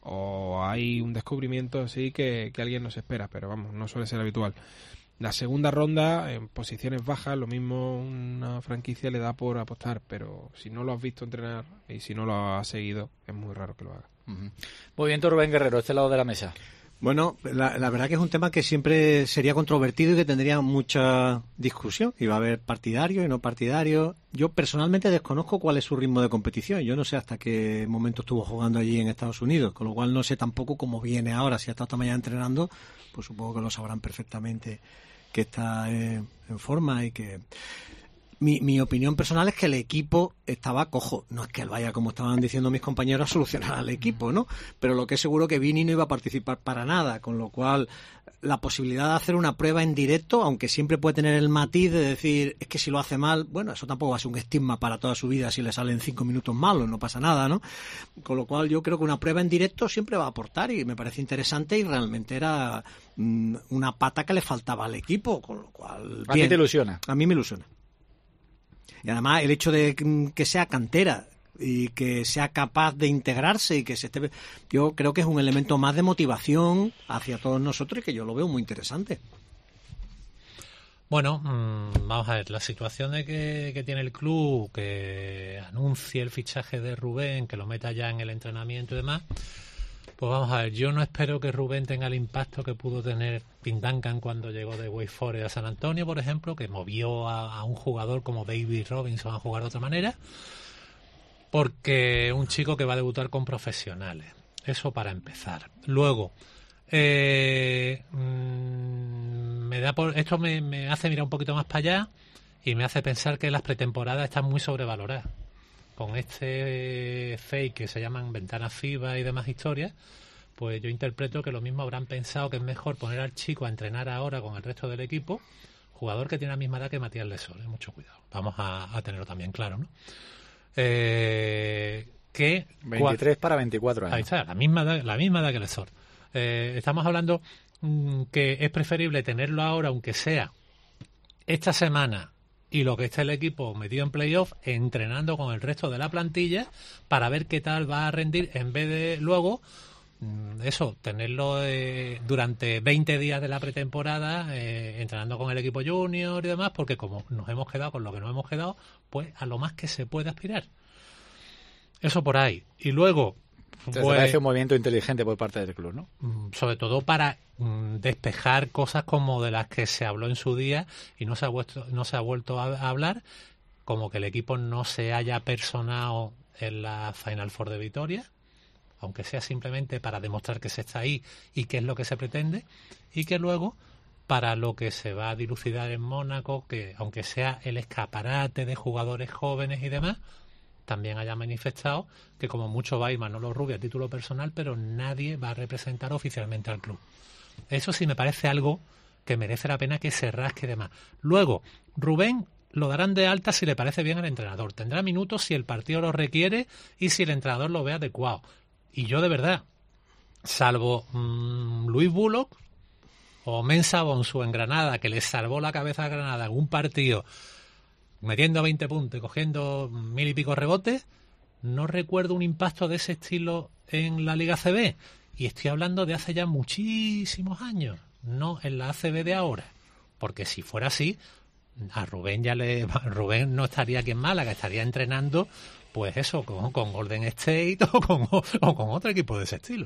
o hay un descubrimiento así que alguien nos espera, pero vamos, no suele ser habitual. La segunda ronda, en posiciones bajas, lo mismo una franquicia le da por apostar, pero si no lo has visto entrenar y si no lo has seguido, es muy raro que lo haga. Movimiento Rubén Guerrero, este lado de la mesa. Bueno, la verdad que es un tema que siempre sería controvertido y que tendría mucha discusión. Iba a haber partidarios y no partidarios. Yo personalmente desconozco cuál es su ritmo de competición. Yo no sé hasta qué momento estuvo jugando allí en Estados Unidos, con lo cual no sé tampoco cómo viene ahora. Si ha estado esta mañana entrenando, pues supongo que lo sabrán perfectamente, que está en forma y que... Mi opinión personal es que el equipo estaba cojo. No es que él vaya, como estaban diciendo mis compañeros, a solucionar al equipo, ¿no? Pero lo que es seguro que Vini no iba a participar para nada, con lo cual la posibilidad de hacer una prueba en directo, aunque siempre puede tener el matiz de decir, es que si lo hace mal, bueno, eso tampoco va a ser un estigma para toda su vida si le salen 5 minutos malos, no pasa nada, ¿no? Con lo cual yo creo que una prueba en directo siempre va a aportar y me parece interesante y realmente era una pata que le faltaba al equipo, con lo cual... ¿A ti te ilusiona? A mí me ilusiona. Y además el hecho de que sea cantera y que sea capaz de integrarse y que se esté... Yo creo que es un elemento más de motivación hacia todos nosotros y que yo lo veo muy interesante. Bueno, vamos a ver, la situación de que tiene el club, que anuncie el fichaje de Rubén, que lo meta ya en el entrenamiento y demás... Pues vamos a ver, yo no espero que Rubén tenga el impacto que pudo tener Tim Duncan cuando llegó de Wake Forest a San Antonio, por ejemplo, que movió a un jugador como David Robinson a jugar de otra manera, porque un chico que va a debutar con profesionales. Eso para empezar. Luego, esto me hace mirar un poquito más para allá y me hace pensar que las pretemporadas están muy sobrevaloradas. Con este fake que se llaman ventanas FIBA y demás historias, pues yo interpreto que lo mismo habrán pensado que es mejor poner al chico a entrenar ahora con el resto del equipo, jugador que tiene la misma edad que Matías Lesor, mucho cuidado, vamos a tenerlo también claro, ¿no? Que 23 para 24 años. Ahí está, la misma edad que Lesor. Estamos hablando que es preferible tenerlo ahora, aunque sea esta semana, y lo que está el equipo metido en playoff, entrenando con el resto de la plantilla para ver qué tal va a rendir, en vez de luego tenerlo durante 20 días de la pretemporada entrenando con el equipo junior y demás, porque como nos hemos quedado con lo que nos hemos quedado, pues a lo más que se puede aspirar. Eso por ahí. Y luego... ¿Te parece un movimiento inteligente por parte del club, no? Sobre todo para despejar cosas como de las que se habló en su día y no se ha vuelto a hablar, como que el equipo no se haya personado en la Final Four de Vitoria, aunque sea simplemente para demostrar que se está ahí y qué es lo que se pretende, y que luego para lo que se va a dilucidar en Mónaco, que aunque sea el escaparate de jugadores jóvenes y demás, también haya manifestado que como mucho va a ir Manolo Rubio a título personal, pero nadie va a representar oficialmente al club. Eso sí me parece algo que merece la pena que se rasque y demás. Luego, Rubén lo darán de alta si le parece bien al entrenador. Tendrá minutos si el partido lo requiere y si el entrenador lo ve adecuado. Y yo de verdad, salvo Luis Bullock o Mensa Bonsu en Granada, que le salvó la cabeza a Granada en un partido metiendo 20 puntos y cogiendo 1000 y pico rebotes, no recuerdo un impacto de ese estilo en la Liga ACB. Y estoy hablando de hace ya muchísimos años, no en la ACB de ahora. Porque si fuera así, a Rubén Rubén no estaría aquí en Málaga, estaría entrenando, pues eso, con Golden State o con otro equipo de ese estilo.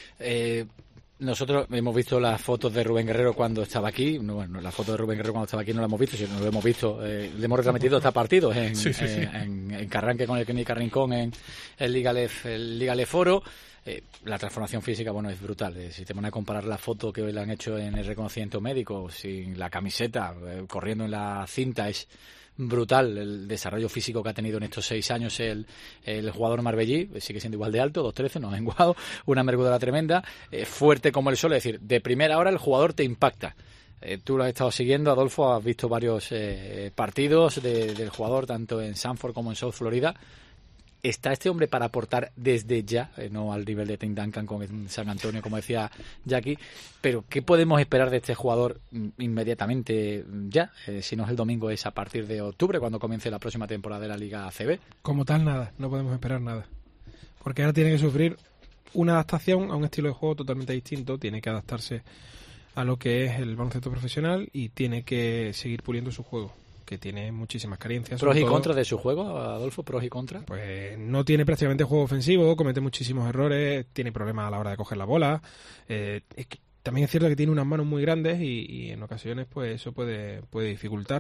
Nosotros hemos visto las fotos de Rubén Guerrero cuando estaba aquí. Bueno, la foto de Rubén Guerrero cuando estaba aquí no la hemos visto, sino lo hemos visto. Le hemos retransmitido hasta partidos en Carranque con el Kenny Carrincón en el Liga Lef Oro. La transformación física, bueno, es brutal. Si te van a comparar la foto que hoy le han hecho en el reconocimiento médico, sin la camiseta, corriendo en la cinta, es brutal el desarrollo físico que ha tenido en estos 6 años el jugador marbellí. Sigue siendo igual de alto, 2'13", no ha menguado, una envergadura tremenda, fuerte como el sol. Es decir, de primera hora el jugador te impacta. Tú lo has estado siguiendo, Adolfo, has visto varios partidos del jugador, tanto en Sanford como en South Florida. ¿Está este hombre para aportar desde ya? No al nivel de Tim Duncan con San Antonio, como decía Jackie, pero ¿qué podemos esperar de este jugador inmediatamente ya? Si no es el domingo, es a partir de octubre, cuando comience la próxima temporada de la Liga ACB. Como tal, nada, no podemos esperar nada. Porque ahora tiene que sufrir una adaptación a un estilo de juego totalmente distinto, tiene que adaptarse a lo que es el baloncesto profesional y tiene que seguir puliendo su juego, que tiene muchísimas carencias. ¿Pros y contras de su juego, Adolfo? ¿Pros y contras? Pues no tiene prácticamente juego ofensivo, comete muchísimos errores, tiene problemas a la hora de coger la bola. Es que también es cierto que tiene unas manos muy grandes y en ocasiones pues eso puede dificultar.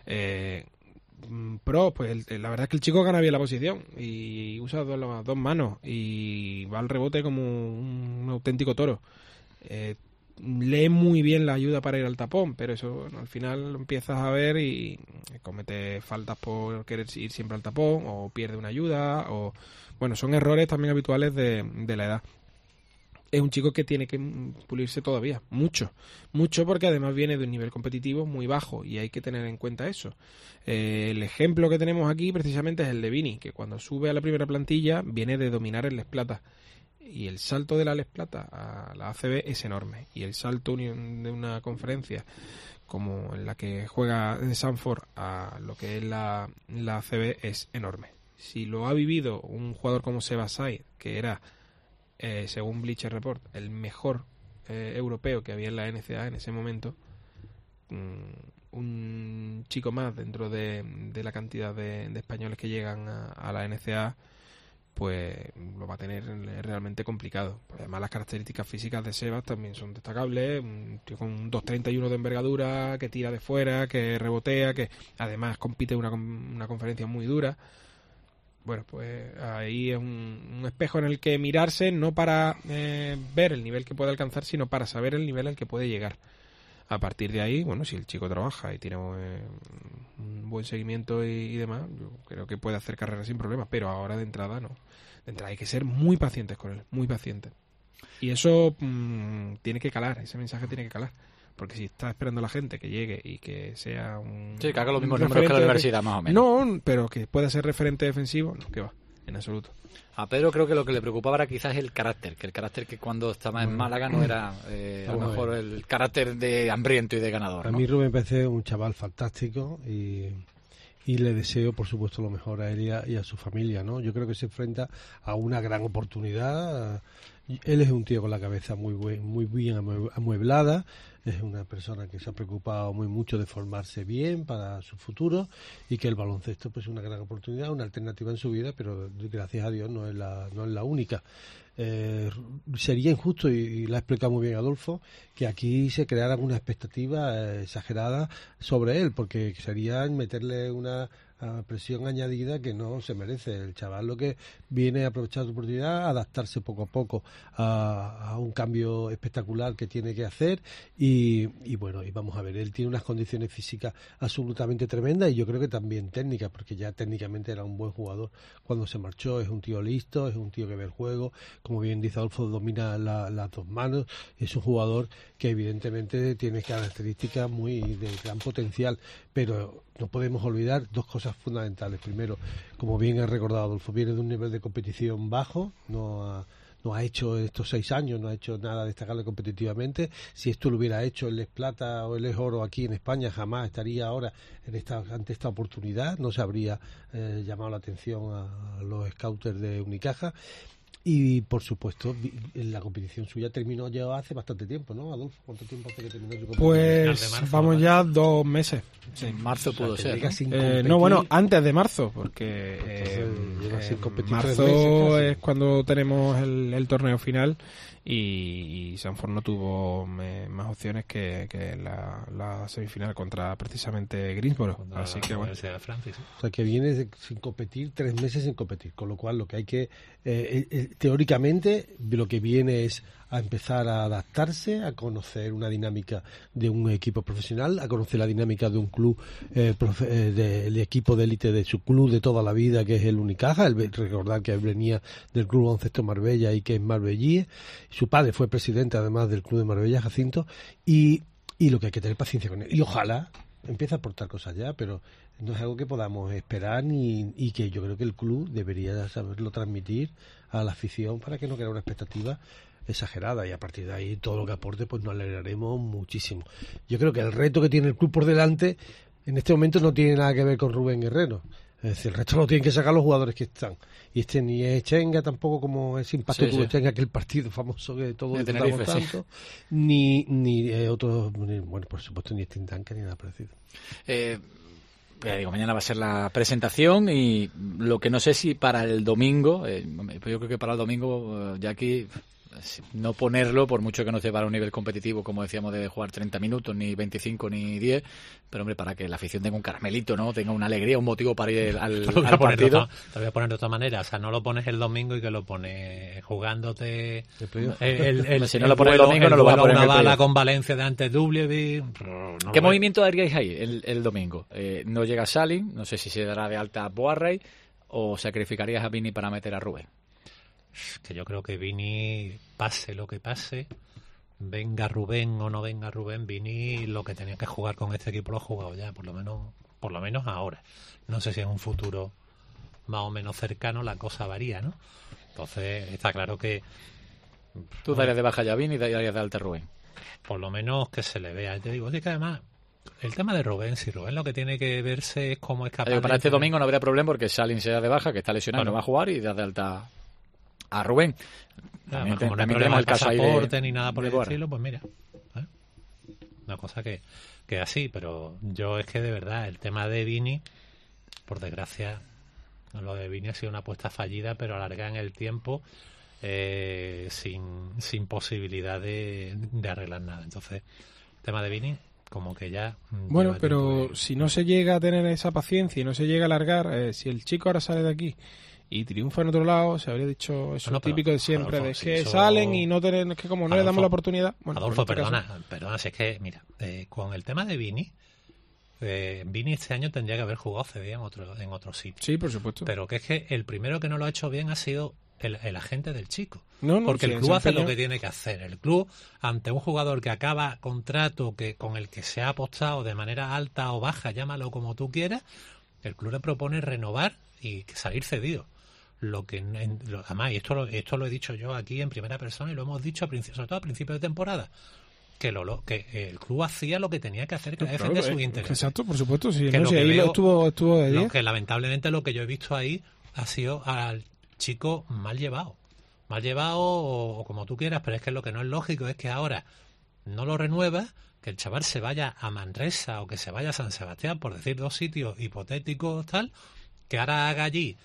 Pues la verdad es que el chico gana bien la posición y usa las dos manos y va al rebote como un auténtico toro. Lee muy bien la ayuda para ir al tapón, pero eso bueno, al final lo empiezas a ver y comete faltas por querer ir siempre al tapón o pierde una ayuda o bueno, son errores también habituales de la edad. Es un chico que tiene que pulirse todavía, mucho porque además viene de un nivel competitivo muy bajo y hay que tener en cuenta eso. El ejemplo que tenemos aquí precisamente es el de Vini, que cuando sube a la primera plantilla viene de dominar el Les Plata y el salto de la Les Plata a la ACB es enorme y el salto de una conferencia como en la que juega en Sanford a lo que es la ACB es enorme. Si lo ha vivido un jugador como Seba Said, que era según Bleacher Report, el mejor europeo que había en la NCAA en ese momento, un chico más dentro de la cantidad de españoles que llegan a la NCAA, pues lo va a tener realmente complicado. Además, las características físicas de Sebas también son destacables, un tío con un 2.31 de envergadura, que tira de fuera, que rebotea, que además compite una conferencia muy dura. Bueno, pues ahí es un espejo en el que mirarse, no para ver el nivel que puede alcanzar, sino para saber el nivel al que puede llegar. A partir de ahí, bueno, si el chico trabaja y tiene un buen seguimiento y demás, yo creo que puede hacer carrera sin problemas, pero ahora de entrada no. De entrada hay que ser muy pacientes con él, muy pacientes. Y eso tiene que calar, ese mensaje tiene que calar. Porque si está esperando la gente que llegue y que sea un... Sí, que haga los mismos números que la universidad, más o menos. No, pero que pueda ser referente defensivo, no, que va, en absoluto. A Pedro creo que lo que le preocupaba era quizás el carácter, que cuando estaba en Málaga no era a lo mejor el carácter de hambriento y de ganador, ¿no? A mí Rubén me parece un chaval fantástico y le deseo, por supuesto, lo mejor a él y a su familia, ¿no? Yo creo que se enfrenta a una gran oportunidad. Él es un tío con la cabeza muy bien amueblada, es una persona que se ha preocupado muy mucho de formarse bien para su futuro y que el baloncesto pues es una gran oportunidad, una alternativa en su vida, pero gracias a Dios no es la única. Sería injusto, y lo ha explicado muy bien Adolfo, que aquí se creara una expectativa exagerada sobre él, porque sería meterle una presión añadida que no se merece. El chaval lo que viene a aprovechar su oportunidad, adaptarse poco a poco a un cambio espectacular que tiene que hacer y bueno, y vamos a ver, él tiene unas condiciones físicas absolutamente tremendas y yo creo que también técnicas, porque ya técnicamente era un buen jugador cuando se marchó. Es un tío listo, es un tío que ve el juego, como bien dice Adolfo, domina las dos manos, es un jugador que evidentemente tiene características muy de gran potencial, pero no podemos olvidar dos cosas fundamentales. Primero, como bien ha recordado Adolfo, viene de un nivel de competición bajo, no ha hecho estos 6 años, no ha hecho nada destacable competitivamente. Si esto lo hubiera hecho el Les Plata o el Les Oro aquí en España, jamás estaría ahora ante esta oportunidad, no se habría llamado la atención a los scouters de Unicaja. Y, por supuesto, la competición suya terminó ya hace bastante tiempo, ¿no, Adolfo? ¿Cuánto tiempo hace que terminó su competición? Pues marzo, vamos ya 2 meses. Sí, en marzo pudo ser, ¿no? No, bueno, antes de marzo, porque marzo es cuando tenemos el torneo final y Sanford no tuvo más opciones que la semifinal contra precisamente Greensboro. Así que bueno. O sea, que viene sin competir, 3 meses sin competir, con lo cual lo que hay que teóricamente lo que viene es a empezar a adaptarse, a conocer una dinámica de un equipo profesional, a conocer la dinámica de un club, del equipo de élite de su club de toda la vida, que es el Unicaja. Recordar que él venía del Club Baloncesto Marbella y que es Marbellí. Su padre fue presidente además del Club de Marbella, Jacinto, y lo que hay que tener paciencia con él. Y ojalá empiece a aportar cosas ya, pero no es algo que podamos esperar y que yo creo que el club debería saberlo transmitir a la afición para que no crea una expectativa exagerada, y a partir de ahí todo lo que aporte pues nos alegraremos muchísimo. Yo creo que el reto que tiene el club por delante en este momento no tiene nada que ver con Rubén Guerrero. Es decir, el resto lo tienen que sacar los jugadores que están. Y ni es Chenga tampoco, como ese impacto que tuvo Chenga, aquel partido famoso que todos disfrutamos tanto, ni otros, bueno, por supuesto, ni Stintanka ni nada parecido. Ya digo, mañana va a ser la presentación y lo que no sé si para el domingo, yo creo que para el domingo, Jackie, no ponerlo, por mucho que no esté para un nivel competitivo, como decíamos, de jugar 30 minutos, ni 25, ni 10, pero hombre, para que la afición tenga un caramelito, ¿no? Tenga una alegría, un motivo para ir al partido. Te voy a poner de otra manera, o sea, no lo pones el domingo y que lo pones jugándote si no lo pones el domingo, no lo vas a poner una bala con Valencia delante de Dubljevic. ¿Qué movimiento haríais ahí el domingo? No llega Salin, no sé si se dará de alta a Boarray o sacrificarías a Vini para meter a Rubén. Que yo creo que Vini, pase lo que pase, venga Rubén o no venga Rubén, Vini lo que tenía que jugar con este equipo lo ha jugado ya, por lo menos ahora. No sé si en un futuro más o menos cercano la cosa varía, ¿no? Entonces está claro que... Tú darías de baja ya a Vini y darías de alta a Rubén. Por lo menos que se le vea. Te digo, es que además... El tema de Rubén, si Rubén lo que tiene que verse es cómo es capaz... Para este domingo no habría problema porque Salin se da de baja, que está lesionado y no va a jugar, y da de alta a Rubén. También como no hay problema el pasaporte ni nada por el estilo, pues mira. Una cosa que así, pero yo es que de verdad, el tema de Vini, por desgracia, lo de Vini ha sido una apuesta fallida, pero alargada en el tiempo, sin posibilidad de arreglar nada. Entonces, el tema de Vini... como que ya... Bueno, pero si no se llega a tener esa paciencia y no se llega a alargar, si el chico ahora sale de aquí y triunfa en otro lado, se habría dicho eso típico de siempre, Adolfo, de que salen y no tienen, es que como no le damos la oportunidad... Bueno, Adolfo, perdona, si es que, mira, con el tema de Vini, Vini este año tendría que haber jugado CB en otro sitio. Sí, por supuesto. Pero que es que el primero que no lo ha hecho bien ha sido el agente del chico. Porque el club hace lo que tiene que hacer. El club, ante un jugador que acaba contrato con el que se ha apostado de manera alta o baja, llámalo como tú quieras, el club le propone renovar y salir cedido. Además, y esto lo he dicho yo aquí en primera persona y lo hemos dicho sobre todo a principio de temporada, que el club hacía lo que tenía que hacer, que era defender sus intereses. Exacto, por supuesto. Sí, que ahí estuvo de 10. Que lamentablemente lo que yo he visto ahí ha sido al chico mal llevado o como tú quieras, pero es que lo que no es lógico es que ahora no lo renuevas, que el chaval se vaya a Manresa o que se vaya a San Sebastián, por decir dos sitios hipotéticos tal, que ahora haga allí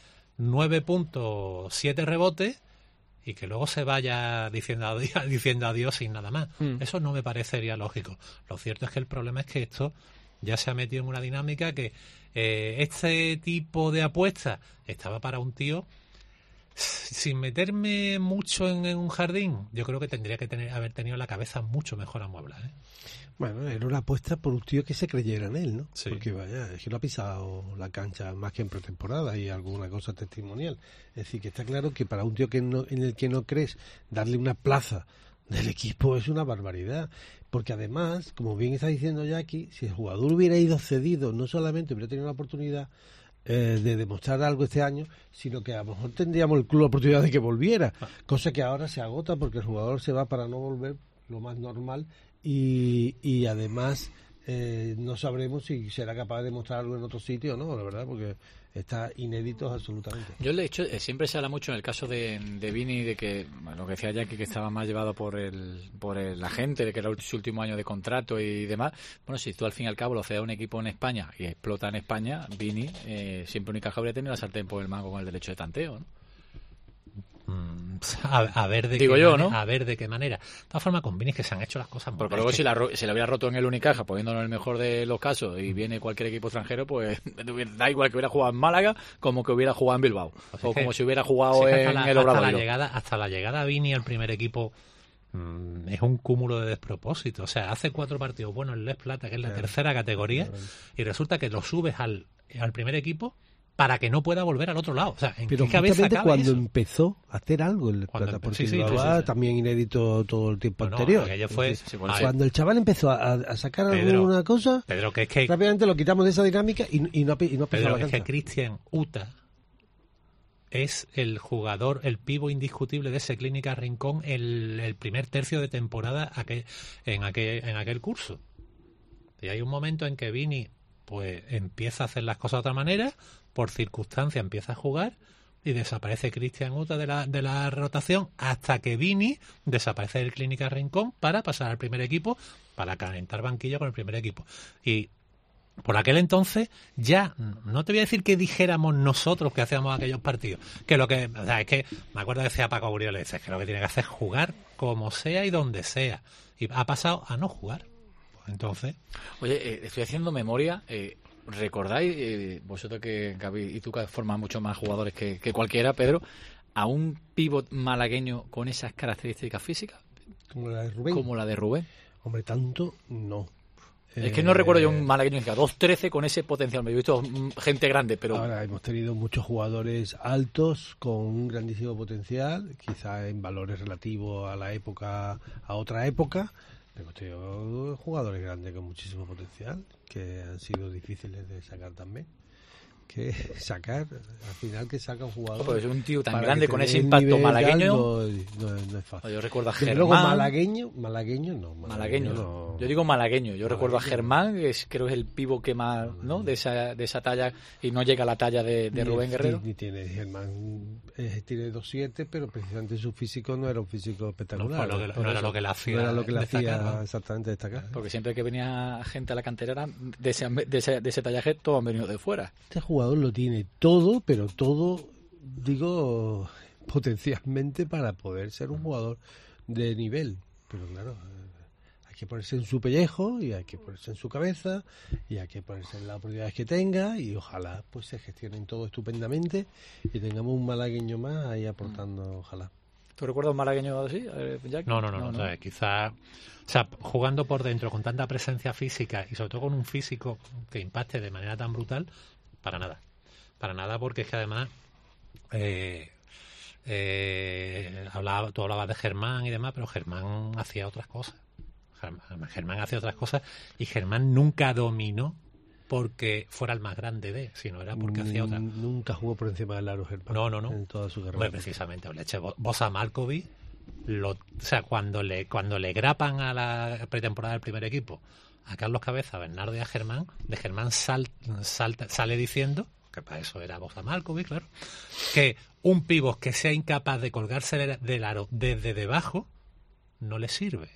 9.7 rebotes y que luego se vaya diciendo adiós sin nada más. Eso no me parecería lógico. Lo cierto es que el problema es que esto ya se ha metido en una dinámica que este tipo de apuesta estaba para un tío. Sin meterme mucho en un jardín, yo creo que tendría que haber tenido la cabeza mucho mejor amueblada. Bueno, era una apuesta por un tío que se creyera en él, ¿no? Sí. Porque vaya, es que lo ha pisado la cancha más que en pretemporada y alguna cosa testimonial. Es decir, que está claro que para un tío en el que no crees, darle una plaza del equipo es una barbaridad. Porque además, como bien está diciendo Jackie, si el jugador hubiera ido cedido, no solamente hubiera tenido la oportunidad de demostrar algo este año, sino que a lo mejor tendríamos el club la oportunidad de que volviera, cosa que ahora se agota porque el jugador se va para no volver, lo más normal, y además no sabremos si será capaz de demostrar algo en otro sitio o no, la verdad, porque está inédito absolutamente. Yo le he hecho, siempre se habla mucho en el caso de Vini, de que, lo que decía Jackie, que estaba más llevado por el agente, de que era su último año de contrato y demás. Bueno, si tú al fin y al cabo lo cedas a un equipo en España y explota en España, Vini siempre Unicaja habría tenido la sartén por el mango con el derecho de tanteo, ¿no? A ver de qué manera. De todas formas, con Vini que se han hecho las cosas muy bien. Pero luego si la hubiera roto en el Unicaja, poniéndolo en el mejor de los casos, y viene cualquier equipo extranjero, pues da igual que hubiera jugado en Málaga como que hubiera jugado en Bilbao. Pues o como si hubiera jugado en el Obradoiro. Hasta la llegada a Vini al primer equipo es un cúmulo de despropósitos. O sea, hace 4 partidos buenos en Les Plata, que es la tercera categoría, y resulta que lo subes al primer equipo para que no pueda volver al otro lado. O sea, ¿en pero qué cabeza cabe cuando eso? empezó a hacer algo en el Plata, porque también inédito todo el tiempo anterior. Cuando el chaval empezó a sacar alguna cosa, Pedro, que es que rápidamente lo quitamos de esa dinámica y no Pedro, la es que Cristian Uta es el jugador, el pivo indiscutible de ese Clínica Rincón el primer tercio de temporada en aquel curso. Y hay un momento en que Vini pues empieza a hacer las cosas de otra manera, por circunstancia empieza a jugar y desaparece Cristian Uta de la rotación hasta que Vini desaparece del Clínica Rincón para pasar al primer equipo, para calentar banquillo con el primer equipo. Y por aquel entonces ya, no te voy a decir que dijéramos nosotros que hacíamos aquellos partidos, que lo que, o sea, es que me acuerdo que decía Paco Auriol, le dices que lo que tiene que hacer es jugar como sea y donde sea, y ha pasado a no jugar. Pues entonces, oye, estoy haciendo memoria, ¿recordáis, vosotros que y tú que formas mucho más jugadores que cualquiera, Pedro, a un pívot malagueño con esas características físicas? Como la de Rubén. Como la de Rubén. Hombre, tanto no. Es que no recuerdo yo un malagueño que a 2'13" con ese potencial. Me he visto gente grande, pero... Ahora hemos tenido muchos jugadores altos con un grandísimo potencial, quizá en valores relativos a la época, a otra época. Hemos tenido jugadores grandes con muchísimo potencial, que han sido difíciles de sacar también. Que sacar, al final que saca un jugador... Pues un tío tan grande con ese impacto malagueño... No es fácil. Yo recuerdo a Germán... Germán... Luego malagueño no. Malagueño. No. Yo digo malagueño. Yo recuerdo a Germán, que creo que es el pivo que más, ¿no? De esa talla, y no llega a la talla de Rubén Guerrero. Ni tiene Germán, tiene 2'7", pero precisamente su físico no era un físico espectacular. No era lo que le hacía. No era lo que le hacía destacar, exactamente destacar. Porque siempre que venía gente a la cantera de ese tallaje, todos han venido de fuera. Este jugador lo tiene todo, pero todo, digo, potencialmente para poder ser un jugador de nivel. Pero claro, hay que ponerse en su pellejo y hay que ponerse en su cabeza y hay que ponerse en las oportunidades que tenga, y ojalá pues se gestionen todo estupendamente y tengamos un malagueño más ahí aportando, ojalá. ¿Tú recuerdas un malagueño así, Jack? No. O sea, quizás, o sea, jugando por dentro con tanta presencia física y sobre todo con un físico que impacte de manera tan brutal, para nada, porque es que además tú hablabas de Germán y demás, pero Germán hacía otras cosas. Germán hacía otras cosas y Germán nunca dominó porque fuera el más grande sino era porque hacía otra. Nunca jugó por encima del aro Germán. No. En toda su carrera. Bueno, precisamente, Bosa Malkovic, o sea, cuando le grapan a la pretemporada del primer equipo a Carlos Cabeza, a Bernardo y a Germán, de Germán sale diciendo, que para eso era Bosa Malkovic, claro, que un pívot que sea incapaz de colgarse del aro desde debajo no le sirve.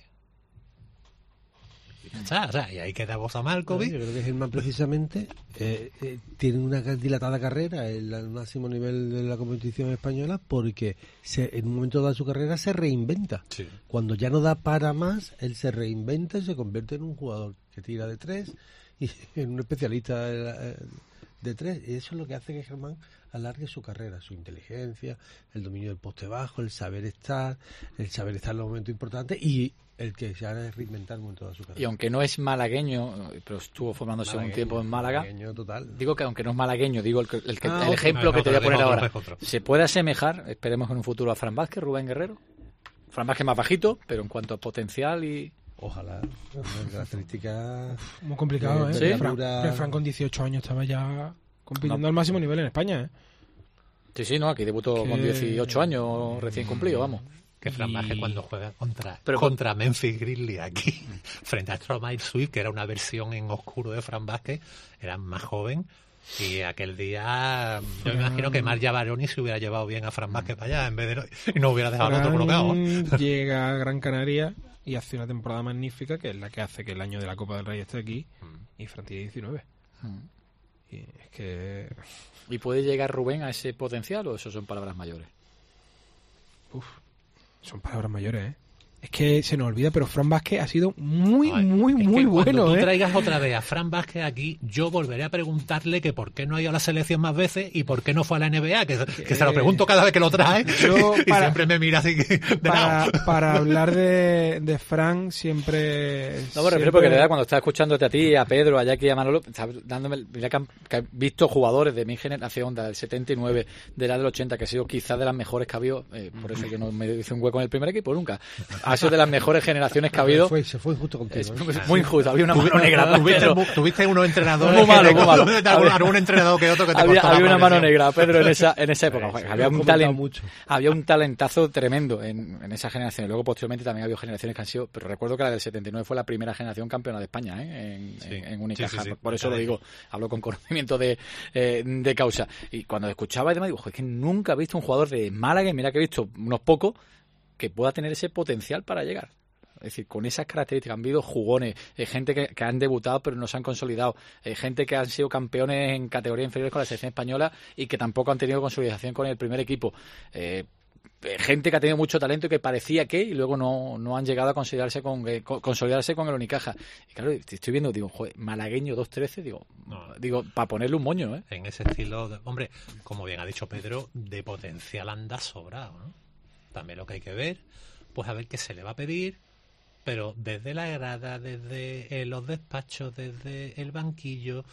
O sea, y ahí queda Bosa Malkovic. Yo creo que Germán precisamente tiene una dilatada carrera en el máximo nivel de la competición española, porque en un momento dado de su carrera se reinventa. Sí. Cuando ya no da para más, él se reinventa y se convierte en un jugador que tira de 3 y en un especialista de 3. Y eso es lo que hace que Germán alargue su carrera, su inteligencia, el dominio del poste bajo, el saber estar en los momentos importantes y el que se ha de reinventar en toda su carrera. Y aunque no es malagueño, pero estuvo formándose un tiempo en Málaga, total. Digo que aunque no es malagueño, digo el ejemplo que te voy a poner ahora, ¿se puede asemejar, esperemos en un futuro, a Fran Vázquez, Rubén Guerrero? Fran Vázquez más bajito, pero en cuanto a potencial y... Ojalá, características... Muy complicado, ¿eh? ¿Sí? Fran con 18 años estaba ya compitiendo al máximo nivel en España, ¿eh? Sí, no, aquí debutó con 18 años recién cumplido, vamos. Que Fran Vázquez cuando juega contra Memphis Grizzlies aquí, frente a Stromae Swift, que era una versión en oscuro de Fran Vázquez, era más joven, y aquel día yo me imagino que Marc Javaroni se hubiera llevado bien a Fran Vázquez para allá en vez de y no hubiera dejado al otro colocado. Llega a Gran Canaria y hace una temporada magnífica, que es la que hace que el año de la Copa del Rey esté aquí, y Fran tiene 19. Y es que... ¿Y puede llegar Rubén a ese potencial o eso son palabras mayores? Son palabras mayores, ¿eh? Es que se nos olvida, pero Fran Vázquez ha sido muy bueno, cuando tú ¿eh? traigas otra vez a Fran Vázquez aquí, yo volveré a preguntarle que por qué no ha ido a la selección más veces y por qué no fue a la NBA, que se lo pregunto cada vez que lo trae y siempre me mira así para hablar de Fran siempre... No, me refiero porque de verdad cuando estaba escuchándote a ti, a Pedro, a Jackie y a Manolo, dándome, mira que he visto jugadores de mi generación, del 79, de la del 80, que ha sido quizás de las mejores que ha habido, por eso yo no me hice un hueco en el primer equipo nunca. ha sido de las mejores generaciones que ha habido. Se fue injusto contigo. Es muy injusto, había una mano negra. Tuviste unos entrenadores muy malo. algún entrenador que otro que te había una mano negra, Pedro, en esa época. Sí, había un talentazo tremendo en esa generación. Luego, posteriormente, también había generaciones que han sido, pero recuerdo que la del 79 fue la primera generación campeona de España, en Unicaja. Sí. Por eso lo digo, hablo con conocimiento de causa. Y cuando escuchaba y demás, digo, es que nunca he visto un jugador de Málaga, y mira que he visto unos pocos, que pueda tener ese potencial para llegar. Es decir, con esas características han habido jugones, gente que han debutado pero no se han consolidado, gente que han sido campeones en categorías inferiores con la selección española y que tampoco han tenido consolidación con el primer equipo. Gente que ha tenido mucho talento y que parecía que, y luego no han llegado a consolidarse con el Unicaja. Y claro, estoy viendo, digo, joder, malagueño 2-13, digo, para ponerle un moño, ¿eh? En ese estilo, hombre, como bien ha dicho Pedro, de potencial anda sobrado, ¿no? También lo que hay que ver, pues a ver qué se le va a pedir, pero desde la grada, desde los despachos, desde el banquillo,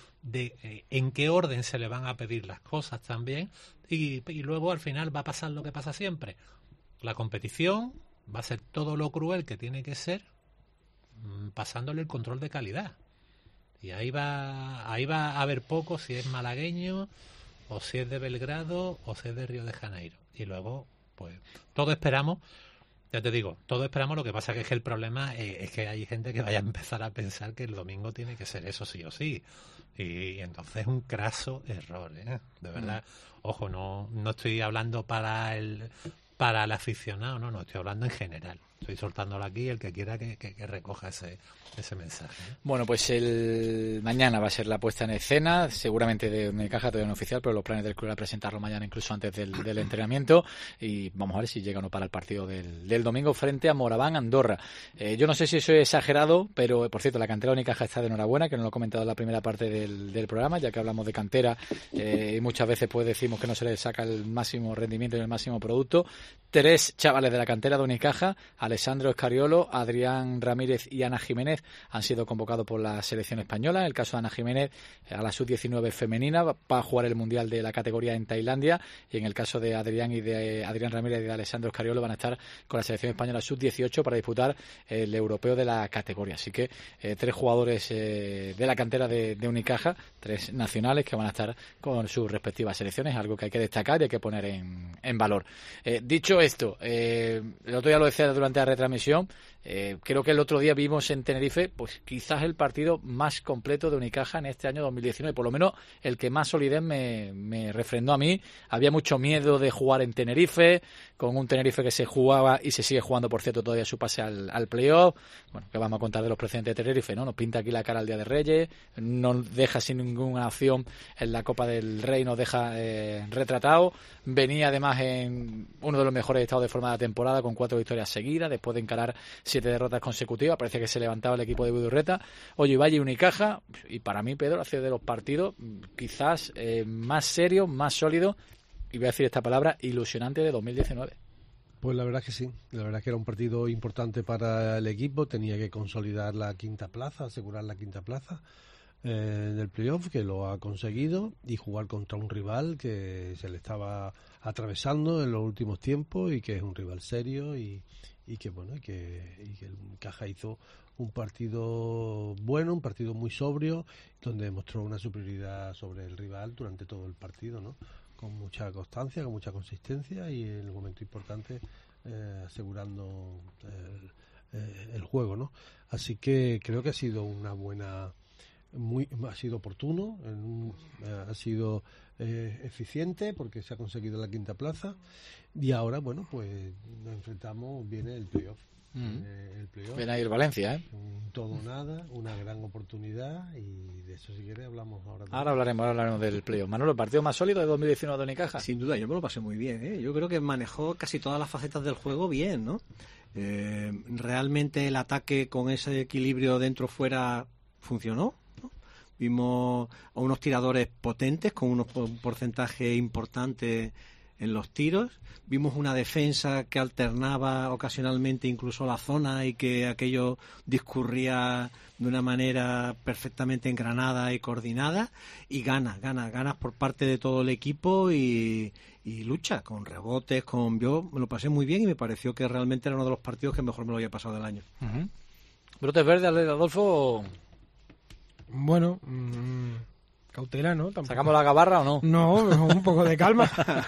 en qué orden se le van a pedir las cosas también, y luego al final va a pasar lo que pasa siempre. La competición va a ser todo lo cruel que tiene que ser, pasándole el control de calidad. Y ahí va a haber poco si es malagueño, o si es de Belgrado, o si es de Río de Janeiro. Y luego, pues, todos esperamos. Ya te digo, todos esperamos, lo que pasa que es que el problema es que hay gente que vaya a empezar a pensar que el domingo tiene que ser eso sí o sí. Y entonces es un craso error, ¿eh? De verdad. Ojo, no estoy hablando para el aficionado, no, estoy hablando en general. Estoy soltándolo aquí, el que quiera que recoja ese mensaje, ¿eh? Bueno, pues mañana va a ser la puesta en escena, seguramente de Unicaja, todavía no oficial, pero los planes del club era presentarlo mañana, incluso antes del entrenamiento, y vamos a ver si llega o no para el partido del domingo frente a Moraván Andorra. Yo no sé si eso es exagerado, pero por cierto, la cantera de Unicaja está de enhorabuena, que no lo he comentado en la primera parte del programa, ya que hablamos de cantera, y muchas veces pues decimos que no se le saca el máximo rendimiento y el máximo producto. 3 chavales de la cantera de Unicaja, Alessandro Escariolo, Adrián Ramírez y Ana Jiménez, han sido convocados por la selección española. En el caso de Ana Jiménez, a la sub-19 femenina, va a jugar el Mundial de la categoría en Tailandia, y en el caso de Adrián Ramírez y de Alessandro Escariolo van a estar con la selección española sub-18 para disputar el europeo de la categoría. Así que 3 jugadores de la cantera de Unicaja, 3 nacionales que van a estar con sus respectivas selecciones, algo que hay que destacar y hay que poner en valor. Dicho esto, el otro día lo decía durante la retransmisión, creo que el otro día vimos en Tenerife pues quizás el partido más completo de Unicaja en este año 2019, por lo menos el que más solidez me refrendó a mí. Había mucho miedo de jugar en Tenerife, con un Tenerife que se jugaba y se sigue jugando, por cierto, todavía su pase al playoff. Bueno, que vamos a contar de los precedentes de Tenerife, ¿no? Nos pinta aquí la cara al Día de Reyes, nos deja sin ninguna opción en la Copa del Rey, nos deja retratado. Venía además en uno de los mejores estados de forma de la temporada, con 4 victorias seguidas, después de encarar 7 derrotas consecutivas. Parece que se levantaba el equipo de Budurreta. Oye, Valle y Unicaja, y para mí, Pedro, ha sido de los partidos quizás más serios, más sólidos, y voy a decir esta palabra, ilusionante de 2019. Pues la verdad que sí, la verdad que era un partido importante para el equipo, tenía que consolidar la quinta plaza, asegurar la quinta plaza del playoff, que lo ha conseguido, y jugar contra un rival que se le estaba atravesando en los últimos tiempos y que es un rival serio y que bueno, y que el Unicaja hizo un partido bueno, un partido muy sobrio, donde demostró una superioridad sobre el rival durante todo el partido, ¿no? Con mucha constancia, con mucha consistencia y en el momento importante asegurando el juego, ¿no? Así que creo que ha sido una buena, ha sido oportuno, ha sido eficiente porque se ha conseguido la quinta plaza y ahora, bueno, pues nos enfrentamos, viene el playoff. Viene a ir Valencia, ¿eh? Todo o nada, una gran oportunidad, y de eso si quieres hablamos ahora. Ahora hablaremos del playoff. Manolo, ¿el partido más sólido de 2019 de Unicaja? Sin duda, yo me lo pasé muy bien, ¿eh? Yo creo que manejó casi todas las facetas del juego bien, ¿no? Realmente el ataque con ese equilibrio dentro-fuera funcionó, ¿no? Vimos a unos tiradores potentes con un porcentaje importante en los tiros, vimos una defensa que alternaba ocasionalmente incluso la zona y que aquello discurría de una manera perfectamente engranada y coordinada, y ganas por parte de todo el equipo y lucha con rebotes, yo me lo pasé muy bien y me pareció que realmente era uno de los partidos que mejor me lo había pasado del año. ¿Brotes verdes, Adolfo? Bueno, cautela, ¿no? Tampoco. ¿Sacamos la gabarra o no? No, un poco de calma.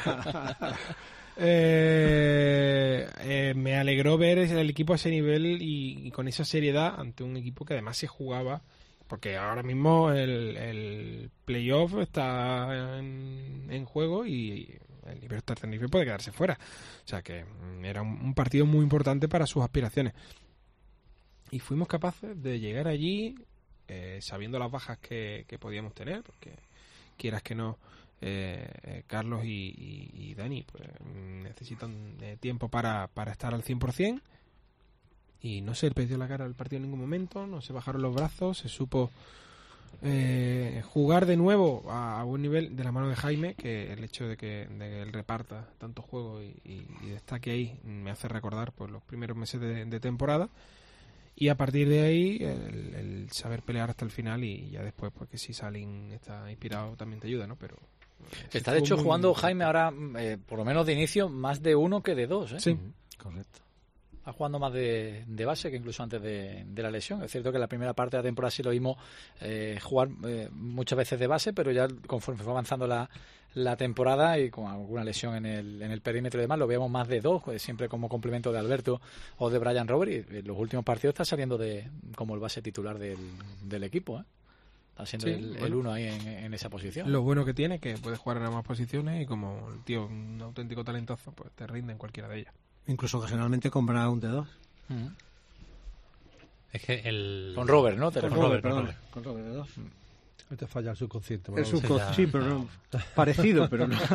Me alegró ver el equipo a ese nivel y con esa seriedad ante un equipo que además se jugaba, porque ahora mismo el playoff está en juego y el Libertad Tenerife puede quedarse fuera. O sea que era un partido muy importante para sus aspiraciones. Y fuimos capaces de llegar allí sabiendo las bajas que podíamos tener, porque quieras que no, Carlos y Dani pues necesitan tiempo para estar al 100%, y no se perdió la cara del partido en ningún momento, no se bajaron los brazos, se supo jugar de nuevo a buen nivel de la mano de Jaime, que el hecho de que él reparta tanto juego y destaque ahí me hace recordar pues los primeros meses de temporada. Y a partir de ahí, el saber pelear hasta el final, y ya después, porque si Salín está inspirado también te ayuda, ¿no? Pero está de hecho jugando Jaime ahora, por lo menos de inicio, más de uno que de dos, ¿eh? Sí, correcto. Está jugando más de base que incluso antes de la lesión. Es cierto que en la primera parte de la temporada sí lo vimos jugar muchas veces de base, pero ya conforme fue avanzando la temporada y con alguna lesión en el perímetro y demás, lo veíamos más de dos, siempre como complemento de Alberto o de Brian Robert, y en los últimos partidos está saliendo como el base titular del equipo, ¿eh? Está siendo el uno ahí en esa posición. Lo bueno que tiene, que puede jugar en ambas posiciones, y como el tío un auténtico talentazo, pues te rinde en cualquiera de ellas. Incluso ocasionalmente con Brown de dos. Es que con Robert, ¿no? Con Robert de dos. Te falla el subconsciente. Sí, pero no. Parecido, pero no.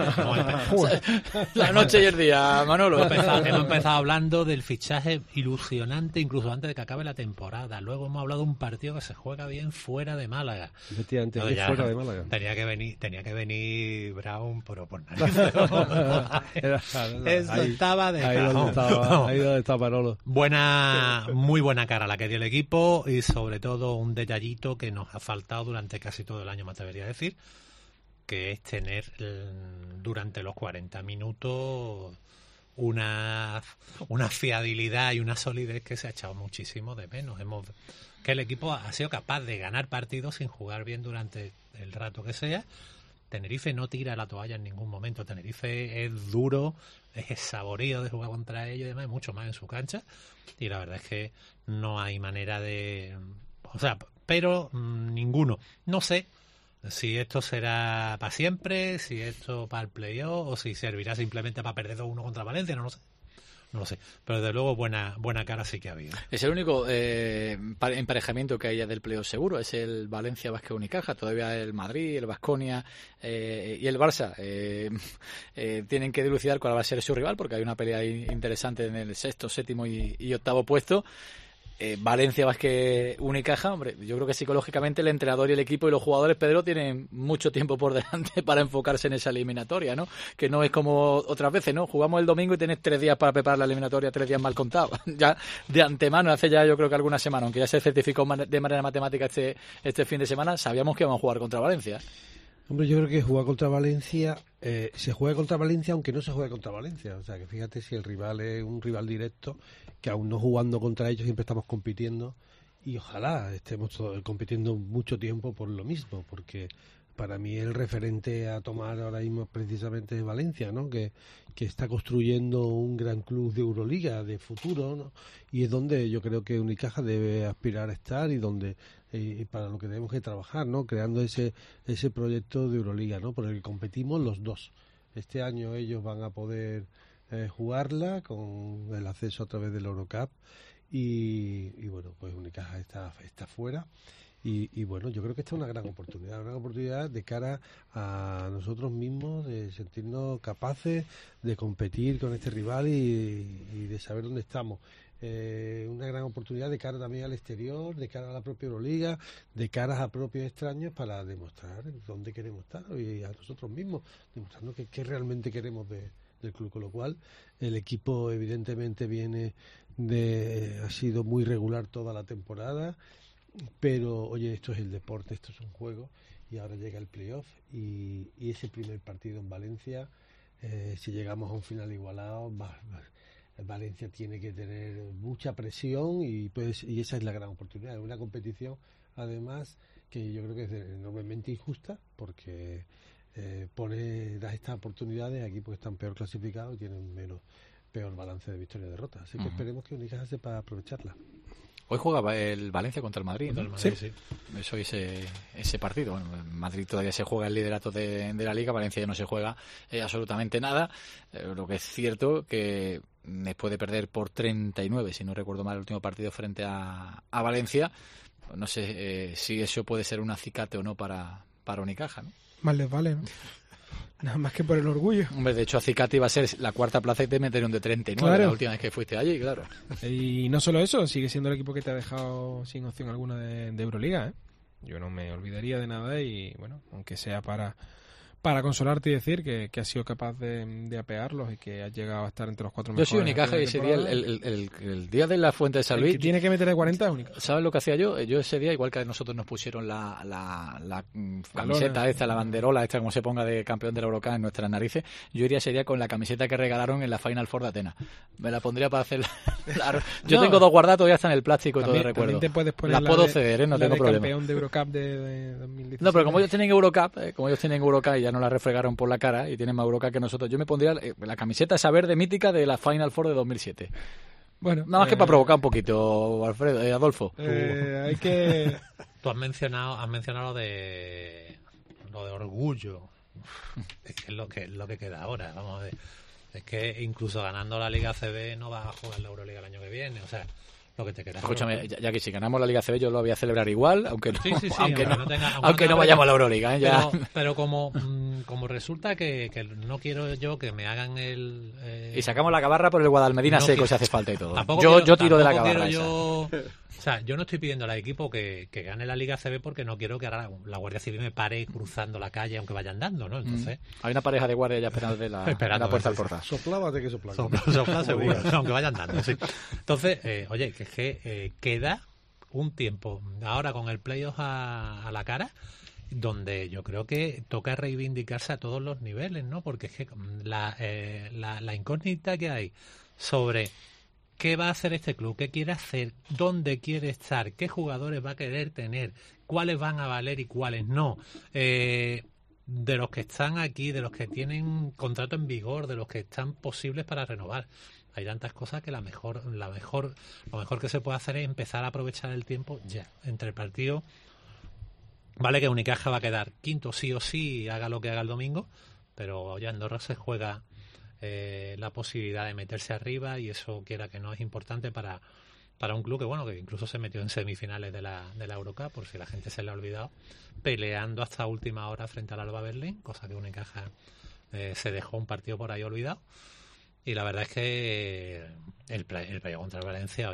La noche y el día, Manolo. Hemos empezado hablando del fichaje ilusionante incluso antes de que acabe la temporada. Luego hemos hablado de un partido que se juega bien fuera de Málaga. Efectivamente, fuera de Málaga. Tenía que venir Brown, pero por nada. Eso estaba de ahí donde está Manolo. Muy buena cara la que dio el equipo, y sobre todo un detallito que nos ha faltado durante casi todo el año, me atrevería a decir, que es tener durante los 40 minutos una fiabilidad y una solidez que se ha echado muchísimo de menos. Que el equipo ha sido capaz de ganar partidos sin jugar bien durante el rato que sea. Tenerife no tira la toalla en ningún momento. Tenerife es duro, es saborío de jugar contra ellos y demás, mucho más en su cancha, y la verdad es que no hay manera de... pero ninguno. No sé si esto será para siempre, si esto para el playoff, o si servirá simplemente para perder 2-1 contra Valencia, no lo sé. Pero desde luego buena cara sí que ha habido. Es el único emparejamiento que haya del playoff seguro, es el Valencia, Vázquez, Unicaja. Todavía el Madrid, el Baskonia y el Barça tienen que dilucidar cuál va a ser su rival, porque hay una pelea interesante en el sexto, séptimo y octavo puesto. Valencia, Vázquez, Unicaja, hombre, yo creo que psicológicamente el entrenador y el equipo y los jugadores, Pedro, tienen mucho tiempo por delante para enfocarse en esa eliminatoria, ¿no? Que no es como otras veces, ¿no? Jugamos el domingo y tenés 3 días para preparar la eliminatoria, 3 días mal contados. Ya de antemano, hace ya yo creo que alguna semana, aunque ya se certificó de manera matemática este fin de semana, sabíamos que íbamos a jugar contra Valencia. Hombre, yo creo que jugar contra Valencia, se juega contra Valencia aunque no se juegue contra Valencia. O sea, que fíjate, si el rival es un rival directo, que aún no jugando contra ellos siempre estamos compitiendo, y ojalá estemos compitiendo mucho tiempo por lo mismo, porque para mí el referente a tomar ahora mismo precisamente es Valencia, ¿no? Que está construyendo un gran club de Euroliga de futuro, ¿no? Y es donde yo creo que Unicaja debe aspirar a estar, y donde para lo que tenemos que trabajar, ¿no? Creando ese proyecto de Euroliga, ¿no? Por el que competimos los dos. Este año ellos van a poder jugarla con el acceso a través del Eurocup, y bueno, pues Unicaja está fuera. Y bueno, yo creo que esta es una gran oportunidad de cara a nosotros mismos, de sentirnos capaces de competir con este rival y de saber dónde estamos. Una gran oportunidad de cara también al exterior, de cara a la propia Euroliga, de cara a propios extraños, para demostrar dónde queremos estar, y a nosotros mismos, demostrando qué realmente queremos de del club, con lo cual el equipo evidentemente ha sido muy regular toda la temporada, pero oye, esto es el deporte, esto es un juego, y ahora llega el playoff y ese primer partido en Valencia, si llegamos a un final igualado, Valencia tiene que tener mucha presión y esa es la gran oportunidad. Es una competición, además, que yo creo que es enormemente injusta, porque da estas oportunidades a equipos que están peor clasificados y tienen peor balance de victoria y derrota. Así que esperemos que Unicaja sepa aprovecharla. Hoy juega el Valencia contra el Madrid, ¿no? Contra el Madrid, sí. Eso ese partido. Bueno, en Madrid todavía se juega el liderato de la Liga, Valencia ya no se juega absolutamente nada. Lo que es cierto que después de perder por 39, si no recuerdo mal, el último partido frente a Valencia, no sé si eso puede ser un acicate o no para Unicaja, ¿no? Más les vale, ¿no? Nada más que por el orgullo. Hombre, de hecho, acicate iba a ser la cuarta plaza y te metieron de 39 claro. La última vez que fuiste allí, claro. Y no solo eso, sigue siendo el equipo que te ha dejado sin opción alguna de Euroliga, ¿eh? Yo no me olvidaría de nada y, bueno, aunque sea para consolarte y decir que has sido capaz de apearlos y que has llegado a estar entre los 4 mejores. Yo soy Unicaja y ese día, el día de la Fuente de San Luis... El que tiene que meter de 40 es Unicaja. ¿Sabes lo que hacía yo? Yo ese día, igual que a nosotros nos pusieron la camiseta esta, la banderola esta, como se ponga, de campeón de la Eurocup en nuestras narices, yo iría ese día con la camiseta que regalaron en la Final Four de Atenas. Me la pondría para hacer... Yo tengo dos guardados, ya están en el plástico y todo de recuerdo. Las puedo ceder, no tengo problema. Campeón de Eurocup de 2016. No, pero como ellos tienen Eurocup, y ya no la refregaron por la cara y tienen más Eurocup que nosotros, yo me pondría la camiseta esa verde mítica de la Final Four de 2007. Bueno, nada más que para provocar un poquito, Alfredo, Adolfo. Hay que... Tú has mencionado lo de orgullo. Es que es lo que queda ahora, vamos a ver. Es que incluso ganando la Liga CB no vas a jugar la Euroliga el año que viene, o sea, lo que te queda. Escúchame, ya que si ganamos la Liga CB yo lo voy a celebrar igual, aunque no, sí, aunque no vayamos a la Euroliga, ¿eh? Ya. Pero como resulta que no quiero yo que me hagan y sacamos la cabarra por el Guadalmedina seco si hace falta y todo. Yo tiro de la cabarra O sea, yo no estoy pidiendo al equipo que gane la Liga CB porque no quiero que ahora la Guardia Civil me pare cruzando la calle aunque vaya andando, ¿no? Entonces hay una pareja de guardias ya esperando de la puerta al portal. Soplávate que soplaba. Sopla seguro, aunque vaya andando, sí. Entonces, oye, que queda un tiempo ahora con el playoff a la cara, donde yo creo que toca reivindicarse a todos los niveles, ¿no? Porque es que la incógnita que hay sobre qué va a hacer este club, qué quiere hacer, dónde quiere estar, qué jugadores va a querer tener, cuáles van a valer y cuáles no, de los que están aquí, de los que tienen contrato en vigor, de los que están posibles para renovar. Hay tantas cosas que lo mejor que se puede hacer es empezar a aprovechar el tiempo ya. Entre el partido, vale que Unicaja va a quedar quinto sí o sí, haga lo que haga el domingo, pero ya en Andorra se juega la posibilidad de meterse arriba y eso, quiera que no, es importante para un club que incluso se metió en semifinales de la Eurocup, por si la gente se le ha olvidado, peleando hasta última hora frente al Alba Berlín, cosa que Unicaja se dejó un partido por ahí olvidado. Y la verdad es que el playoff contra Valencia,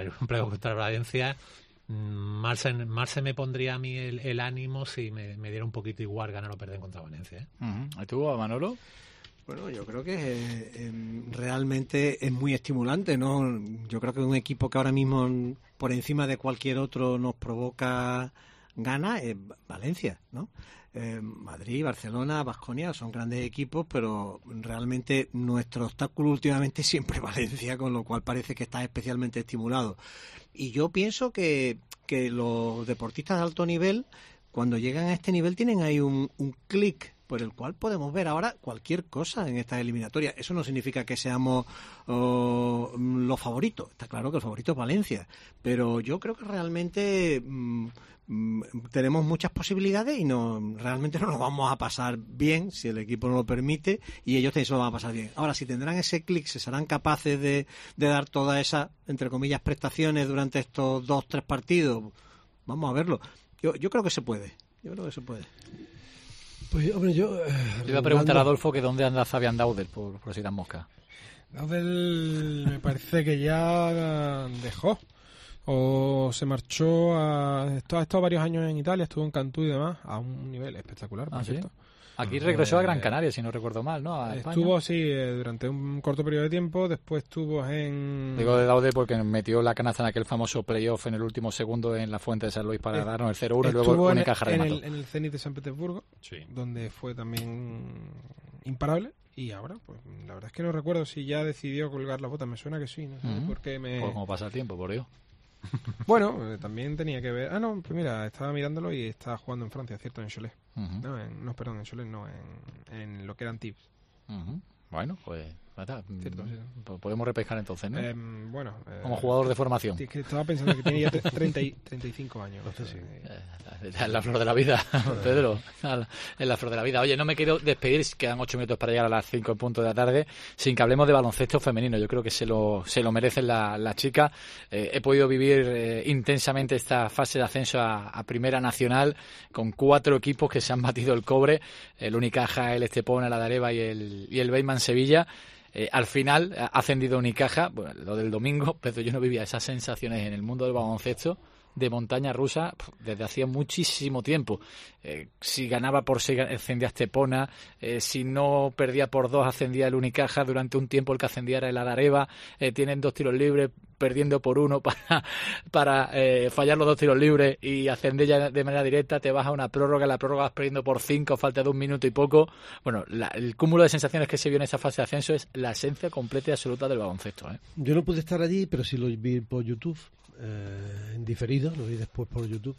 mal se me pondría a mí el ánimo si me diera un poquito igual ganar o perder contra Valencia, ¿eh? ¿Y tú, Manolo? Bueno, yo creo que realmente es muy estimulante, ¿no? Yo creo que un equipo que ahora mismo por encima de cualquier otro nos provoca ganas es Valencia, ¿no? Madrid, Barcelona, Baskonia son grandes equipos, pero realmente nuestro obstáculo últimamente siempre es Valencia, con lo cual parece que está especialmente estimulado. Y yo pienso que los deportistas de alto nivel, cuando llegan a este nivel, tienen ahí un clic por el cual podemos ver ahora cualquier cosa en estas eliminatorias. Eso no significa que seamos los favoritos. Está claro que el favorito es Valencia, pero yo creo que realmente tenemos muchas posibilidades y realmente no nos vamos a pasar bien si el equipo no lo permite, y ellos también se lo van a pasar bien. Ahora, si tendrán ese clic, se serán capaces de dar todas esas, entre comillas, prestaciones durante estos 2-3 partidos. Vamos a verlo. Yo creo que se puede. Pues, hombre, yo le iba a preguntar a Adolfo que dónde anda Fabián Daudel, por si dan mosca. Daudel me parece que ya dejó o se marchó ha estado varios años en Italia, estuvo en Cantú y demás, a un nivel espectacular, por cierto. Aquí regresó a Gran Canaria, si no recuerdo mal, ¿no? A estuvo, sí, durante un corto periodo de tiempo. Después estuvo en... Digo de Daude porque metió la canasta en aquel famoso playoff en el último segundo en la Fuente de San Luis para darnos el 0-1 y luego Unicaja remató. En el Zenit de San Petersburgo, donde fue también imparable. Y ahora, pues la verdad es que no recuerdo si ya decidió colgar la bota. Me suena que sí, no sé por qué me... Pues como pasa el tiempo, por Dios. Bueno, también tenía que ver... no, pues mira, estaba mirándolo y estaba jugando en Francia, ¿cierto? En Cholet. Perdón, en Cholet no, en lo que eran Tips. Bueno, pues... Cierto, sí. Podemos repescar entonces, ¿no? Bueno... como jugador de formación. Es que estaba pensando que tiene ya 35 años. Sí. En la flor de la vida, Pedro. En la flor de la vida. Oye, no me quiero despedir, quedan 8 minutos para llegar a las 5 en punto de la tarde, sin que hablemos de baloncesto femenino. Yo creo que se lo merecen las chicas. He podido vivir intensamente esta fase de ascenso a Primera Nacional con 4 equipos que se han batido el cobre. El Unicaja, el Estepona, la Dareva y el Bateman Sevilla. Al final ha ascendido Unicaja, bueno, lo del domingo, pero yo no vivía esas sensaciones en el mundo del baloncesto de montaña rusa desde hacía muchísimo tiempo. Si ganaba por 6 ascendía Estepona, si no perdía por 2 ascendía el Unicaja, durante un tiempo el que ascendía era el Adareva, tienen 2 tiros libres, perdiendo por 1 para fallar los 2 tiros libres y ascender ya de manera directa, te vas a una prórroga, la prórroga vas perdiendo por 5, falta de 1 minuto y poco. Bueno, el cúmulo de sensaciones que se vio en esa fase de ascenso es la esencia completa y absoluta del baloncesto. Yo no pude estar allí, pero sí lo vi por YouTube. En diferido, lo vi después por YouTube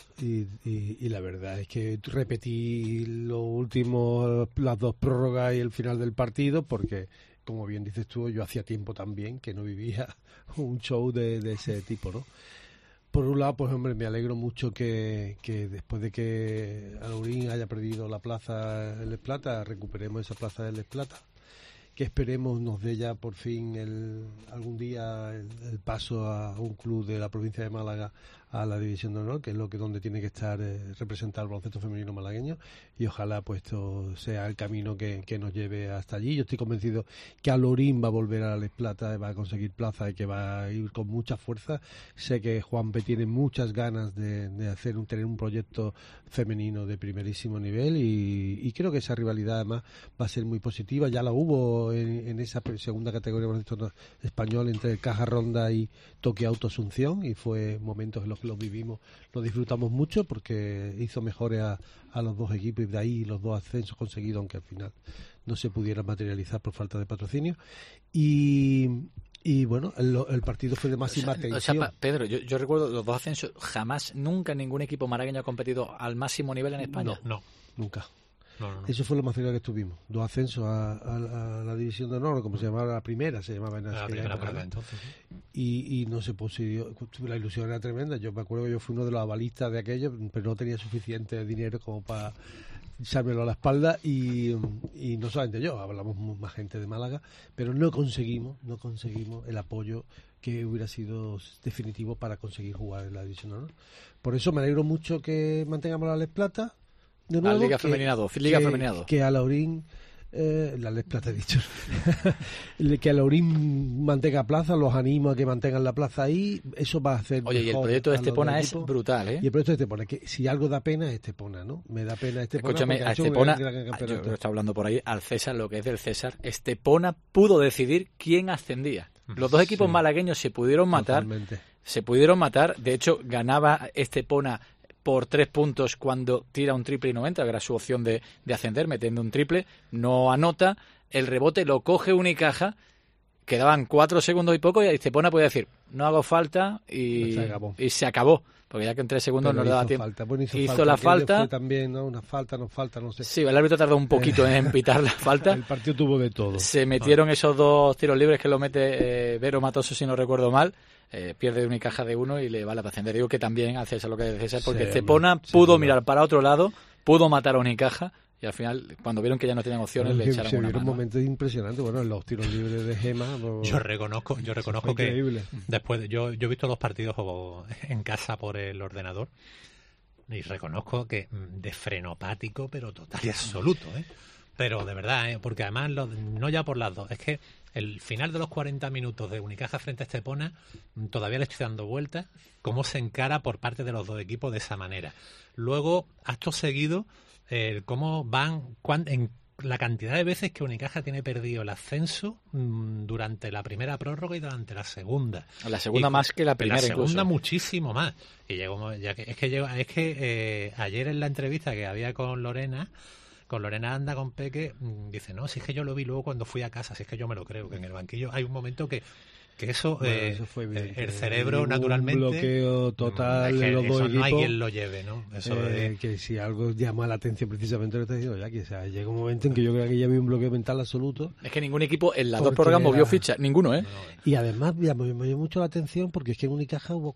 y la verdad es que repetí lo último, las 2 prórrogas y el final del partido, porque como bien dices tú, yo hacía tiempo también que no vivía un show de ese tipo, ¿no? Por un lado, pues hombre, me alegro mucho que después de que Alaurín haya perdido la plaza en Les Plata, recuperemos esa plaza de Les Plata, que esperemos nos dé ya por fin algún día el paso a un club de la provincia de Málaga a la División de Honor, que es donde tiene que estar representar el baloncesto femenino malagueño, y ojalá pues esto sea el camino que nos lleve hasta allí. Yo estoy convencido que Alaurín va a volver a Les Plata, va a conseguir plaza y que va a ir con mucha fuerza. Sé que Juanpe tiene muchas ganas de tener un proyecto femenino de primerísimo nivel y creo que esa rivalidad además va a ser muy positiva. Ya la hubo en esa segunda categoría de baloncesto español entre el Caja Ronda y Toque Auto Asunción, y fue momentos en los que los vivimos, lo disfrutamos mucho porque hizo mejores a los 2 equipos y de ahí los 2 ascensos conseguidos, aunque al final no se pudieran materializar por falta de patrocinio. Y bueno, el partido fue de máxima tensión. O sea, Pedro, yo recuerdo los 2 ascensos, nunca ningún equipo malagueño ha competido al máximo nivel en España. No. Nunca. No. Eso fue lo más cerca que estuvimos. 2 ascensos a la División de Honor, como se llamaba la primera, se llamaba en la primera época, entonces, y no se poseyó. La ilusión era tremenda. Yo me acuerdo que yo fui uno de los avalistas de aquello, pero no tenía suficiente dinero como para echármelo a la espalda y no solamente yo, hablamos más gente de Málaga, pero no conseguimos el apoyo que hubiera sido definitivo para conseguir jugar en la División de Honor. Por eso me alegro mucho que mantengamos la Les Plata. De nuevo, la Liga Femenina 2, Liga Femenina 2. Que Alaurín, la Les Plata he dicho, que Alaurín mantenga plaza, los animo a que mantengan la plaza ahí, eso va a hacer. Oye, y el proyecto de Estepona es brutal, ¿eh? Y el proyecto de Estepona, que si algo da pena es Estepona, ¿no? Me da pena Estepona. Escúchame, a Estepona, yo estoy hablando por ahí, al César, lo que es del César, Estepona pudo decidir quién ascendía. Los 2 equipos malagueños se pudieron matar, de hecho ganaba Estepona por 3 puntos cuando tira un triple y 90, que era su opción de ascender, metiendo un triple, no anota, el rebote lo coge Unicaja, quedaban 4 segundos y poco, y Estepona podía decir, no hago falta, y se acabó, porque ya que en 3 segundos no le daba tiempo. Hizo la falta. También, ¿no? Una falta, no sé. Sí, el árbitro tardó un poquito en pitar la falta. El partido tuvo de todo. Se metieron esos 2 tiros libres que lo mete Vero Matoso, si no recuerdo mal. Pierde Unicaja de 1 y le vale para ascender. Digo que también al César lo que es César, porque Estepona pudo mirar para otro lado, pudo matar a Unicaja, y al final, cuando vieron que ya no tenían opciones, le echaron una mano. Un momento impresionante, bueno, en los tiros libres de Gema. Yo reconozco que después yo he visto los partidos en casa por el ordenador y reconozco que de frenopático, pero total y absoluto, Pero de verdad, porque además, no ya por las dos, es que el final de los 40 minutos de Unicaja frente a Estepona, todavía le estoy dando vueltas, cómo se encara por parte de los dos equipos de esa manera. Luego, acto seguido, cómo van, en la cantidad de veces que Unicaja tiene perdido el ascenso durante la primera prórroga y durante la segunda. La segunda más que la primera, la segunda incluso. Muchísimo más. Y ayer en la entrevista que había con Lorena Anda, con Peque, dice, no, si es que yo lo vi luego cuando fui a casa, si es que yo me lo creo, que en el banquillo hay un momento que eso, eso fue el cerebro naturalmente... Un bloqueo total de los dos equipos. No hay quien lo lleve, ¿no? Eso que si algo llama la atención precisamente lo está diciendo ya, que o sea, llega un momento en que yo creo que ya había un bloqueo mental absoluto. Es que ningún equipo en las dos prórrogas movió ficha, ninguno, ¿eh? Y además me llamó mucho la atención porque es que en Unicaja hubo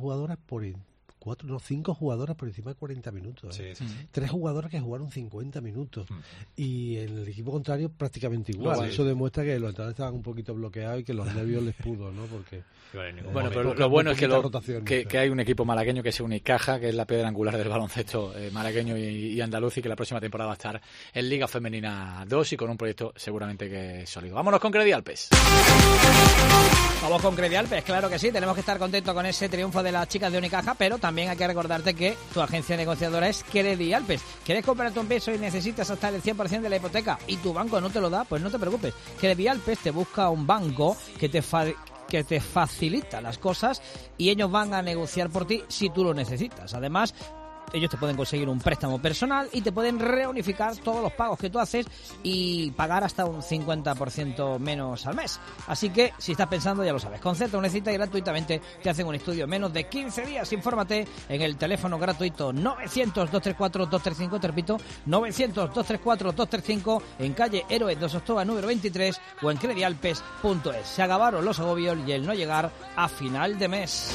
5 jugadoras por encima de 40 minutos. Sí. 3 jugadoras que jugaron 50 minutos. Y en el equipo contrario prácticamente igual. Eso demuestra que los entrenadores estaban un poquito bloqueados y que los nervios les pudo, ¿no? Porque bueno, pero lo bueno es que hay un equipo malagueño que es Unicaja, que es la piedra angular del baloncesto malagueño y andaluz, y que la próxima temporada va a estar en Liga Femenina 2 y con un proyecto seguramente que es sólido. Vámonos con Credialpes. Vamos con Credialpes, claro que sí. Tenemos que estar contentos con ese triunfo de las chicas de Unicaja, pero también hay que recordarte que tu agencia negociadora es Credialpes. ¿Quieres comprarte un piso y necesitas hasta el 100% de la hipoteca y tu banco no te lo da? Pues no te preocupes. Credialpes te busca un banco que te facilita las cosas y ellos van a negociar por ti si tú lo necesitas. Además, ellos te pueden conseguir un préstamo personal y te pueden reunificar todos los pagos que tú haces y pagar hasta un 50% menos al mes. Así que, si estás pensando, ya lo sabes, concerta una cita y gratuitamente te hacen un estudio en menos de 15 días. Infórmate en el teléfono gratuito 900-234-235, te repito, 900-234-235, en calle Héroes de Sostoa número 23 o en credialpes.es. Se acabaron los agobios y el no llegar a final de mes.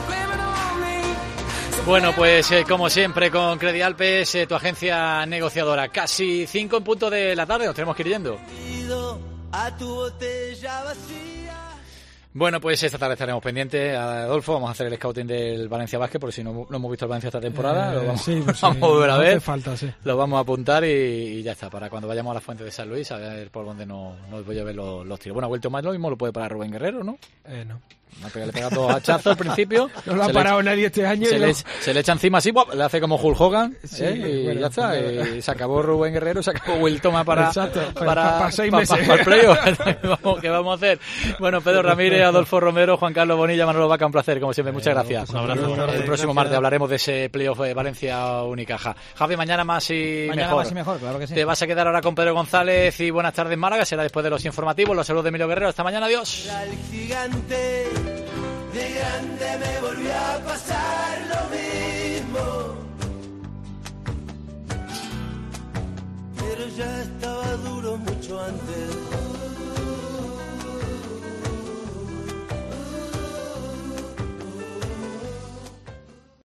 Bueno, pues como siempre con Credialpes, tu agencia negociadora. Casi 5 en punto de la tarde, nos tenemos que ir yendo. Bueno, pues esta tarde estaremos pendientes, Adolfo, vamos a hacer el scouting del Valencia Basket, porque si no hemos visto el Valencia esta temporada, lo vamos a volver a ver, lo vamos a apuntar y ya está, para cuando vayamos a la Fuente de San Luis, a ver por dónde nos voy a ver los tiros. Bueno, ha vuelto más lo mismo, lo puede parar Rubén Guerrero, ¿no? No. Le pega dos hachazos al principio. No lo ha parado nadie este año. Se le echa encima así, le hace como Hulk Hogan, y bueno, ya está. Y se acabó Rubén Guerrero, se acabó Will Thomas para 6 meses. Para el playoff. ¿Qué vamos a hacer? Bueno, Pedro Ramírez, Adolfo Romero, Juan Carlos Bonilla, Manolo Vaca, un placer, como siempre. Muchas gracias. Un abrazo. El próximo martes hablaremos de ese playoff de Valencia-Unicaja. Javi, mañana más y mejor. Claro que sí. Te vas a quedar ahora con Pedro González y Buenas tardes Málaga. Será después de los informativos. Los saludos de Emilio Guerrero. Hasta mañana. Adiós. De grande me volvió a pasar lo mismo, pero ya estaba duro mucho antes.